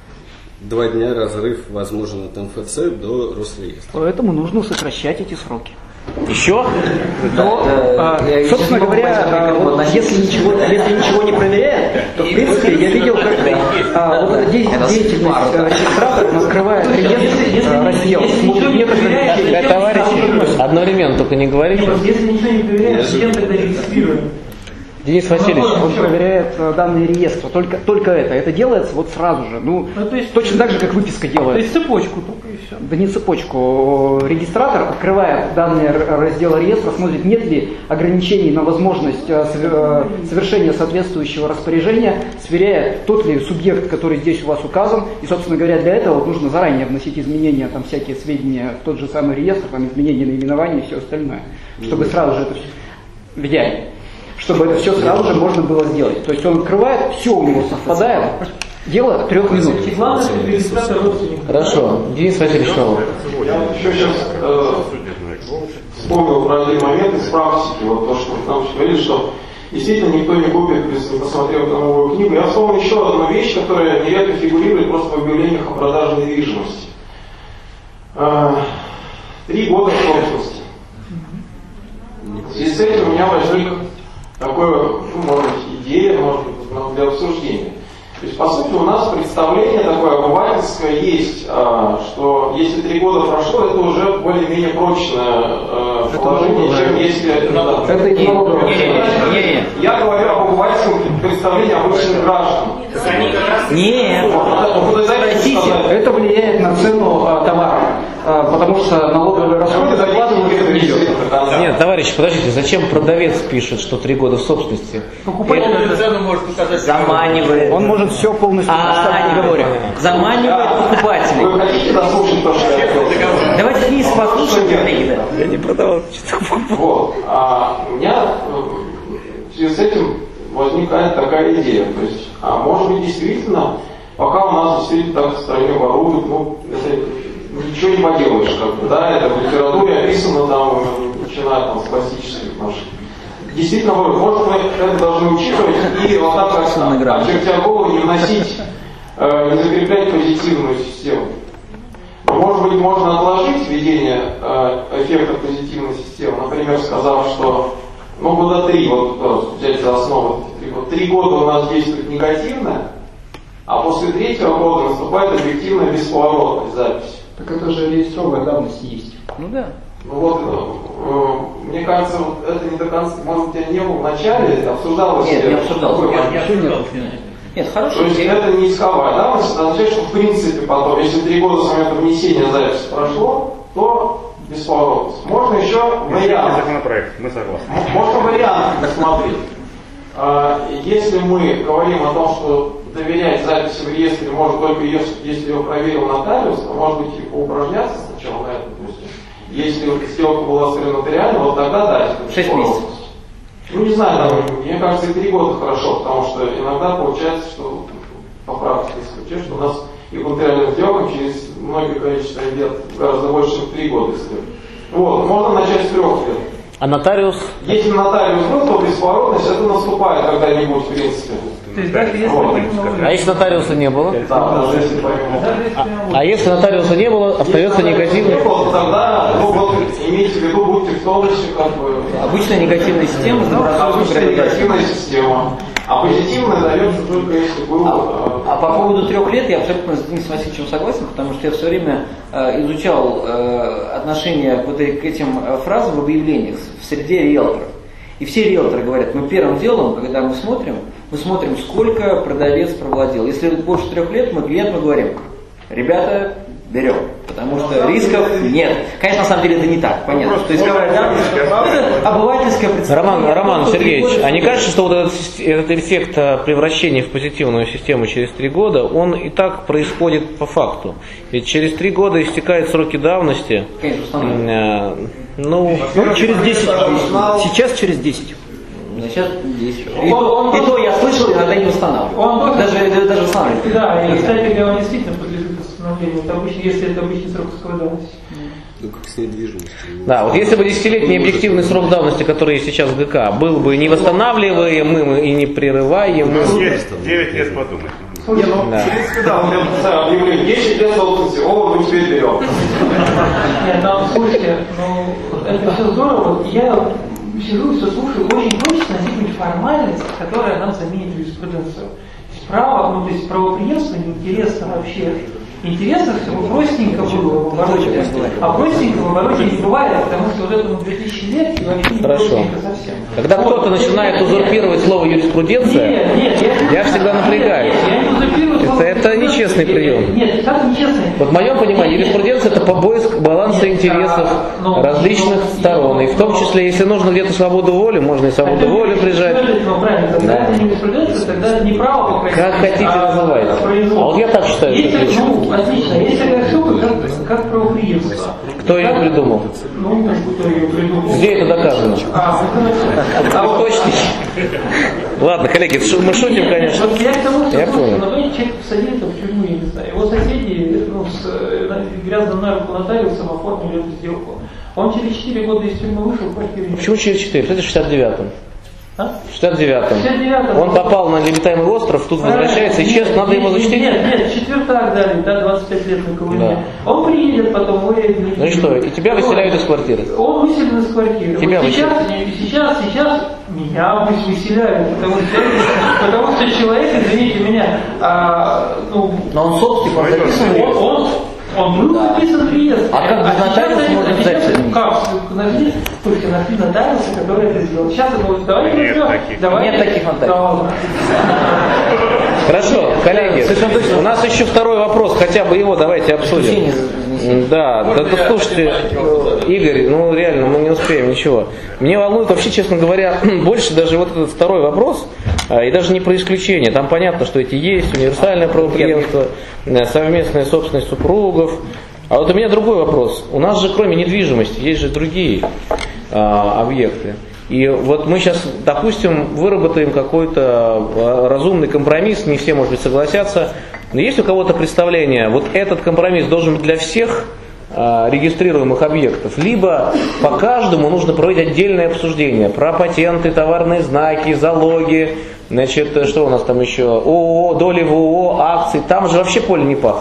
Два дня разрыв возможен от эм эф це до Росреестра. Поэтому нужно сокращать эти сроки. Еще? Но, а, собственно говоря, а, вот если, ничего, если ничего не проверяет, то в принципе я видел, как а, вот эта деятельность регистратора открывает реестр, а, раздел, смотрит некоторые... Товарищи, одновременно только не говорите. Если ничего не проверяем, зачем тогда регистрируем? Денис Васильевич. Он проверяет э, данные реестра, только, только это. Это делается вот сразу же. Ну, Ну, то есть- точно так же, как выписка То делается. есть цепочку только и все. Да не цепочку. Регистратор открывает данные р- раздела реестра, смотрит, нет ли ограничений на возможность э, свер- э, совершения соответствующего распоряжения, сверяет, тот ли субъект, который здесь у вас указан. И, собственно говоря, для этого вот нужно заранее вносить изменения, там всякие сведения в тот же самый реестр, там изменения наименования и все остальное. Чтобы сразу же это все... В идеале. Чтобы это все сразу же можно было сделать. То есть он открывает, все у него совпадает, дело трех минут. И главное, чтобы регистратор родственников. Хорошо. Денис Васильевич Новый. Я вот еще сейчас э, вспомнил про один момент из практики. Вот то, что нам говорили, что действительно никто не купит, если не посмотрел эту новую книгу. Я вспомнил еще одну вещь, которая нередко фигурирует просто в объявлениях о продаже недвижимости. Э, Три года собственности. В связи с этим у меня возник такое, ну, может быть, идея, может быть, для обсуждения. То есть, по сути, у нас представление такое обывательское есть, а, что если три года прошло, это уже более-менее прочное а, положение, чем если... Это из налогового. Я говорю об обывательском представлении обычных граждан. Нет, Это влияет на цену а, товара, а, потому что налоговые расходы закладываются в нее. Нет, товарищи, подождите, зачем продавец пишет, что три года в собственности? Покупательную цену может указать. заманивает. Он может все полностью А, договорить. заманивает покупателей. Вы хотите дослушать то, что я сказал? Давайте вниз послушаем. Я не продавал. Вот. А у меня э, в связи с этим возникает такая идея. То есть, а может быть действительно, пока у нас действительно так в стране воруют, ну, это ничего не поделаешь, как бы, да, это в литературе описано там, начиная там с классических наших. Действительно воруют. Может, мы это должны учитывать и вот так как очертя голову не вносить, э, не закреплять позитивную систему. может быть, можно отложить введение э, эффекта позитивной системы, например, сказав, что ну, года три, вот взять за основу, вот, три года у нас действует негативное, а после третьего года наступает объективная бесповоротная запись. Так это же и строгая давность есть. Ну да. Ну вот, э, мне кажется, вот это не до конца, может быть, я не был в начале, обсуждалось... Нет, не обсуждалось. Я, я, я, Нет, хорошо. То есть это не исковая давность, это означает, что в принципе потом, если три года с момента внесения записи прошло, то бесповоротность. Можно еще вариант. Законопроект, мы согласны. Можно вариант рассмотреть. Если мы говорим о том, что доверять записи в реестре может только если ее проверил нотариус, то может быть и поупражняться сначала на этом. Если сделка была совершена нотариально, вот тогда да. Шесть месяцев. Ну не знаю, там, мне кажется, и три года хорошо, потому что иногда получается, что по практике исключаю, что у нас и по нотариальным сделкам через многое количество лет гораздо больше, чем три года если. Вот, можно начать с трех лет. А нотариус? Если нотариус был, то бесповоротность это наступает когда-нибудь, в принципе. То есть даже если вот. А если нотариуса не было? Да, даже если пойму. А, а если нотариуса не было, остается негативный? Не было, тогда, ну вот, имейте в виду, будьте в тонусе, как бы. Обычная негативная система. Обычная негативная система. А позитивная дается только если был... А, а по поводу трех лет я абсолютно с Денисом Васильевичем согласен, потому что я все время э, изучал э, отношение к, вот, к этим э, фразам в объявлениях в среде риэлторов. И все риэлторы говорят, мы первым делом, когда мы смотрим, мы смотрим, сколько продавец провладел. Если больше трех лет, мы клиенту говорим, ребята, берем, потому что рисков нет. Конечно, на самом деле это не так, понятно. То есть, говорят, да, это обывательское представление. Роман, Роман Сергеевич, а не кажется, что вот этот, этот эффект превращения в позитивную систему через три года, он и так происходит по факту? Ведь через три года истекают сроки давности. Конечно, э, ну, ну, через десять. Сейчас через десять. Сейчас десять. И, то, и то я слышал, иногда не восстанавливаю. Он даже, даже восстанавливаю. Да, и, кстати говоря, он действительно подлежит восстановлению. Это обычно, если это обычный срок исковой давности. Ну, как с недвижимостью. Да, вот если бы десятилетний объективный срок давности, который сейчас в ГК, был бы не восстанавливаемым и не прерываемым. девять лет подумать. Не, ну, да. в принципе, да, он прям объявление, десять лет собственности, о, мы теперь берем. Нет, там, слушайте, ну, это все здорово. Я сижу и все слушаю, очень хочется найти формальность, которая нам заменит юриспруденцию. То есть право, ну, то есть правопреемство неинтересно вообще. Интересно, чтобы простенько было в обороте. А простенько в обороте не бывает, потому что вот этому две тысячи лет и вообще не простенько совсем. Когда вот кто-то начинает узурпировать слово юриспруденция, нет, нет, я, я всегда напрягаюсь. Нет, я не узурпирую слово это, это нечестный прием. Нет, как нечестный? Вот в моем понимании юриспруденция это поиск баланса интересов но, различных но, сторон. И в том числе, если нужно где-то свободу воли, можно и свободу воли прижать. Ну, правильно, тогда это не юриспруденция, тогда это не право, по как хотите называйте. А вот я так считаю, что отлично. Отлично. Есть такая штука, как, как правопреемство. Кто ее придумал? Ну, кто ее придумал. Где это доказано? А, а точно. Ладно, коллеги, мы шутим, конечно. Вот я к тому, что, я понял. Но человек посадили там в тюрьму, я не знаю. Его соседи ну, с грязным на руку нотариусом оформили эту сделку. Он через четыре года из тюрьмы вышел, квартиру. Почему через четыре? Кстати, в шестьдесят девятом. А? В шестьдесят девятом. Он попал на необитаемый остров, тут возвращается, и честно, надо ему защитить. Нет, нет, четвертак дали, да, двадцать пять лет на Колыме. Да. Он приедет потом, вы... Ну и что, и тебя выселяют из квартиры? Он выселен из квартиры. Тебя вот сейчас, сейчас, сейчас меня пусть выселяют, потому что, потому что человек, извините меня, а, ну... Но он собственник, он записан. Он, он, он был записан в реестр. А как без нотариуса можно взять? Как? Нашли, слушайте, нашли нотариуса, который это сделал. Сейчас это будет, давайте нет возьмем. Таких. Давайте. Нет таких нотариусов. Хорошо, коллеги, у нас еще второй вопрос, хотя бы его давайте обсудим. Да, да, да, слушайте, Игорь, ну реально, мы не успеем ничего. Мне волнует вообще, честно говоря, больше даже вот этот второй вопрос, и даже не про исключение. Там понятно, что эти есть, универсальное правопреемство, совместная собственность супругов. А вот у меня другой вопрос. У нас же кроме недвижимости есть же другие а, объекты. И вот мы сейчас, допустим, выработаем какой-то разумный компромисс, не все, может быть, согласятся, но есть у кого-то представление, вот этот компромисс должен быть для всех э, регистрируемых объектов, либо по каждому нужно проводить отдельное обсуждение про патенты, товарные знаки, залоги, значит, что у нас там еще, ООО, доли в ООО, акции, там же вообще поле не паханное.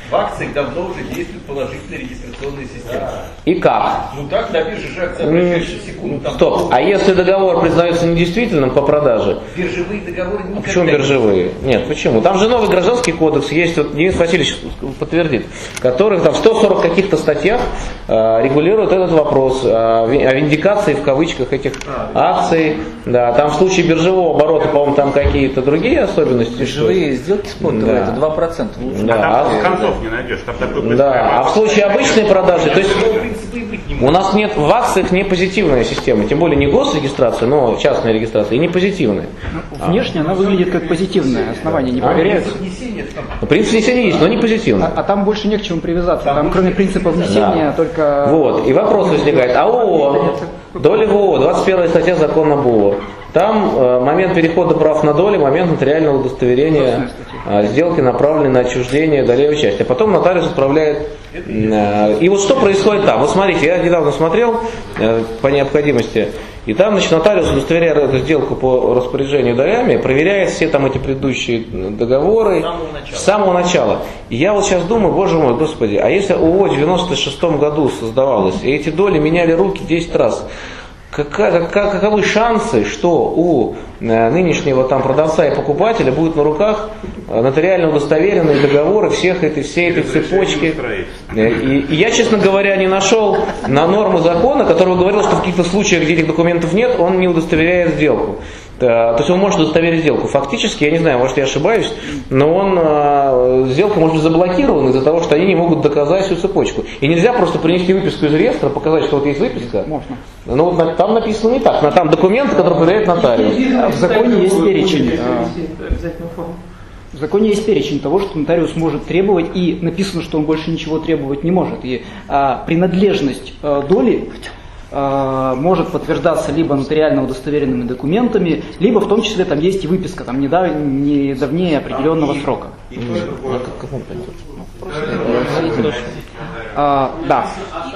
В акциях давно уже действует положительная регистрационная система. И как? Ну так, на бирже же акция обращающая секунду. Там Стоп, а если договор признается недействительным по продаже? Биржевые договоры никогда... А почему биржевые? Нет, почему? Там же новый гражданский кодекс есть, вот Денис Васильевич подтвердит, который там в сто сорок каких-то статьях э, регулирует этот вопрос э, о виндикации в кавычках этих акций. Да, там в случае биржевого оборота, по-моему, там какие-то другие особенности. Биржевые сделки спотовые, да. Это два процента. Да, а там концов не найдешь. Там такой да, а в случае обычной продажи, то есть у нас нет в акциях не позитивная система, тем более не госрегистрация, но частная регистрация, и не позитивная. Ну, внешне она выглядит как позитивная, основания не проверяются. А? Принцип внесения есть, но не позитивный. А, а там больше не к чему привязаться, там, там кроме принципа внесения да. только... Вот, и вопрос возникает, а ООО, доли в ООО, двадцать первая статья закона об ООО. Там э, момент перехода прав на доли, момент нотариального удостоверения э, сделки направленной на отчуждение долевой части. А потом нотариус отправляет... Э, и вот что происходит там? Вот смотрите, я недавно смотрел э, по необходимости, и там, значит, нотариус, удостоверяя эту сделку по распоряжению долями, проверяет все там эти предыдущие договоры с самого начала. И я вот сейчас думаю, боже мой, господи, а если ООО в девяносто шестом году создавалось, и эти доли меняли руки десять раз, Какая, как, каковы шансы, что у э, нынешнего там продавца и покупателя будут на руках э, нотариально удостоверенные договоры всех этой, всей этой цепочки? Э, и, и я, честно говоря, не нашел на норму закона, который говорил, что в каких-то случаях, где этих документов нет, он не удостоверяет сделку. То есть он может удостоверить сделку. Фактически, я не знаю, может я ошибаюсь, но он, э, сделка может быть заблокирована из-за того, что они не могут доказать всю цепочку. И нельзя просто принести выписку из реестра, показать, что вот есть выписка. Можно. Но вот там написано не так. Там документ, который проверяет нотариус. В законе есть перечень. В законе есть перечень того, что нотариус может требовать, и написано, что он больше ничего требовать не может. И а, принадлежность а, доли может подтверждаться либо нотариально удостоверенными документами, либо в том числе там есть и выписка, там не, дав, не давнее определенного срока. А, да.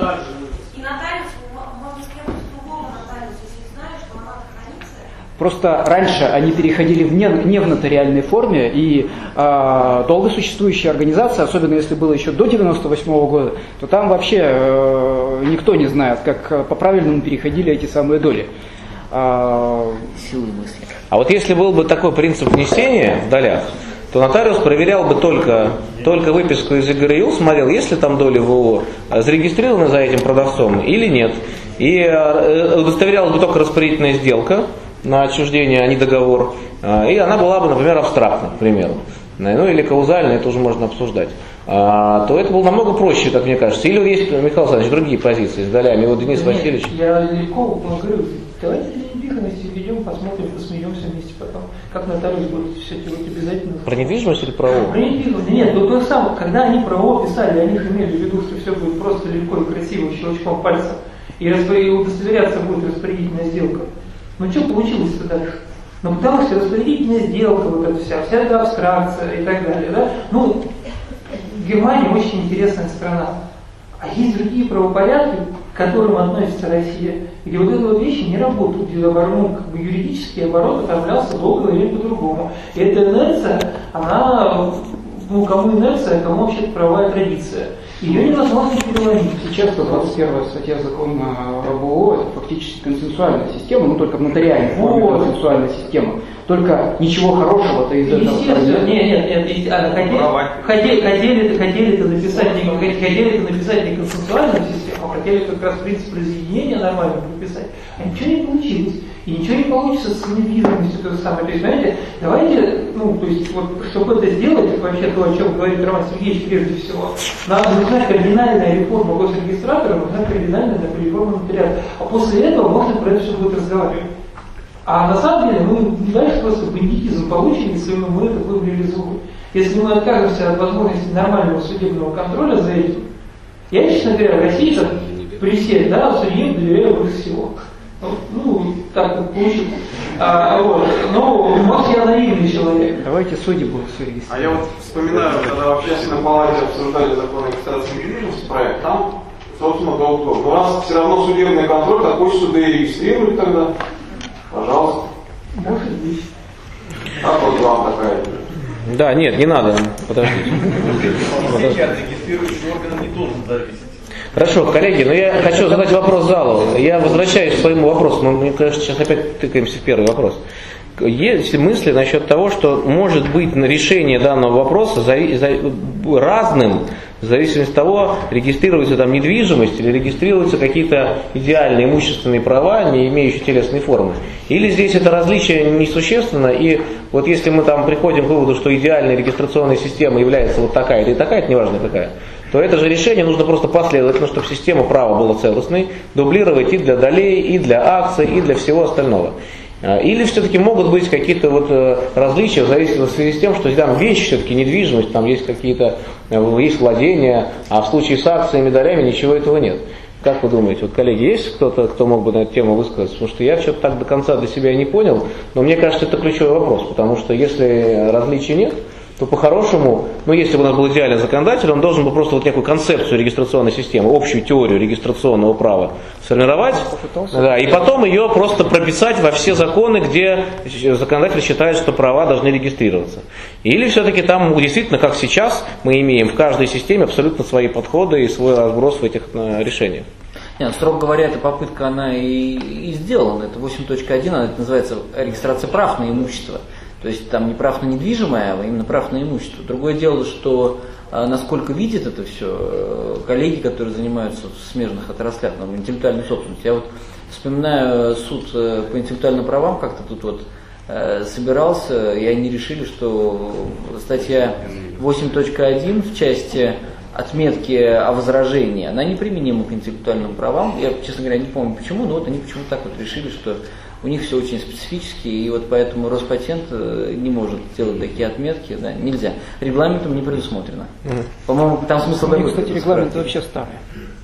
Просто раньше они переходили в не, не в нотариальной форме, и э, долго существующие организации, особенно если было еще до девяносто восьмого года, то там вообще э, никто не знает, как по-правильному переходили эти самые доли. А, Силы мысли. А вот если был бы такой принцип внесения в долях, то нотариус проверял бы только, только выписку из ИГРЮ, смотрел, есть ли там доли в ООО, зарегистрированы за этим продавцом или нет. И э, удостоверялась бы только распорядительная сделка на отчуждение, а не договор. И она была бы, например, абстрактна, к примеру. Ну или каузально, это уже можно обсуждать. А, то это было намного проще, как мне кажется. Или есть, Михаил Александрович, другие позиции с долями. Вот Денис Нет, Васильевич. Я легко говорю, давайте для недвижимости введем, посмотрим, посмеемся вместе потом. Как нотариус будет все делать обязательно. Про недвижимость или про ООО? Про недвижимость. Нет, ну то же самое, когда они про ООО писали, они имели в виду, что все будет просто легко и красиво, щелчком пальца. И удостоверяться будет распорядительная сделка. Ну что получилось-то дальше? Ну потому что распорядительная сделка, вот эта вся, вся эта абстракция и так далее, да? Ну, Германия очень интересная страна. А есть другие правопорядки, к которым относится Россия, где вот эти вот вещи не работают, где ну, как бы юридический оборот оформлялся долгое время по-другому. И эта инерция, она, ну кому инерция, а кому вообще правовая традиция. Ее невозможно переломить. Сейчас двадцать первая статья закона об ООО это фактически консенсуальная система, ну только в нотариальной форме вот. Консенсуальная система. Только ничего хорошего-то из этого. Естественно, нет, нет, нет, а, хотели, хотели, хотели это написать не, хотели это написать не консенсуальную систему, а хотели как раз принцип разъединения нормально написать. А ничего не получилось. И ничего не получится с недвижимостью то же самое. То есть, знаете, давайте, ну, то есть, вот, чтобы это сделать, это вообще то, о чем говорит Роман Сергеевич прежде всего, нам нужна кардинальная реформа госрегистратора, нужна кардинальная реформа нотариата. А после этого можно про это все будет разговаривать. А на самом деле мы дальше просто бандитизм получим, если мы это будем реализовывать. Если мы откажемся от возможности нормального судебного контроля за этим, я, честно говоря, в России так присесть, да, судье доверяю больше всего. Ну, так вот получилось. А, вот. Но, может, я наивный человек. Давайте судьи будут все регистрировать. А я вот вспоминаю, когда в общественной палате обсуждали закон о регистрации недвижимости проект, там, собственно, был кто. Но раз все равно судебный контроль, так хочется да и регистрировать тогда. Пожалуйста. Может быть. Как вот вам такая? Да, нет, не надо. Подождите. Отличие от регистрирующего органа не должен зависеть. Хорошо, коллеги, но я хочу задать вопрос залу. Я возвращаюсь к своему вопросу, но мне кажется, сейчас опять тыкаемся в первый вопрос. Есть мысли насчет того, что может быть на решение данного вопроса разным, в зависимости от того, регистрируется там недвижимость или регистрируются какие-то идеальные имущественные права, не имеющие телесной формы. Или здесь это различие несущественно, и вот если мы там приходим к выводу, что идеальная регистрационная система является вот такая или такая, это неважно какая, то это же решение нужно просто последовательно, чтобы система права была целостной, дублировать и для долей, и для акций, и для всего остального. Или все-таки могут быть какие-то вот различия в зависимости с тем, что там вещи все-таки недвижимость, там есть какие-то, есть владения, а в случае с акциями, долями ничего этого нет. Как вы думаете, вот коллеги, есть кто-то, кто мог бы на эту тему высказаться? Потому что я что-то так до конца для себя не понял, но мне кажется, это ключевой вопрос, потому что если различий нет, то по-хорошему, ну если бы у нас был идеальный законодатель, он должен был просто вот некую концепцию регистрационной системы, общую теорию регистрационного права сформировать, да, и потом ее просто прописать во все законы, где законодатель считает, что права должны регистрироваться. Или все-таки там действительно, как сейчас, мы имеем в каждой системе абсолютно свои подходы и свой разброс в этих решениях. Нет, строго говоря, эта попытка, она и, и сделана. Это восемь точка один, она это называется регистрация прав на имущество. То есть там не прав на недвижимое, а именно прав на имущество. Другое дело, что насколько видят это все коллеги, которые занимаются в смежных отраслях, например, интеллектуальной собственности. Я вот вспоминаю суд по интеллектуальным правам, как-то тут вот собирался, и они решили, что статья восемь точка один в части отметки о возражении, она неприменима к интеллектуальным правам. Я, честно говоря, не помню почему, но вот они почему-то так вот решили, что у них все очень специфически, и вот поэтому Роспатент не может делать такие отметки, да, нельзя. Регламентом не предусмотрено. Угу. По-моему, там смысл... Ну, кстати, регламент вообще старый.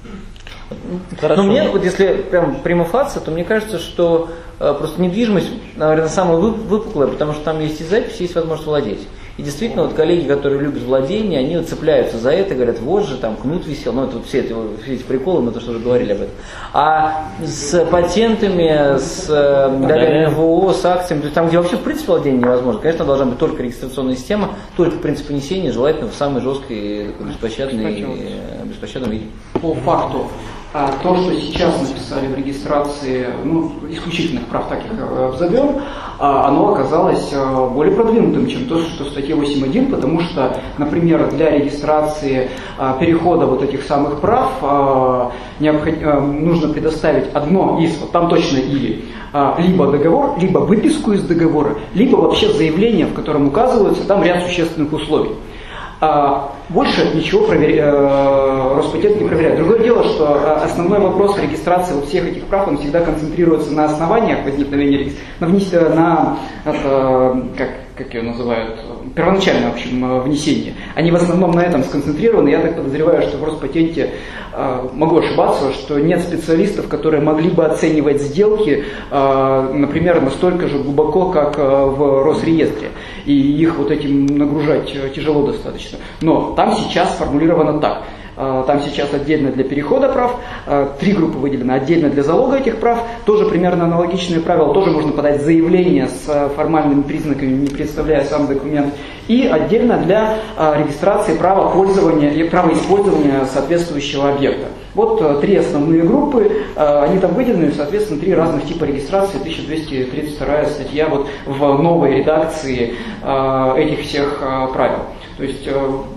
Но мне, вот если прям примофация, то мне кажется, что э, просто недвижимость, наверное, самая выпуклая, потому что там есть и запись, есть возможность владеть. И действительно, вот коллеги, которые любят владение, они вот цепляются за это, говорят, вот же там кнут висел, ну это вот все эти, все эти приколы, мы то что уже говорили об этом. А с патентами, с долями эн вэ о, с акциями, то есть там, где вообще в принципе владение невозможно, конечно, должна быть только регистрационная система, только принцип внесения, желательно в самой жесткой, беспощадной, беспощадном виде. По факту, то, что сейчас написали в регистрации, ну, исключительных прав, так их обзовем, оно оказалось более продвинутым, чем то, что в статье восемь точка один, потому что, например, для регистрации перехода вот этих самых прав необходимо, нужно предоставить одно из, там точно или, либо договор, либо выписку из договора, либо вообще заявление, в котором указываются там ряд существенных условий. А больше ничего проверя... Роспатент не проверяет. Другое дело, что основной вопрос регистрации вот всех этих прав, он всегда концентрируется на основаниях возникновения регистрации, на, на это, как, как ее называют, первоначальное, в общем, внесение. Они в основном на этом сконцентрированы. Я так подозреваю, что в Роспатенте, могу ошибаться, что нет специалистов, которые могли бы оценивать сделки, например, настолько же глубоко, как в Росреестре. И их вот этим нагружать тяжело достаточно. Но там сейчас сформулировано так. Там сейчас отдельно для перехода прав, три группы выделены, отдельно для залога этих прав, тоже примерно аналогичные правила, тоже можно подать заявление с формальными признаками, не представляя сам документ, и отдельно для регистрации права пользования и права использования соответствующего объекта. Вот три основные группы, они там выделены, соответственно, три разных типа регистрации, тысяча двести тридцать вторая статья вот в новой редакции этих всех правил. То есть,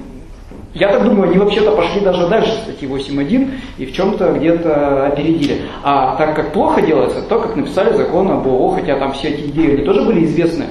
я так думаю, они вообще-то пошли даже дальше статьи восемь точка один и в чем-то где-то опередили. А так как плохо делается, то, как написали закон об ООО, хотя там все эти идеи, они тоже были известны,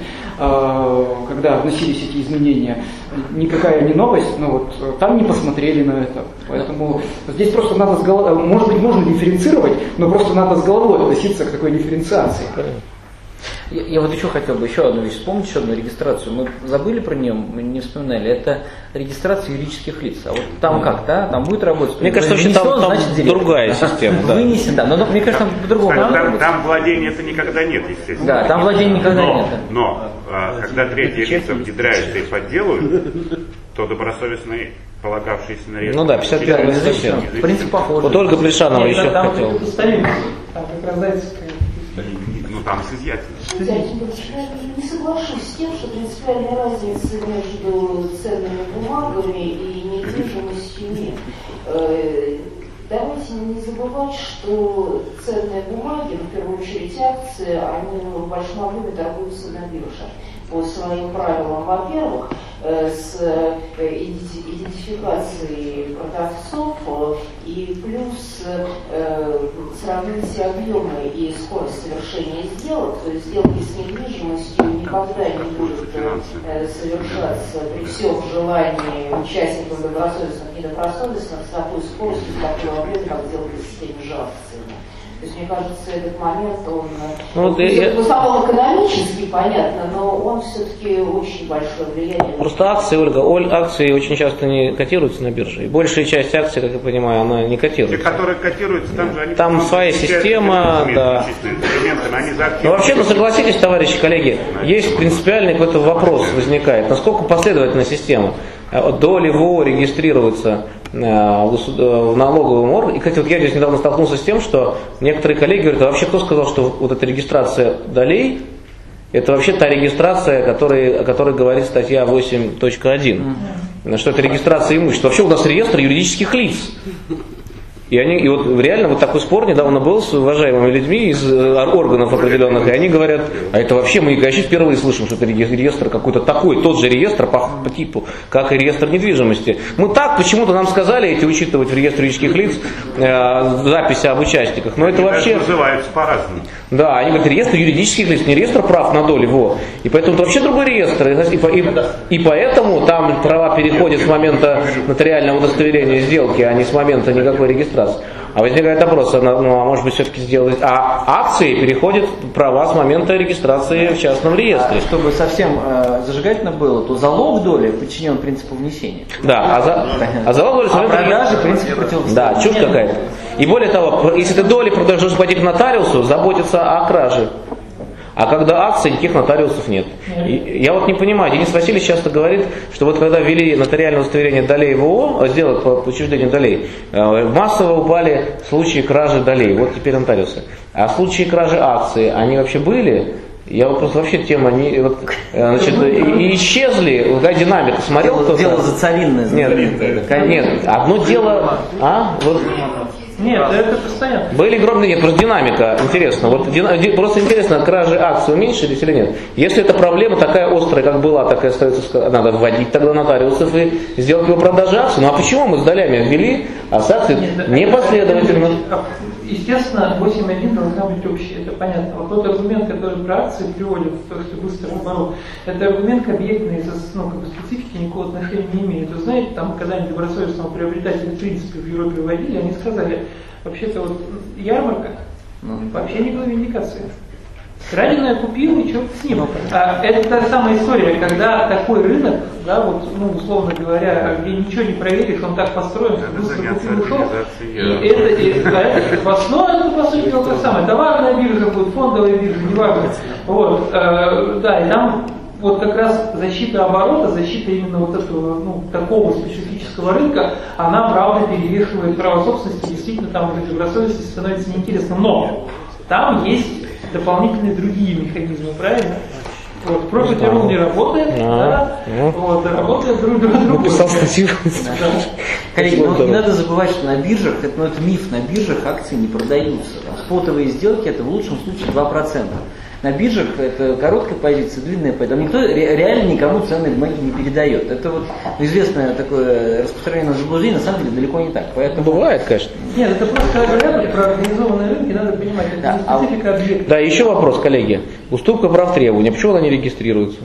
когда вносились эти изменения, никакая не новость, но вот там не посмотрели на это. Поэтому здесь просто надо с головой, может быть, можно дифференцировать, но просто надо с головой относиться к такой дифференциации. Я, я вот еще хотел бы еще одну вещь вспомнить, еще одну регистрацию. Мы забыли про нее, мы не вспоминали. Это регистрация юридических лиц. А вот там как, да? Там будет работать. Мне кажется, вообще там, там другая система. Да. Вынесен, да. Но, но мне кажется, там по-другому. Там, там, там владения это никогда нет, естественно. Да, там владения никогда но, нет. Но, а, когда третьи лица внедряются и подделывают, то добросовестные, полагавшиеся на редкость. Ну да, пятьдесят первая статья. В принципе, похоже. Вот Ольга Плешанова еще там хотела. Там как раз дается. Ну там с изъятием. Скажите, Александр, я не соглашусь с тем, что принципиальной разницы между ценными бумагами и недвижимостью нет. Давайте не забывать, что ценные бумаги, в первую очередь акции, они в большом объеме торгуются на бирже. По своим правилам, во-первых, с идентификацией продавцов и плюс сравните объемы и скорость совершения сделок, то есть сделки с недвижимостью никогда не будут совершаться при всем желании участников добросовестных и недобросовестных с такой скоростью, с такой объемом, как сделки с теми же акциями. То есть, мне кажется, этот момент, он, ну, вот я... в основном экономически понятно, но он все-таки очень большое влияние. Просто акции, Ольга, Оль, акции очень часто не котируются на бирже. И большая часть акций, как я понимаю, она не котируется. Те, которые котируются, там же они... Там своя система, да. Но вообще, ну согласитесь, товарищи коллеги, есть принципиальный какой-то вопрос возникает. Насколько последовательна система? Доли ВО регистрируются в налоговом органе. И, кстати, вот я здесь недавно столкнулся с тем, что некоторые коллеги говорят, а вообще кто сказал, что вот эта регистрация долей, это вообще та регистрация, о которой, о которой говорит статья восемь точка один, что это регистрация имущества. Вообще у нас реестр юридических лиц. И, они, и вот реально вот такой спор недавно был с уважаемыми людьми из органов определенных, и они говорят, а это вообще мы вообще впервые слышим, что это реестр какой-то такой, тот же реестр по, по типу, как и реестр недвижимости. Мы так почему-то нам сказали эти учитывать в реестре юридических лиц э, записи об участниках, но это вообще... называются по-разному. Да, они говорят, реестр юридических лиц, не реестр прав на доли, во. И поэтому это вообще другой реестр. И, и, и поэтому там права переходят с момента нотариального удостоверения сделки, а не с момента никакой регистрации. А возникает вопрос, ну а может быть все-таки сделать... А акции переходят права с момента регистрации в частном реестре. А, чтобы совсем э, зажигательно было, то залог доли подчинен принципу внесения. Да, а, за, а залог доли... А продажи принцип противостояния. Да, чушь какая-то. И более того, если ты доли продаешь, должен пойти к нотариусу, заботиться о краже. А когда акций, никаких нотариусов нет. И я вот не понимаю, Денис Васильевич часто говорит, что вот когда ввели нотариальное удостоверение долей в ООО, сделок по учреждению долей, массово упали случаи кражи долей, вот теперь нотариусы. А случаи кражи акций, они вообще были? Я вот просто вообще тема не... Вот, значит, и исчезли, какая динамика, смотрел кто-то? Дело за царинное. Нет, нет, одно дело... А? Вот, Нет, это постоянно. были огромные, нет, просто динамика, интересно. Вот просто интересно, кражи акций уменьшились или нет? Если эта проблема такая острая, как была, такая остается, надо вводить тогда нотариусов и сделать его продажи акций. Ну а почему мы с долями ввели, а с акций непоследовательно? Естественно, восемь точка один должна быть общая, это понятно. Вот тот аргумент, который про акции приводит, то, что быстро оборот, это аргумент к объектной, ну, как бы специфики никакого отношения не имеет. Вы знаете, там когда-нибудь добросовестного приобретателя в принципе в Европе вводили, они сказали, вообще-то вот ярмарка, вообще никакой виндикации. Краденое купил, и черт с ним. А, это та самая история, когда такой рынок, да, вот, ну, условно говоря, где ничего не проверишь, он так построен, что быстро купил, ушел. И это, и, это, в основе, это, по сути, то самое. Товарная биржа будет, фондовая биржа, неважно. Вот, э, да, и там вот как раз защита оборота, защита именно вот этого, ну, такого специфического рынка, она, правда, перевешивает право собственности, действительно, там уже добросовестности становится неинтересно. Но там есть дополнительные другие механизмы, правильно? Вот, профит рул не работает, да, вот, работает друг друг другу. Написал статью. Коллеги, ну, не надо забывать, что на биржах, это, ну, это миф, на биржах акции не продаются. Спотовые сделки это в лучшем случае два процента. На биржах это короткая позиция, длинная позиция. Там никто реально никому ценные бумаги не передает. Это вот известное такое распространенное заблуждение, на самом деле далеко не так. Поэтому... Бывает, конечно. Нет, это просто когда говорят про организованные рынки, надо понимать, это да, не специфика объекта. Да, еще вопрос, коллеги. Уступка прав требования, почему она не регистрируется?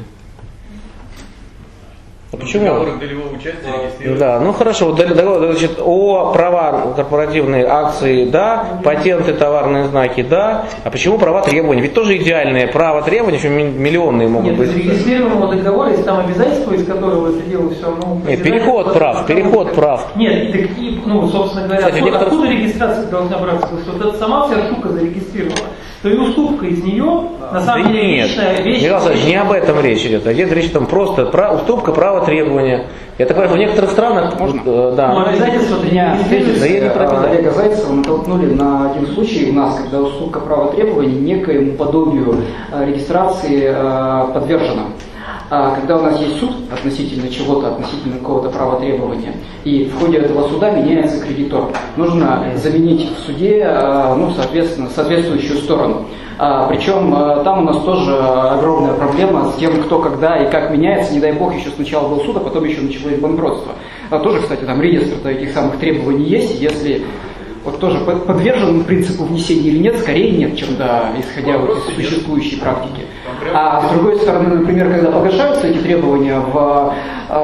А почему? Договор долевого участия регистрируется. Да, ну хорошо, вот, значит, о права корпоративные акции, да, патенты, товарные знаки, да, а почему права требования? Ведь тоже идеальные права требования, еще миллионные могут Нет, быть. Нет, регистрированного договора, если там обязательства, из которого это дело все равно... Нет, переход прав, переход прав. Нет, такие, ну, собственно говоря, Кстати, некоторые... откуда регистрация должна браться? Потому что вот эта сама вся штука зарегистрирована, то и уступка из нее На самом да деле, нет, личная вещь... Михаил Александрович, не об этом речь идет. Идет речь там просто про уступка права требования. Я так понимаю, в некоторых странах... Можно? Э, да. Ну, обязательства ты Меня не Да я не про обязательства. Олега Зайцева натолкнули на один случай у нас, когда уступка права требований некоему подобию э, регистрации э, подвержена. А когда у нас есть суд относительно чего-то, относительно какого-то права требования, и в ходе этого суда меняется кредитор, нужно заменить в суде, э, ну, соответственно, соответствующую сторону. А, причем а, там у нас тоже огромная проблема с тем, кто когда и как меняется. Не дай бог, еще сначала был суд, а потом еще началось банкротство. А тоже, кстати, там реестр этих самых требований есть. Если вот тоже подвержен принципу внесения или нет, скорее нет, чем да, исходя вот из существующей практики. А с другой стороны, например, когда погашаются эти требования в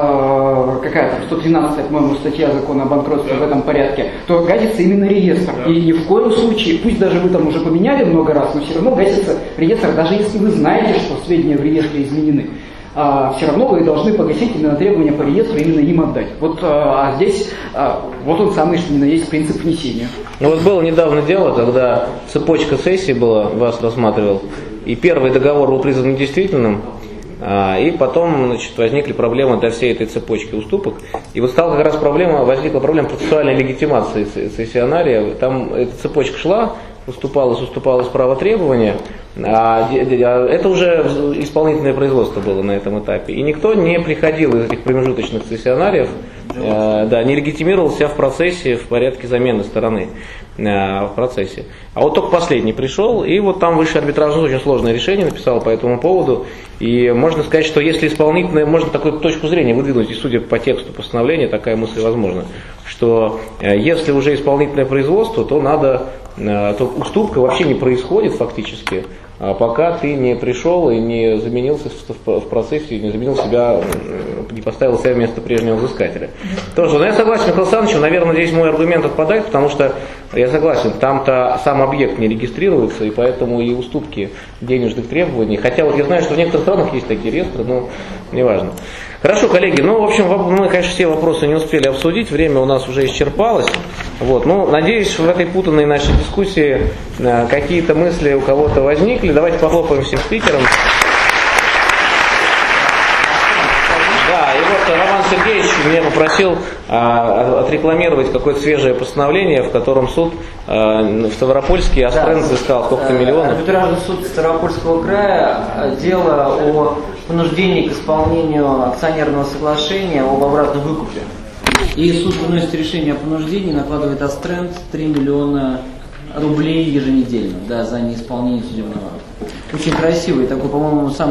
э, какая-то сто тринадцатая, по-моему, статья закона о банкротстве в этом порядке, то гасится именно реестр. И ни в коем случае, пусть даже вы там уже поменяли много раз, но все равно гасится реестр, даже если вы знаете, что сведения в реестре изменены. А, все равно вы должны погасить именно требования по реестру, именно им отдать. Вот, а, а здесь, а, вот он самый, что ни на есть принцип внесения. Ну вот было недавно дело, когда цепочка сессий была, вас рассматривал, и первый договор был признан недействительным, а, и потом, значит, возникли проблемы для всей этой цепочки уступок. И вот стала как раз проблема, возникла проблема процессуальной легитимации цессионария. Там эта цепочка шла, уступалось, уступалось право требования, а это уже исполнительное производство было на этом этапе. И никто не приходил из этих промежуточных цессионариев, э, да, не легитимировал себя в процессе в порядке замены стороны э, в процессе. А вот только последний пришел, и вот там высший арбитражный очень сложное решение написал по этому поводу. И можно сказать, что если исполнительное, можно такую точку зрения выдвинуть, и судя по тексту постановления, такая мысль возможна, что э, если уже исполнительное производство, то надо, э, то уступка вообще не происходит фактически, пока ты не пришел и не заменился в процессе, не заменил себя, не поставил себя вместо прежнего взыскателя. Тоже, но я согласен с Михаилом Александровичем, наверное, здесь мой аргумент отпадает, потому что я согласен, там-то сам объект не регистрируется, и поэтому и уступки денежных требований. Хотя вот я знаю, что в некоторых странах есть такие реестры, но неважно. Хорошо, коллеги, ну, в общем, мы, конечно, все вопросы не успели обсудить, время у нас уже исчерпалось. Вот, ну, надеюсь, в этой путанной нашей дискуссии э, какие-то мысли у кого-то возникли. Давайте похлопаем всем спикерам. Да, и вот Роман Сергеевич меня попросил а, отрекламировать какое-то свежее постановление, в котором суд а, в Ставропольске Астрен взыскал сколько-то миллионов. Арбитражный суд Ставропольского края дело о понуждении к исполнению акционерного соглашения об обратном выкупе. И суд выносит решение о понуждении, накладывает Астрен три миллиона рублей еженедельно, да, за неисполнение судебного акта. Очень красивый, такой, по-моему, самый